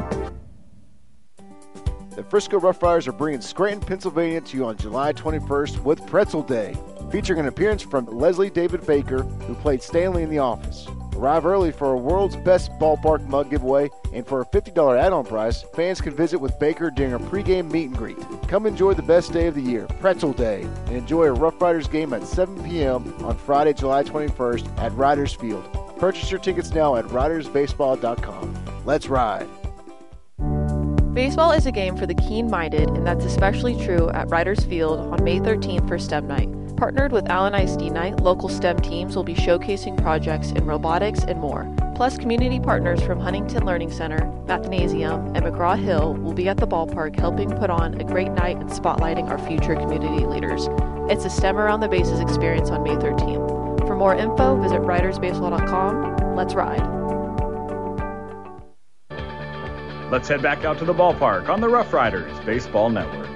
The Frisco Rough Riders are bringing Scranton, Pennsylvania to you on July 21st with Pretzel Day, featuring an appearance from Leslie David Baker, who played Stanley in The Office. Arrive early for a world's best ballpark mug giveaway, and for a $50 add-on price, fans can visit with Baker during a pregame meet and greet. Come enjoy the best day of the year, Pretzel Day, and enjoy a Rough Riders game at 7 p.m. on Friday, July 21st at Riders Field. Purchase your tickets now at ridersbaseball.com. Let's ride. Baseball is a game for the keen-minded, and that's especially true at Riders Field on May 13th for STEM Night. Partnered with Allen ISD Night, local STEM teams will be showcasing projects in robotics and more. Plus, community partners from Huntington Learning Center, Mathnasium, and McGraw-Hill will be at the ballpark helping put on a great night and spotlighting our future community leaders. It's a STEM Around the Bases experience on May 13th. For more info, visit ridersbaseball.com. Let's ride. Let's head back out to the ballpark on the Rough Riders Baseball Network.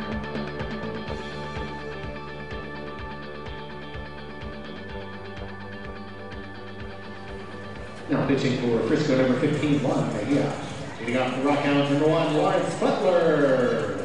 Now pitching for Frisco, number 15, Juan Mejia. Leading off the Rockhounds, number 1, Lawrence Butler.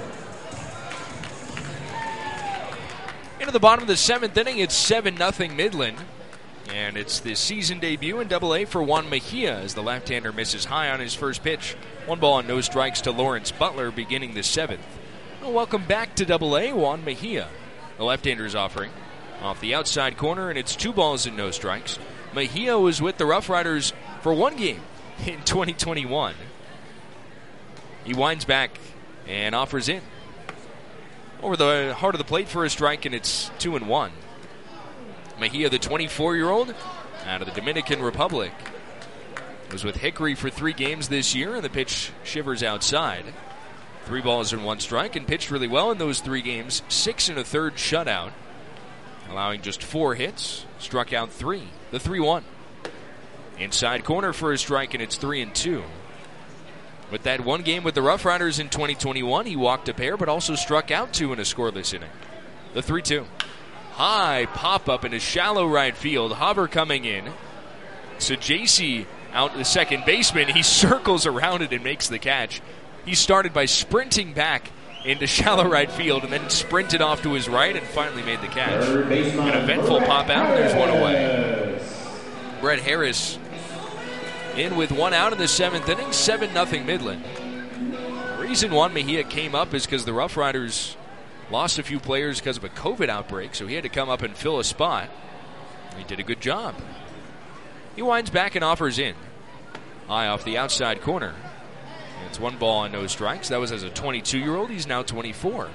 Into the bottom of the 7th inning, it's 7-0 Midland. And it's the season debut in Double-A for Juan Mejia as the left-hander misses high on his first pitch. 1 ball and no strikes to Lawrence Butler beginning the 7th. Well, welcome back to Double-A, Juan Mejia. The left-hander's offering off the outside corner, and it's 2 balls and no strikes. Mejia was with the Rough Riders for 1 game in 2021. He winds back and offers in. Over the heart of the plate for a strike, and it's 2-1. Mejia, the 24-year-old out of the Dominican Republic, was with Hickory for 3 games this year, and the pitch shivers outside. 3 balls and 1 strike, and pitched really well in those 3 games. 6 1/3 shutout, allowing just 4 hits. Struck out 3. The 3-1. Inside corner for a strike, and it's 3-2. With that 1 game with the Rough Riders in 2021, he walked a pair, but also struck out 2 in a scoreless inning. The 3-2. High pop-up into shallow right field. Haber coming in. So JC out the second baseman. He circles around it and makes the catch. He started by sprinting back into shallow right field and then sprinted off to his right and finally made the catch. An eventful pop out, and there's 1 away. Brett Harris in with 1 out in the 7th inning. 7-0 Midland. The reason Juan Mejia came up is because the Rough Riders lost a few players because of a COVID outbreak, so he had to come up and fill a spot. He did a good job. He winds back and offers in. High off the outside corner. It's 1 ball and no strikes. That was as a 22-year-old. He's now 24.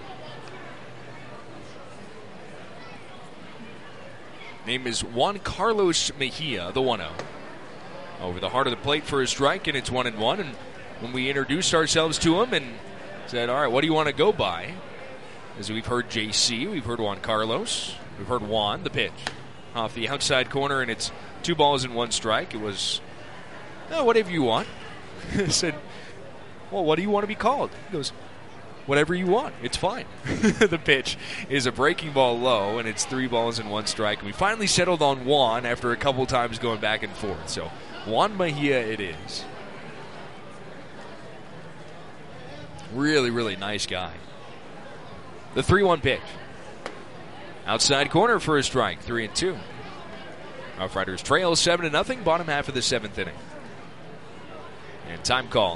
Name is Juan Carlos Mejia, the 1-0. Over the heart of the plate for a strike, and it's 1-1. And when we introduced ourselves to him and said, all right, what do you want to go by? As we've heard JC, we've heard Juan Carlos, we've heard Juan, the pitch. Off the outside corner, and it's 2 balls and 1 strike. It was, whatever you want. I said, well, what do you want to be called? He goes, whatever you want. It's fine. The pitch is a breaking ball low, and it's 3 balls and 1 strike. And we finally settled on Juan after a couple times going back and forth. So Juan Mejia it is. Really, really nice guy. The 3-1 pitch. Outside corner for a strike, 3-2. Rough Riders trail 7-0, bottom half of the 7th inning. And time call.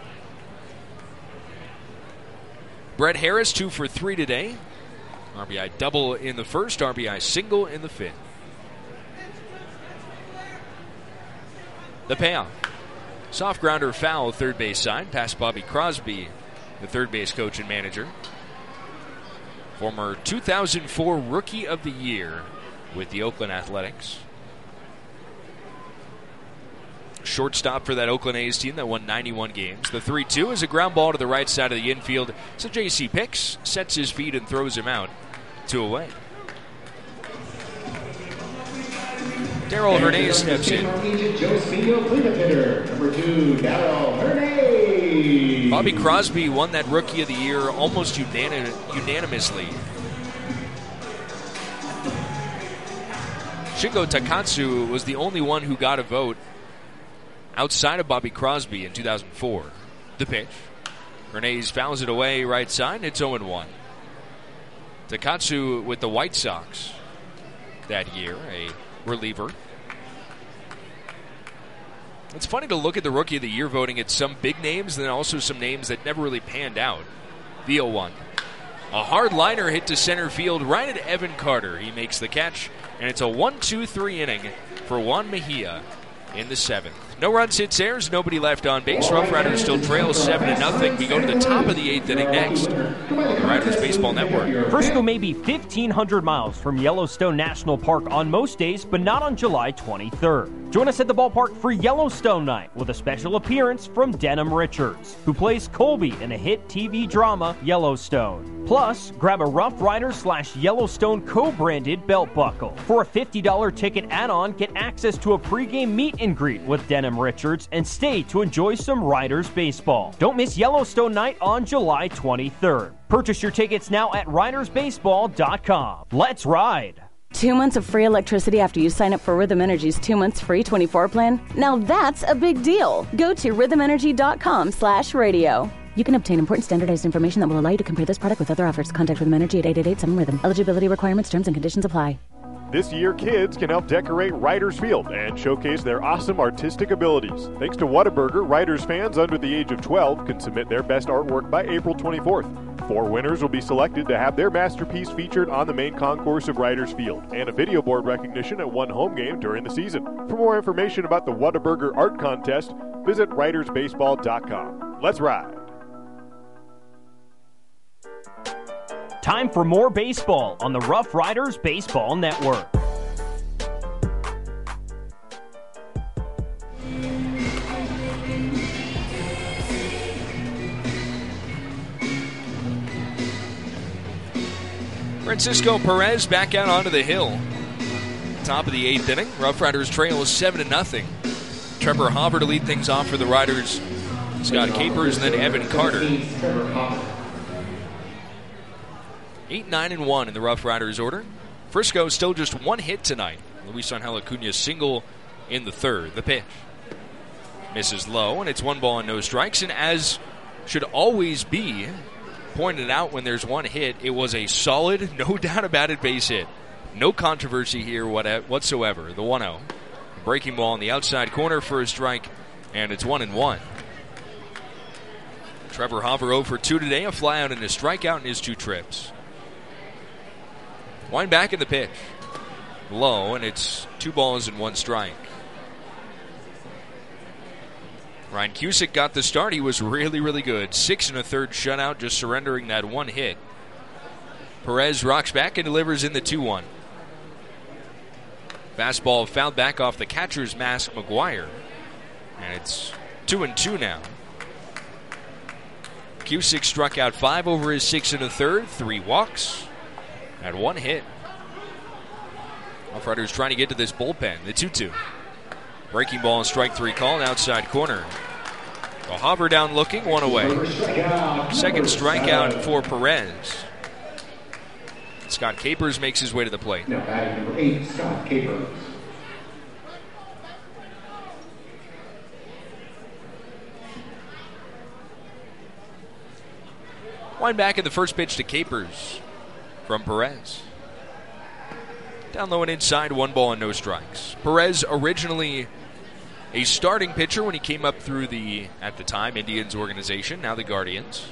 Brett Harris, 2 for 3 today. RBI double in the first, RBI single in the 5th. The payoff. Soft grounder foul, third base side, past Bobby Crosby, the third base coach and manager. Former 2004 Rookie of the Year with the Oakland Athletics. Shortstop for that Oakland A's team that won 91 games. The 3-2 is a ground ball to the right side of the infield. So JC picks, sets his feet, and throws him out. 2 away. Darryl Hernandez steps in. Bobby Crosby won that Rookie of the Year almost unanimously. Shingo Takatsu was the only one who got a vote outside of Bobby Crosby in 2004. The pitch. Hernandez fouls it away right side. It's 0-1. Takatsu with the White Sox that year, a reliever. It's funny to look at the Rookie of the Year voting at some big names and then also some names that never really panned out. The 0-1. A hard liner hit to center field right at Evan Carter. He makes the catch, and it's a 1-2-3 inning for Juan Mejia in the 7th. No runs, hits, errors, nobody left on base. Rough Riders still trail 7-0. We go to the top of the 8th inning next on the Riders Baseball Network. Frisco may be 1,500 miles from Yellowstone National Park on most days, but not on July 23rd. Join us at the ballpark for Yellowstone Night with a special appearance from Denham Richards, who plays Colby in the hit TV drama Yellowstone. Plus, grab a Rough Riders/Yellowstone co-branded belt buckle. For a $50 ticket add-on, get access to a pregame meet and greet with Denham Richards and stay to enjoy some Riders baseball. Don't miss Yellowstone Night on July 23rd. Purchase your tickets now at ridersbaseball.com. Let's ride! 2 months of free electricity after you sign up for Rhythm Energy's 2 months free 24 plan? Now that's a big deal. Go to rhythmenergy.com/radio. You can obtain important standardized information that will allow you to compare this product with other offers. Contact Rhythm Energy at 888-7-RHYTHM. Eligibility requirements, terms, and conditions apply. This year, kids can help decorate Riders Field and showcase their awesome artistic abilities. Thanks to Whataburger, Riders fans under the age of 12 can submit their best artwork by April 24th. 4 winners will be selected to have their masterpiece featured on the main concourse of Riders Field and a video board recognition at 1 home game during the season. For more information about the Whataburger Art Contest, visit ridersbaseball.com. Let's ride! Time for more baseball on the Rough Riders Baseball Network. Francisco Perez back out onto the hill. Top of the 8th inning. Rough Riders trail 7-0. Trevor Hopper to lead things off for the Riders. Scott Capers and then Evan Carter. 8-9-1 in the Rough Riders order. Frisco still just 1 hit tonight. Luis Angel Acuna single in the 3rd. The pitch misses low, and it's 1 ball and no strikes. And as should always be pointed out when there's 1 hit, it was a solid, no doubt about it, base hit. No controversy here whatsoever. The 1-0. Breaking ball on the outside corner for a strike, and it's 1-1. Trevor Hopper 0 for 2 today, a flyout and a strikeout in his 2 trips. Wind back in the pitch. Low, and it's 2 balls and 1 strike. Ryan Cusick got the start. He was really, really good. 6 1/3 shutout, just surrendering that one hit. Perez rocks back and delivers in the 2-1. Fastball fouled back off the catcher's mask, McGuire. And it's 2-2 now. Cusick struck out 5 over his 6 1/3, 3 walks, and 1 hit. Rough Riders trying to get to this bullpen. The 2-2. Breaking ball and strike 3 called outside corner. A hover down looking, 1 away. Second strikeout for Perez. Scott Capers makes his way to the plate. Now batting number 8, Scott Capers. Wind back in the first pitch to Capers from Perez. Down low and inside, 1 ball and no strikes. Perez originally a starting pitcher when he came up through the, at the time, Indians organization, now the Guardians.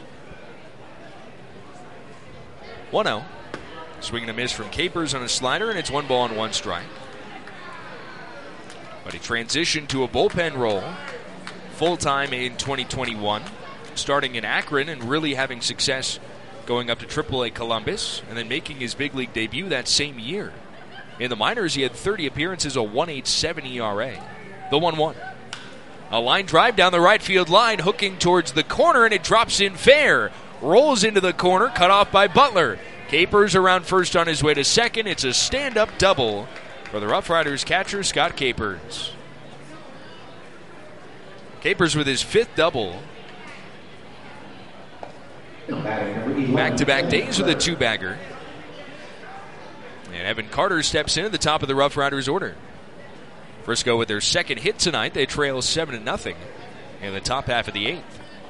1-0. Swing and a miss from Capers on a slider, and it's 1 ball and 1 strike. But he transitioned to a bullpen role full-time in 2021, starting in Akron and really having success going up to AAA Columbus, and then making his big league debut that same year. In the minors, he had 30 appearances, a 1.87 ERA. The 1-1. A line drive down the right field line, hooking towards the corner, and it drops in fair. Rolls into the corner, cut off by Butler. Capers around first on his way to second. It's a stand-up double for the Rough Riders catcher, Scott Capers. Capers with his 5th double. Back-to-back days with a 2-bagger. And Evan Carter steps in at the top of the Rough Riders order. Frisco with their 2nd hit tonight. They trail 7-0 in the top half of the 8th.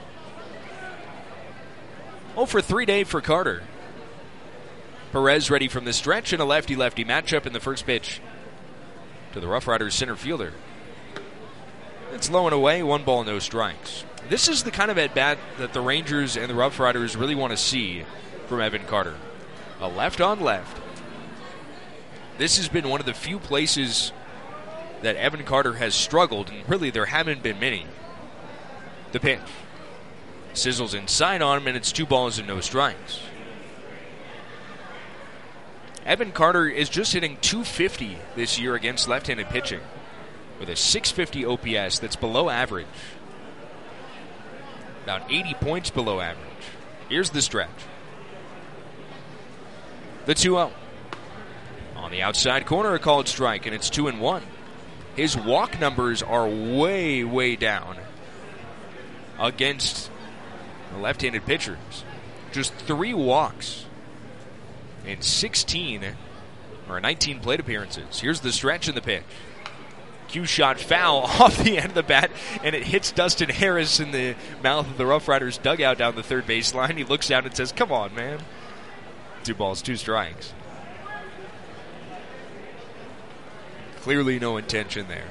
0 for 3 day for Carter. Perez ready from the stretch in a lefty-lefty matchup in the first pitch to the Rough Riders center fielder. It's low and away, 1 ball, no strikes. This is the kind of at-bat that the Rangers and the Rough Riders really want to see from Evan Carter. A left on left. This has been one of the few places that Evan Carter has struggled, and really there haven't been many. The pitch. Sizzles inside on him, and it's 2 balls and no strikes. Evan Carter is just hitting .250 this year against left-handed pitching, with a .650 OPS that's below average. About 80 points below average. Here's the stretch. The 2-0. On the outside corner, a called strike, and it's 2-1. His walk numbers are way, way down against the left-handed pitchers. Just 3 walks in 19 plate appearances. Here's the stretch in the pitch. Cue shot foul off the end of the bat, and it hits Dustin Harris in the mouth of the Rough Riders dugout down the third baseline. He looks down and says, "Come on, man." 2 balls, 2 strikes. Clearly no intention there.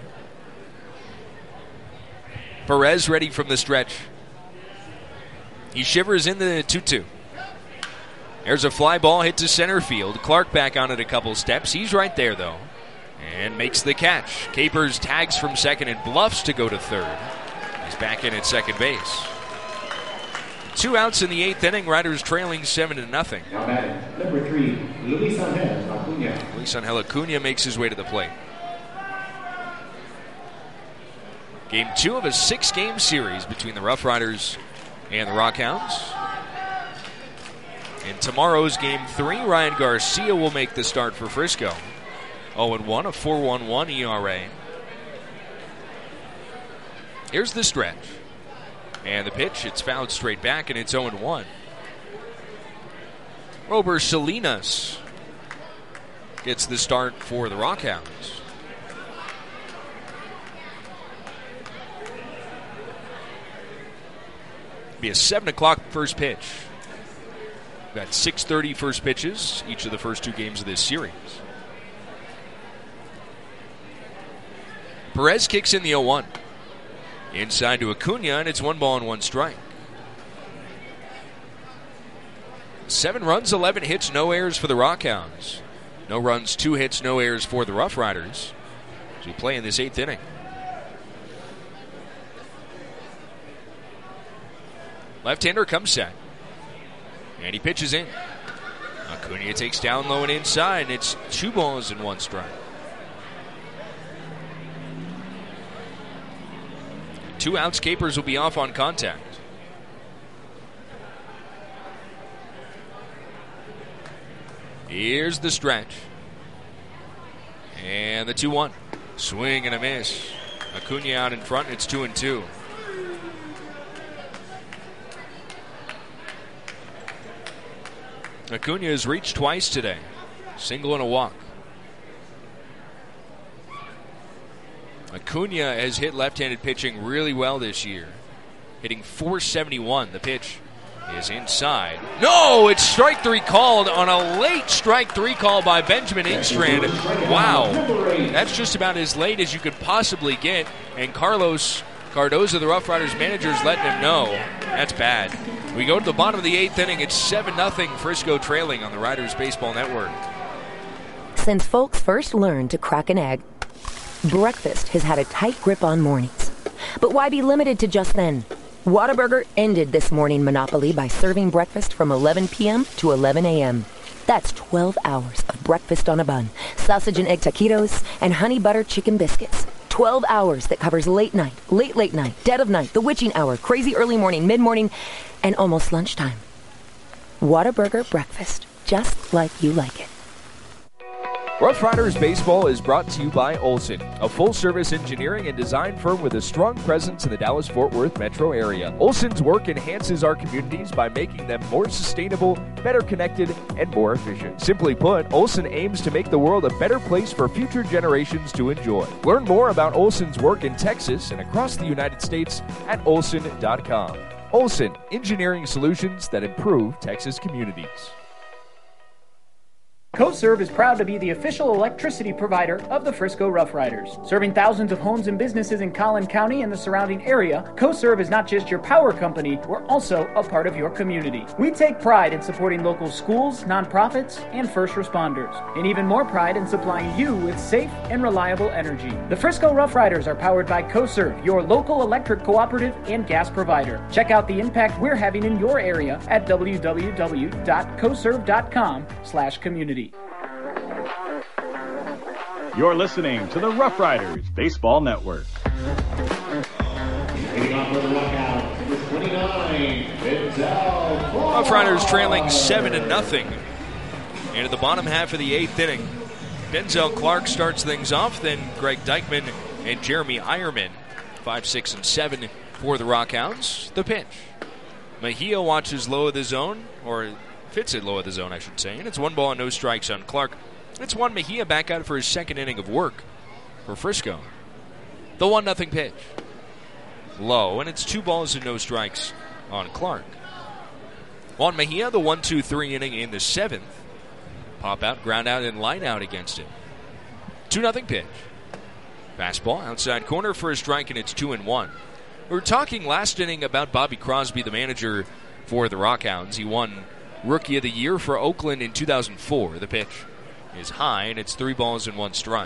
Perez ready from the stretch. He shivers in the 2-2. There's a fly ball hit to center field. Clark back on it a couple steps. He's right there, though, and makes the catch. Capers tags from second and bluffs to go to third. He's back in at second base. 2 outs in the 8th inning. Riders trailing 7-0. Now batting, number 3, Luis Angel Acuna. Luis Angel Acuna makes his way to the plate. Game 2 of a 6-game series between the Rough Riders and the Rockhounds. In tomorrow's Game 3, Ryan Garcia will make the start for Frisco. 0-1, a 4.11 ERA. Here's the stretch. And the pitch, it's fouled straight back, and it's 0-1. Rober Salinas gets the start for the Rockhounds. Be a 7 o'clock first pitch. We've got 6:30 first pitches each of the first 2 games of this series. Perez kicks in the 0-1. Inside to Acuna, and it's 1 ball and 1 strike. 7 runs, 11 hits, no errors for the Rockhounds. No runs, 2 hits, no errors for the Rough Riders as we play in this 8th inning. Left-hander comes set. And he pitches in. Acuna takes down low and inside. It's 2 balls and 1 strike. 2 outs. Capers will be off on contact. Here's the stretch. And the 2-1. Swing and a miss. Acuna out in front. It's 2-2. Acuna has reached twice today. Single and a walk. Acuna has hit left-handed pitching really well this year. Hitting .471. The pitch is inside. No, it's strike 3 called on a late strike 3 call by Benjamin Ingstrand. Wow. That's just about as late as you could possibly get. And Carlos Cardozo, the Rough Riders manager, is letting him know that's bad. We go to the bottom of the 8th inning. It's 7-0 Frisco trailing on the Riders Baseball Network. Since folks first learned to crack an egg, breakfast has had a tight grip on mornings. But why be limited to just then? Whataburger ended this morning monopoly by serving breakfast from 11 p.m. to 11 a.m. That's 12 hours of breakfast on a bun, sausage and egg taquitos, and honey butter chicken biscuits. 12 hours that covers late night, late night, dead of night, the witching hour, crazy early morning, mid-morning, and almost lunchtime. Whataburger breakfast, just like you like it. Rough Riders Baseball is brought to you by Olson, a full-service engineering and design firm with a strong presence in the Dallas-Fort Worth metro area. Olson's work enhances our communities by making them more sustainable, better connected, and more efficient. Simply put, Olson aims to make the world a better place for future generations to enjoy. Learn more about Olson's work in Texas and across the United States at olson.com. Olson, engineering solutions that improve Texas communities. CoServe is proud to be the official electricity provider of the Frisco Rough Riders. Serving thousands of homes and businesses in Collin County and the surrounding area, CoServe is not just your power company, we're also a part of your community. We take pride in supporting local schools, nonprofits, and first responders, and even more pride in supplying you with safe and reliable energy. The Frisco Rough Riders are powered by CoServe, your local electric cooperative and gas provider. Check out the impact we're having in your area at www.coserve.com/community. You're listening to the Rough Riders Baseball Network. Rough Riders trailing 7-0. And at the bottom half of the 8th inning, Denzel Clark starts things off, then Greg Dykman and Jeremy Eierman. 5, 6, and 7 for the Rockhounds. The pitch. Mejia watches low of the zone, or fits it low of the zone, I should say. And it's 1 ball and no strikes on Clark. It's Juan Mejia back out for his 2nd inning of work for Frisco. The 1-0 pitch. Low, and it's 2 balls and no strikes on Clark. Juan Mejia, the 1-2-3 inning in the 7th. Pop out, ground out, and line out against him. 2-0 pitch. Fastball, outside corner for a strike, and it's 2-1. We were talking last inning about Bobby Crosby, the manager for the Rockhounds. He won Rookie of the Year for Oakland in 2004. The pitch is high, and it's 3 balls and 1 strike.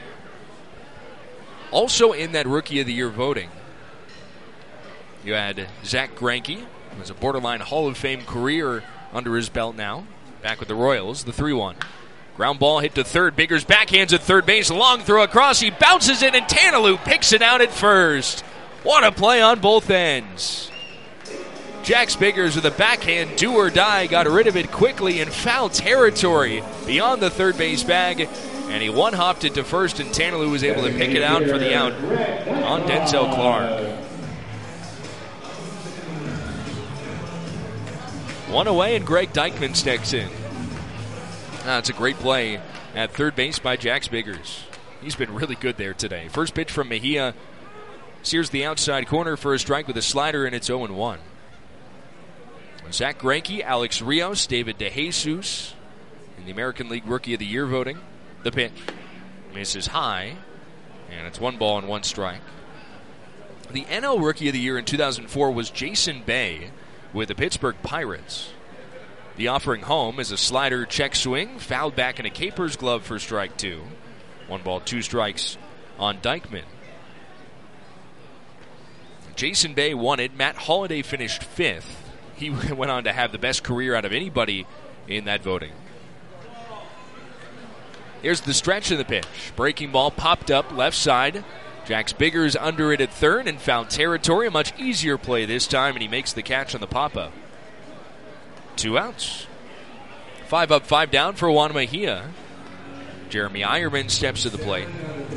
Also in that Rookie of the Year voting, you had Zach Greinke, who has a borderline Hall of Fame career under his belt now, back with the Royals, the 3-1. Ground ball hit to third. Biggers backhands at third base. Long throw across. He bounces it, and Tanalou picks it out at first. What a play on both ends. Jax Biggers with a backhand do or die got rid of it quickly in foul territory beyond the third base bag, and he one-hopped it to first, and Tanalou was able to pick it out for the out on Denzel Clark. 1 away, and Greg Dykman steps in. That's a great play at third base by Jax Biggers. He's been really good there today. First pitch from Mejia sears the outside corner for a strike with a slider, and it's 0-1. Zach Greinke, Alex Rios, David DeJesus in the American League Rookie of the Year voting. The pitch misses high, and it's 1 ball and 1 strike. The NL Rookie of the Year in 2004 was Jason Bay with the Pittsburgh Pirates. The offering home is a slider check swing, fouled back in a Capers glove for strike 2. 1 ball, 2 strikes on Dykman. Jason Bay won it. Matt Holliday finished 5th. He went on to have the best career out of anybody in that voting. Here's the stretch of the pitch. Breaking ball popped up left side. Jax Biggers under it at third and found territory. A much easier play this time, and he makes the catch on the pop-up. 2 outs. 5 up, 5 down for Juan Mejia. Jeremy Eierman steps to the plate.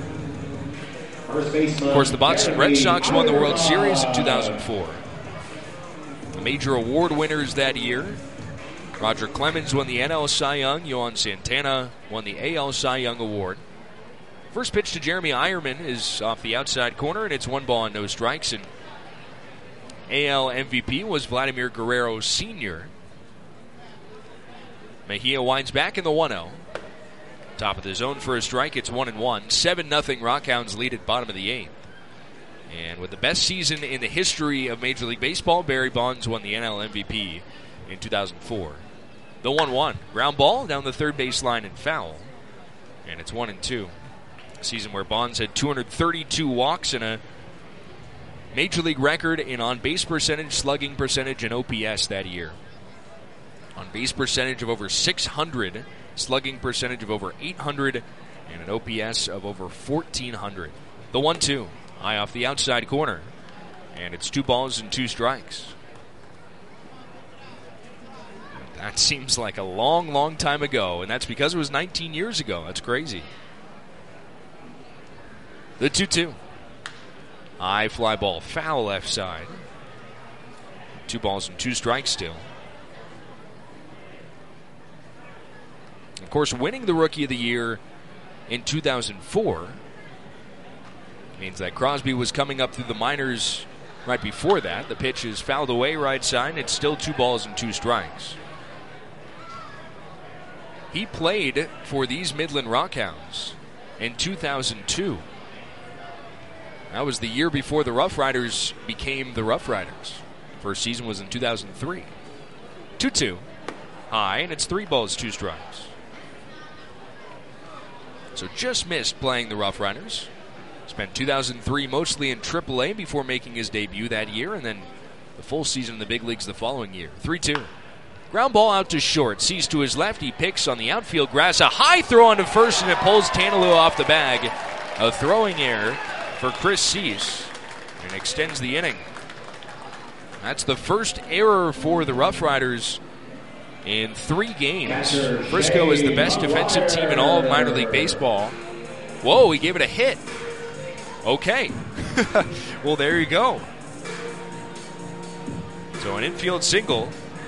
Of course, the Boston Red Sox won the World Series in 2004. The major award winners that year: Roger Clemens won the NL Cy Young. Yohan Santana won the AL Cy Young Award. First pitch to Jeremy Eierman is off the outside corner, and it's 1 ball and no strikes. And AL MVP was Vladimir Guerrero Sr. Mejia winds back in the 1-0. Top of the zone for a strike. It's 1-1. 7-0 Rockhounds lead at bottom of the 8th. And with the best season in the history of Major League Baseball, Barry Bonds won the NL MVP in 2004. The 1-1. Ground ball down the third base line and foul. And it's 1-2. A season where Bonds had 232 walks and a Major League record in on-base percentage, slugging percentage, and OPS that year. On-base percentage of over 600, slugging percentage of over 800, and an OPS of over 1,400. The 1-2, high off the outside corner, and it's 2 balls and 2 strikes. That seems like a long, long time ago, and that's because it was 19 years ago. That's crazy. The 2-2. High fly ball, foul left side. 2 balls and 2 strikes still. Of course, winning the Rookie of the Year in 2004 means that Crosby was coming up through the minors right before that. The pitch is fouled away right side. It's still 2 balls and 2 strikes. He played for these Midland Rockhounds in 2002. That was the year before the Rough Riders became the Rough Riders. First season was in 2003. 2-2. High, and it's 3 balls, 2 strikes. So just missed playing the Rough Riders. Spent 2003 mostly in AAA before making his debut that year, and then the full season in the big leagues the following year. 3-2. Ground ball out to short. Sees to his left. He picks on the outfield grass. A high throw onto first, and it pulls Tanalua off the bag. A throwing error for Chris Cease, and extends the inning. That's the first error for the Rough Riders in 3 games. Frisco is the best defensive team in all of minor league baseball. Whoa, he gave it a hit. Okay. Well, there you go. So an infield single.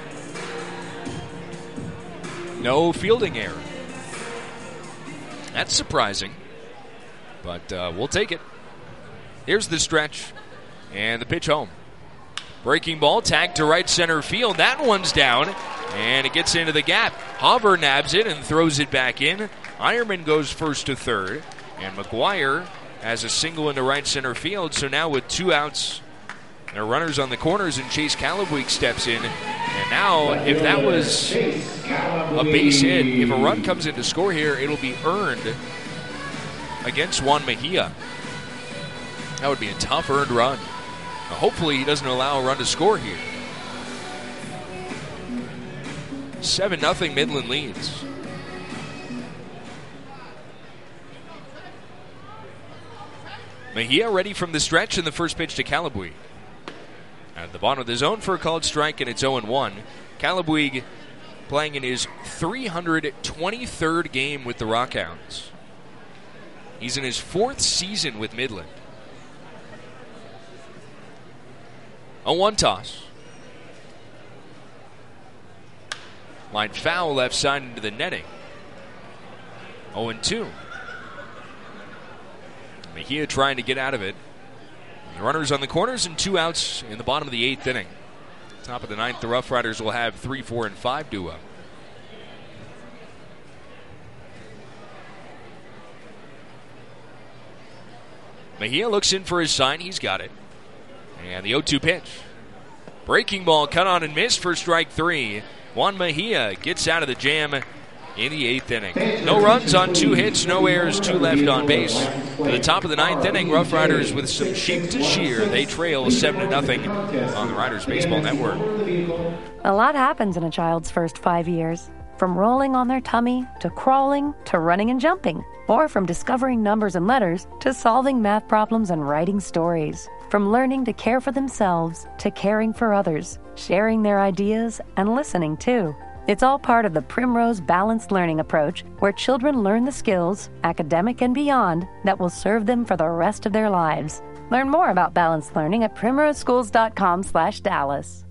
No fielding error. That's surprising, but we'll take it. Here's the stretch, and the pitch home. Breaking ball, tagged to right center field. That one's down, and it gets into the gap. Hauber nabs it and throws it back in. Eierman goes first to third, and McGuire has a single into right center field. So now with 2 outs, there are runners on the corners, and Chase Calabuig steps in. And now, if that was a base hit, if a run comes in to score here, it'll be earned against Juan Mejia. That would be a tough earned run. Now, hopefully he doesn't allow a run to score here. 7-0 Midland leads. Mejia ready from the stretch, and the first pitch to Calabuig. At the bottom of the zone for a called strike, and it's 0-1. Calabuig playing in his 323rd game with the Rockhounds. He's in his 4th season with Midland. A 1 toss. Line foul left side into the netting. 0-2. Mejia trying to get out of it. The runners on the corners and 2 outs in the bottom of the 8th inning. Top of the 9th, the Rough Riders will have 3, 4, and 5 duo. Mejia looks in for his sign. He's got it. And the 0-2 pitch. Breaking ball cut on and missed for strike 3. Juan Mejia gets out of the jam in the 8th inning. No runs on 2 hits, no errors, 2 left on base. To the top of the 9th inning, Rough Riders with some sheep to shear. They trail 7-0 on the Riders Baseball Network. A lot happens in a child's first 5 years. From rolling on their tummy, to crawling, to running and jumping. Or from discovering numbers and letters, to solving math problems and writing stories. From learning to care for themselves, to caring for others, sharing their ideas, and listening too. It's all part of the Primrose Balanced Learning approach, where children learn the skills, academic and beyond, that will serve them for the rest of their lives. Learn more about balanced learning at primroseschools.com/Dallas.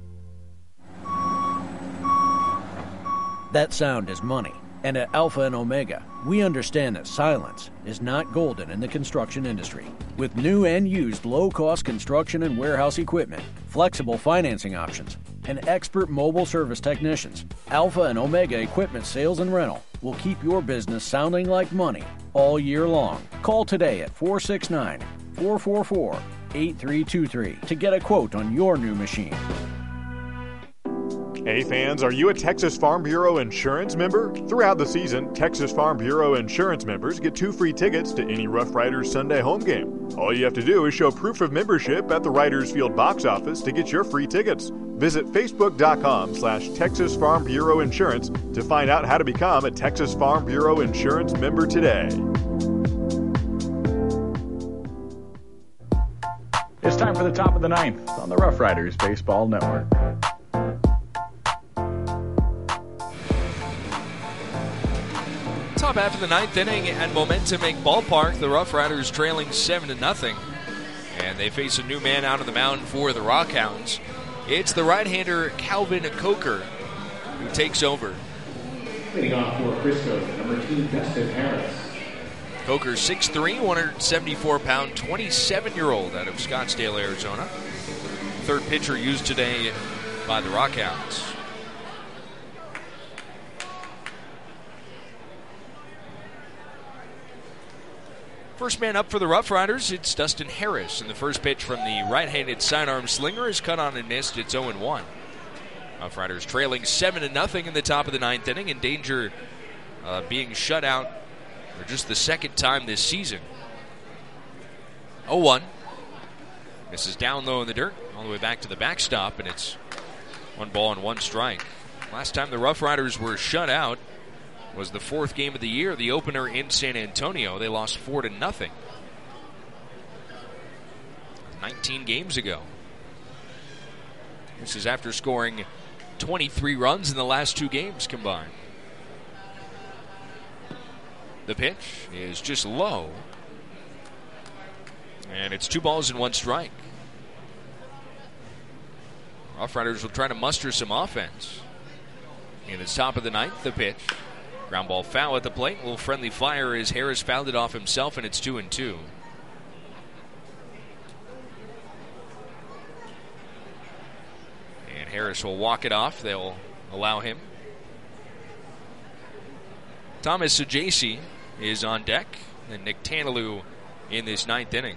That sound is money. And at Alpha and Omega, we understand that silence is not golden in the construction industry. With new and used low-cost construction and warehouse equipment, flexible financing options, and expert mobile service technicians, Alpha and Omega Equipment Sales and Rental will keep your business sounding like money all year long. Call today at 469-444-8323 to get a quote on your new machine. Hey fans, are you a Texas Farm Bureau Insurance member? Throughout the season, Texas Farm Bureau Insurance members get 2 free tickets to any Rough Riders Sunday home game. All you have to do is show proof of membership at the Riders Field box office to get your free tickets. Visit facebook.com/Texas Farm Bureau Insurance to find out how to become a Texas Farm Bureau Insurance member today. It's time for the top of the 9th on the Rough Riders Baseball Network. Top half of the 9th inning at Momentum Inc. Ballpark. The Rough Riders trailing 7-0. And they face a new man out on the mound for the Rockhounds. It's the right-hander Calvin Coker who takes over. Leading off for Frisco, number 2, Dustin Harris. Coker 6'3", 174-pound, 27-year-old out of Scottsdale, Arizona. Third pitcher used today by the Rockhounds. First man up for the Rough Riders, it's Dustin Harris. And the first pitch from the right-handed sidearm slinger is cut on and missed. It's 0-1. Rough Riders trailing 7-0 in the top of the 9th inning, in danger of being shut out for just the second time this season. 0-1. Misses down low in the dirt, all the way back to the backstop, and it's 1 ball and 1 strike. Last time the Rough Riders were shut out was the 4th game of the year, the opener in San Antonio. They lost 4-0. 19 games ago. This is after scoring 23 runs in the last 2 games combined. The pitch is just low. And it's 2 balls and 1 strike. Rough Riders will try to muster some offense. In the top of the 9th, the pitch. Ground ball foul at the plate. A little friendly fire as Harris fouled it off himself, and it's 2-2. And Harris will walk it off. They'll allow him. Thomas Sajaci is on deck, and Nick Tanalou in this 9th inning.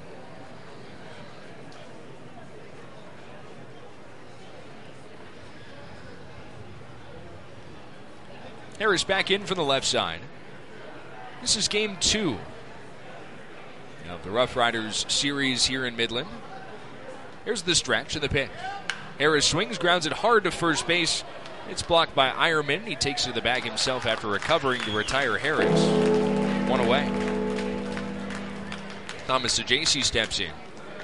Harris back in from the left side. This is game 2 of the Rough Riders series here in Midland. Here's the stretch and the pitch. Harris swings, grounds it hard to first base. It's blocked by Eierman. He takes it to the bag himself after recovering to retire Harris. 1 away. Thomas Sajaci steps in.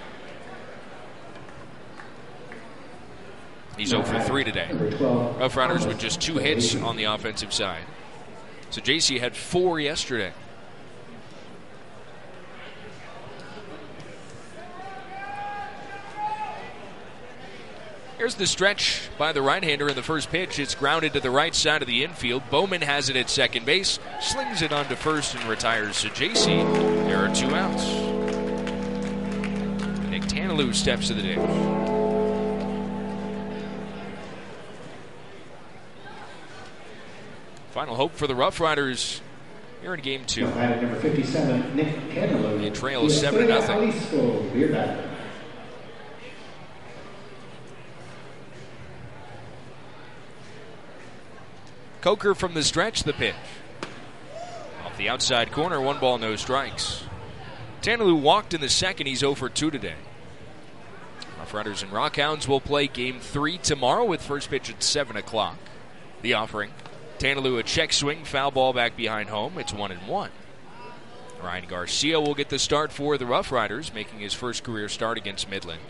He's 0 for 3 today. Rough Riders with just 2 hits on the offensive side. Sajaci had 4 yesterday. Here's the stretch by the right-hander in the first pitch. It's grounded to the right side of the infield. Bowman has it at second base, slings it onto first and retires Sajaci. There are 2 outs. Nick Tanalou steps to the dish. Final hope for the Rough Riders here in game 2. Number 57, Nick Tanalou. They trail 7-0. Coker from the stretch, the pitch. the outside corner, 1 ball, no strikes. Tanaloo walked in the second. He's 0 for 2 today. Rough Riders and Rockhounds will play Game 3 tomorrow with first pitch at 7 o'clock. The offering, Tanaloo a check swing, foul ball back behind home. It's 1-1. Ryan Garcia will get the start for the Rough Riders, making his first career start against Midland.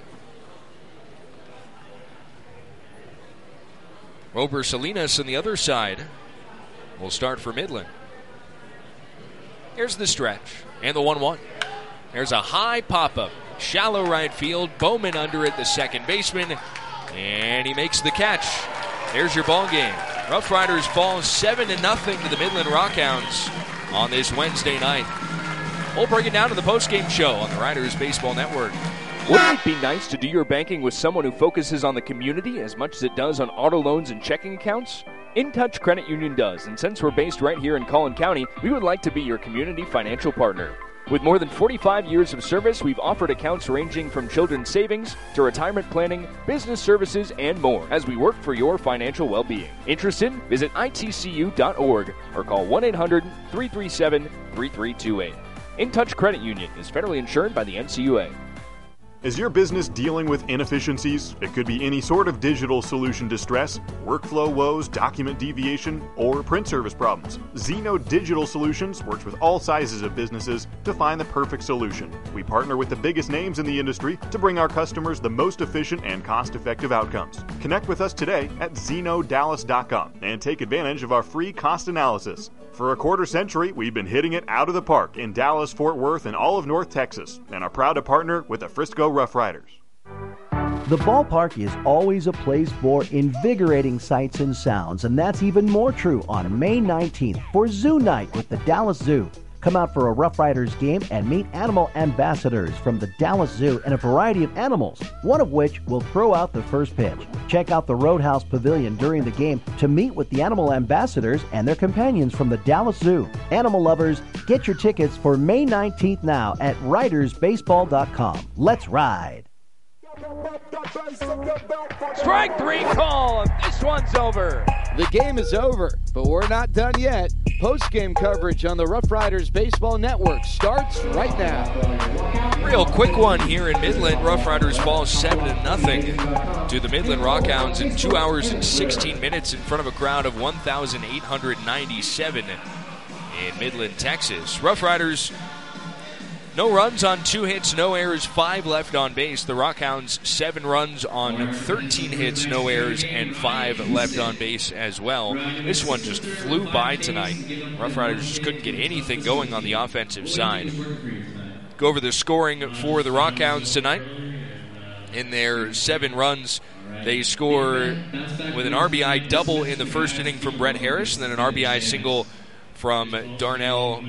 Rober Salinas on the other side will start for Midland. Here's the stretch and the 1-1. There's a high pop-up, shallow right field. Bowman under it, the second baseman, and he makes the catch. There's your ball game. Rough Riders fall 7-0 to the Midland Rockhounds on this Wednesday night. We'll break it down to the postgame show on the Riders Baseball Network. Wouldn't it be nice to do your banking with someone who focuses on the community as much as it does on auto loans and checking accounts? InTouch Credit Union does, and since we're based right here in Collin County, we would like to be your community financial partner. With more than 45 years of service, we've offered accounts ranging from children's savings to retirement planning, business services, and more as we work for your financial well-being. Interested? Visit itcu.org or call 1-800-337-3328. InTouch Credit Union is federally insured by the NCUA. Is your business dealing with inefficiencies? It could be any sort of digital solution distress, workflow woes, document deviation, or print service problems. Zeno Digital Solutions works with all sizes of businesses to find the perfect solution. We partner with the biggest names in the industry to bring our customers the most efficient and cost-effective outcomes. Connect with us today at ZenoDallas.com and take advantage of our free cost analysis. For a quarter century, we've been hitting it out of the park in Dallas, Fort Worth, and all of North Texas, and are proud to partner with the Frisco Rough Riders. The ballpark is always a place for invigorating sights and sounds, and that's even more true on May 19th for Zoo Night with the Dallas Zoo. Come out for a Rough Riders game and meet animal ambassadors from the Dallas Zoo and a variety of animals, one of which will throw out the first pitch. Check out the Roadhouse Pavilion during the game to meet with the animal ambassadors and their companions from the Dallas Zoo. Animal lovers, get your tickets for May 19th now at ridersbaseball.com. Let's ride. Strike 3 call. This one's over. The game is over, but we're not done yet. Post-game coverage on the Rough Riders Baseball Network starts right now. Real quick one here in Midland. Rough Riders fall 7-0 to the Midland Rockhounds in 2 hours and 16 minutes in front of a crowd of 1,897 in Midland, Texas. Rough Riders, no runs on 2 hits, no errors, 5 left on base. The Rockhounds, 7 runs on 13 hits, no errors, and 5 left on base as well. This one just flew by tonight. Rough Riders just couldn't get anything going on the offensive side. Go over the scoring for the Rockhounds tonight. In their 7 runs, they score with an RBI double in the first inning from Brett Harris, and then an RBI single from Darrell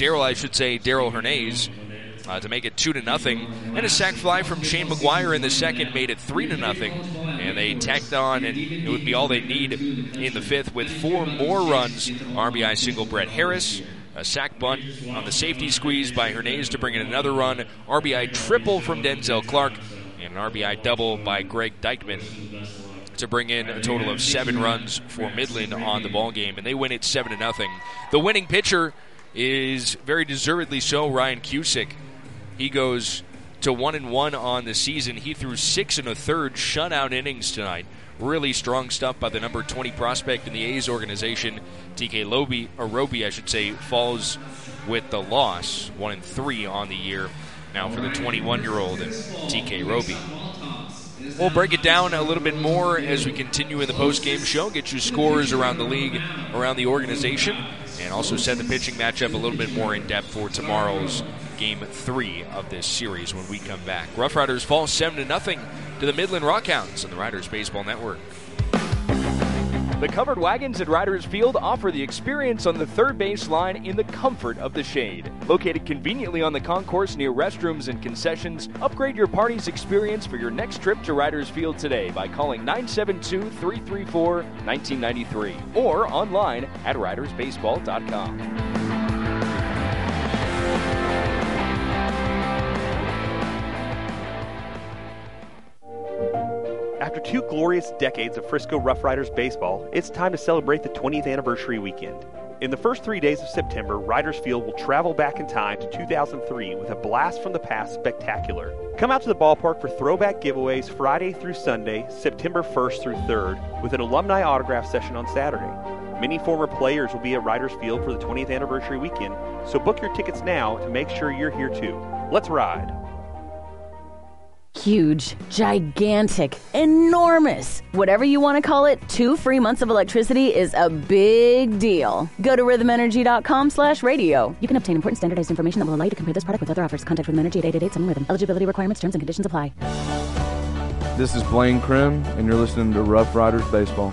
Hernandez to make it 2-0, and a sac fly from Shane McGuire in the second made it 3-0, and they tacked on, and it would be all they need in the fifth with 4 more runs. RBI single Brett Harris, a sac bunt on the safety squeeze by Hernandez to bring in another run, RBI triple from Denzel Clark, and an RBI double by Greg Dykman to bring in a total of 7 runs for Midland on the ballgame, and they win it 7-0. The winning pitcher is very deservedly so Ryan Cusick. He goes to 1-1 on the season. He threw 6 1/3 shutout innings tonight. Really strong stuff by the number 20 prospect in the A's organization. TK Roby, falls with the loss. 1-3 on the year now for the 21-year-old TK Roby. We'll break it down a little bit more as we continue in the post-game show, get you scores around the league, around the organization, and also set the pitching matchup a little bit more in depth for tomorrow's Game 3 of this series when we come back. Rough Riders fall 7-0 to the Midland Rockhounds on the Riders Baseball Network. The covered wagons at Riders Field offer the experience on the third base line in the comfort of the shade. Located conveniently on the concourse near restrooms and concessions, upgrade your party's experience for your next trip to Riders Field today by calling 972-334-1993 or online at ridersbaseball.com. After 2 glorious decades of Frisco Rough Riders baseball, it's time to celebrate the 20th anniversary weekend. In the first 3 days of September, Riders Field will travel back in time to 2003 with a Blast from the Past spectacular. Come out to the ballpark for throwback giveaways Friday through Sunday, September 1st through 3rd, with an alumni autograph session on Saturday. Many former players will be at Riders Field for the 20th anniversary weekend, so book your tickets now to make sure you're here too. Let's ride! Huge, gigantic, enormous, whatever you want to call it, 2 free months of electricity is a big deal. Go to rhythmenergy.com/radio. You can obtain important standardized information that will allow you to compare this product with other offers. Contact Rhythm Energy at 888-7-RHYTHM. Eligibility requirements, terms, and conditions apply. This is Blaine Krim, and you're listening to Rough Riders Baseball.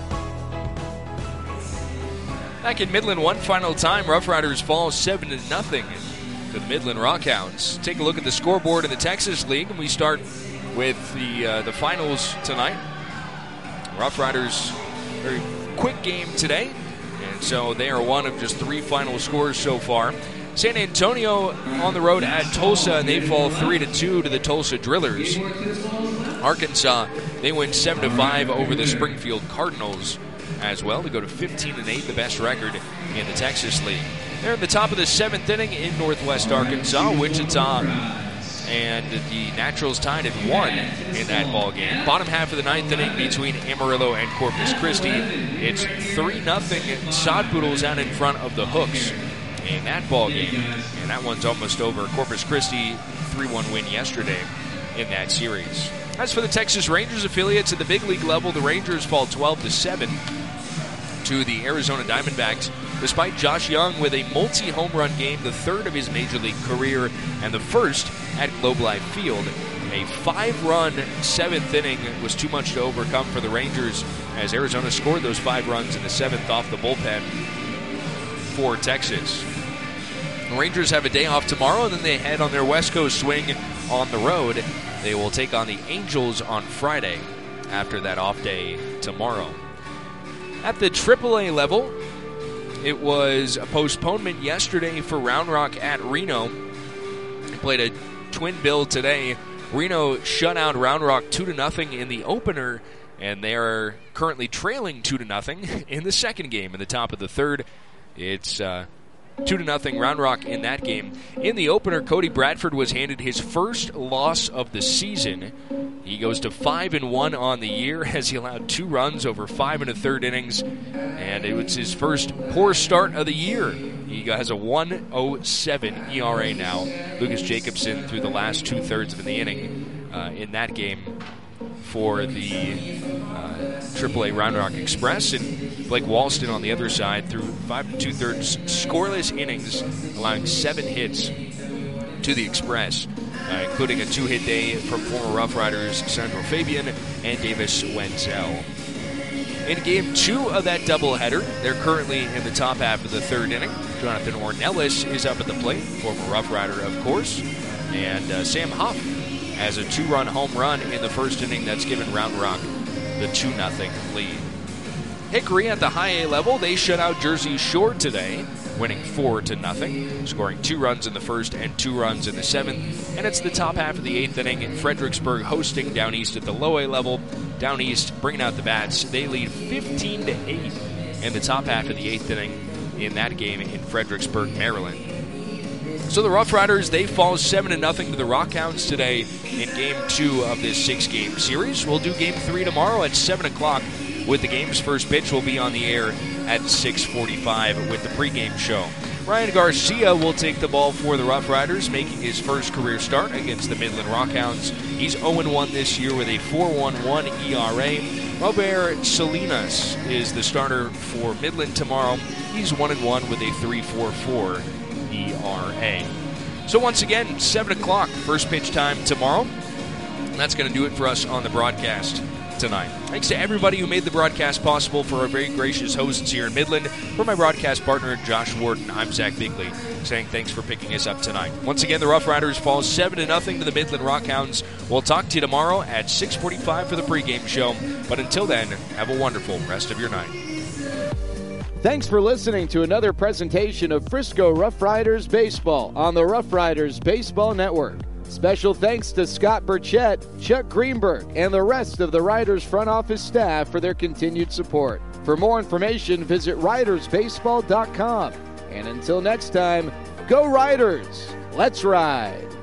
Back in Midland one final time, Rough Riders fall 7-0 to the Midland Rockhounds. Take a look at the scoreboard in the Texas League, and we start with the finals tonight. Rough Riders, very quick game today, and so they are one of just 3 final scores so far. San Antonio on the road at Tulsa, and they fall 3-2 to the Tulsa Drillers. Arkansas, they win 7-5 over the Springfield Cardinals as well to go to 15-8, the best record in the Texas League. They're in the top of the 7th inning in Northwest Arkansas. Wichita and the Naturals tied at 1 in that ball game. Bottom half of the 9th inning between Amarillo and Corpus Christi. It's 3-0 Sod Poodles out in front of the Hooks in that ball game. And that one's almost over. Corpus Christi 3-1 win yesterday in that series. As for the Texas Rangers affiliates at the big league level, the Rangers fall 12-7 to the Arizona Diamondbacks, despite Josh Young with a multi-home run game, the 3rd of his major league career and the 1st at Globe Life Field. A 5-run 7th inning was too much to overcome for the Rangers as Arizona scored those 5 runs in the 7th off the bullpen for Texas. The Rangers have a day off tomorrow, and then they head on their West Coast swing on the road. They will take on the Angels on Friday after that off day tomorrow. At the AAA level, it was a postponement yesterday for Round Rock at Reno. They played a twin bill today. Reno shut out Round Rock 2-0 in the opener, and they are currently trailing 2-0 in the second game. In the top of the 3rd, it's 2-0 Round Rock in that game. In the opener, Cody Bradford was handed his first loss of the season. He goes to 5-1 on the year as he allowed 2 runs over 5 1/3 innings, and it was his first poor start of the year. He has a 1.07 ERA now. Lucas Jacobson through the last 2/3 of the inning in that game for the AAA Round Rock Express, and Blake Walston on the other side through 5 2/3 scoreless innings, allowing 7 hits to the Express, including a 2-hit day from former Rough Riders Sandro Fabian and Davis Wenzel. In Game 2 of that doubleheader, they're currently in the top half of the 3rd inning. Jonathan Ornelas is up at the plate, former Rough Rider, of course, and Sam Huff has a 2-run home run in the 1st inning that's given Round Rock the 2-0 lead. Hickory at the high A level, they shut out Jersey Shore today, winning 4-0, scoring 2 runs in the 1st and 2 runs in the 7th. And it's the top half of the 8th inning in Fredericksburg hosting Down East at the low A level. Down East bringing out the bats. They lead 15-8 in the top half of the 8th inning in that game in Fredericksburg, Maryland. So the Rough Riders, they fall 7-0 to the Rockhounds today in Game 2 of this 6-game series. We'll do Game 3 tomorrow at 7 o'clock with the game's first pitch. Will be on the air at 6:45 with the pregame show. Ryan Garcia will take the ball for the Rough Riders, making his first career start against the Midland Rockhounds. He's 0-1 this year with a 4.11 ERA. Robert Salinas is the starter for Midland tomorrow. He's 1-1 with a 3.44 ERA. So once again, 7 o'clock, first pitch time tomorrow. And that's going to do it for us on the broadcast tonight. Thanks to everybody who made the broadcast possible, for our very gracious hosts here in Midland. For my broadcast partner, Josh Warden, I'm Zach Bigley, saying thanks for picking us up tonight. Once again, the Rough Riders fall 7-0 to the Midland Rockhounds. We'll talk to you tomorrow at 6:45 for the pregame show. But until then, have a wonderful rest of your night. Thanks for listening to another presentation of Frisco Rough Riders Baseball on the Rough Riders Baseball Network. Special thanks to Scott Burchett, Chuck Greenberg, and the rest of the Riders front office staff for their continued support. For more information, visit ridersbaseball.com. And until next time, go Riders! Let's ride!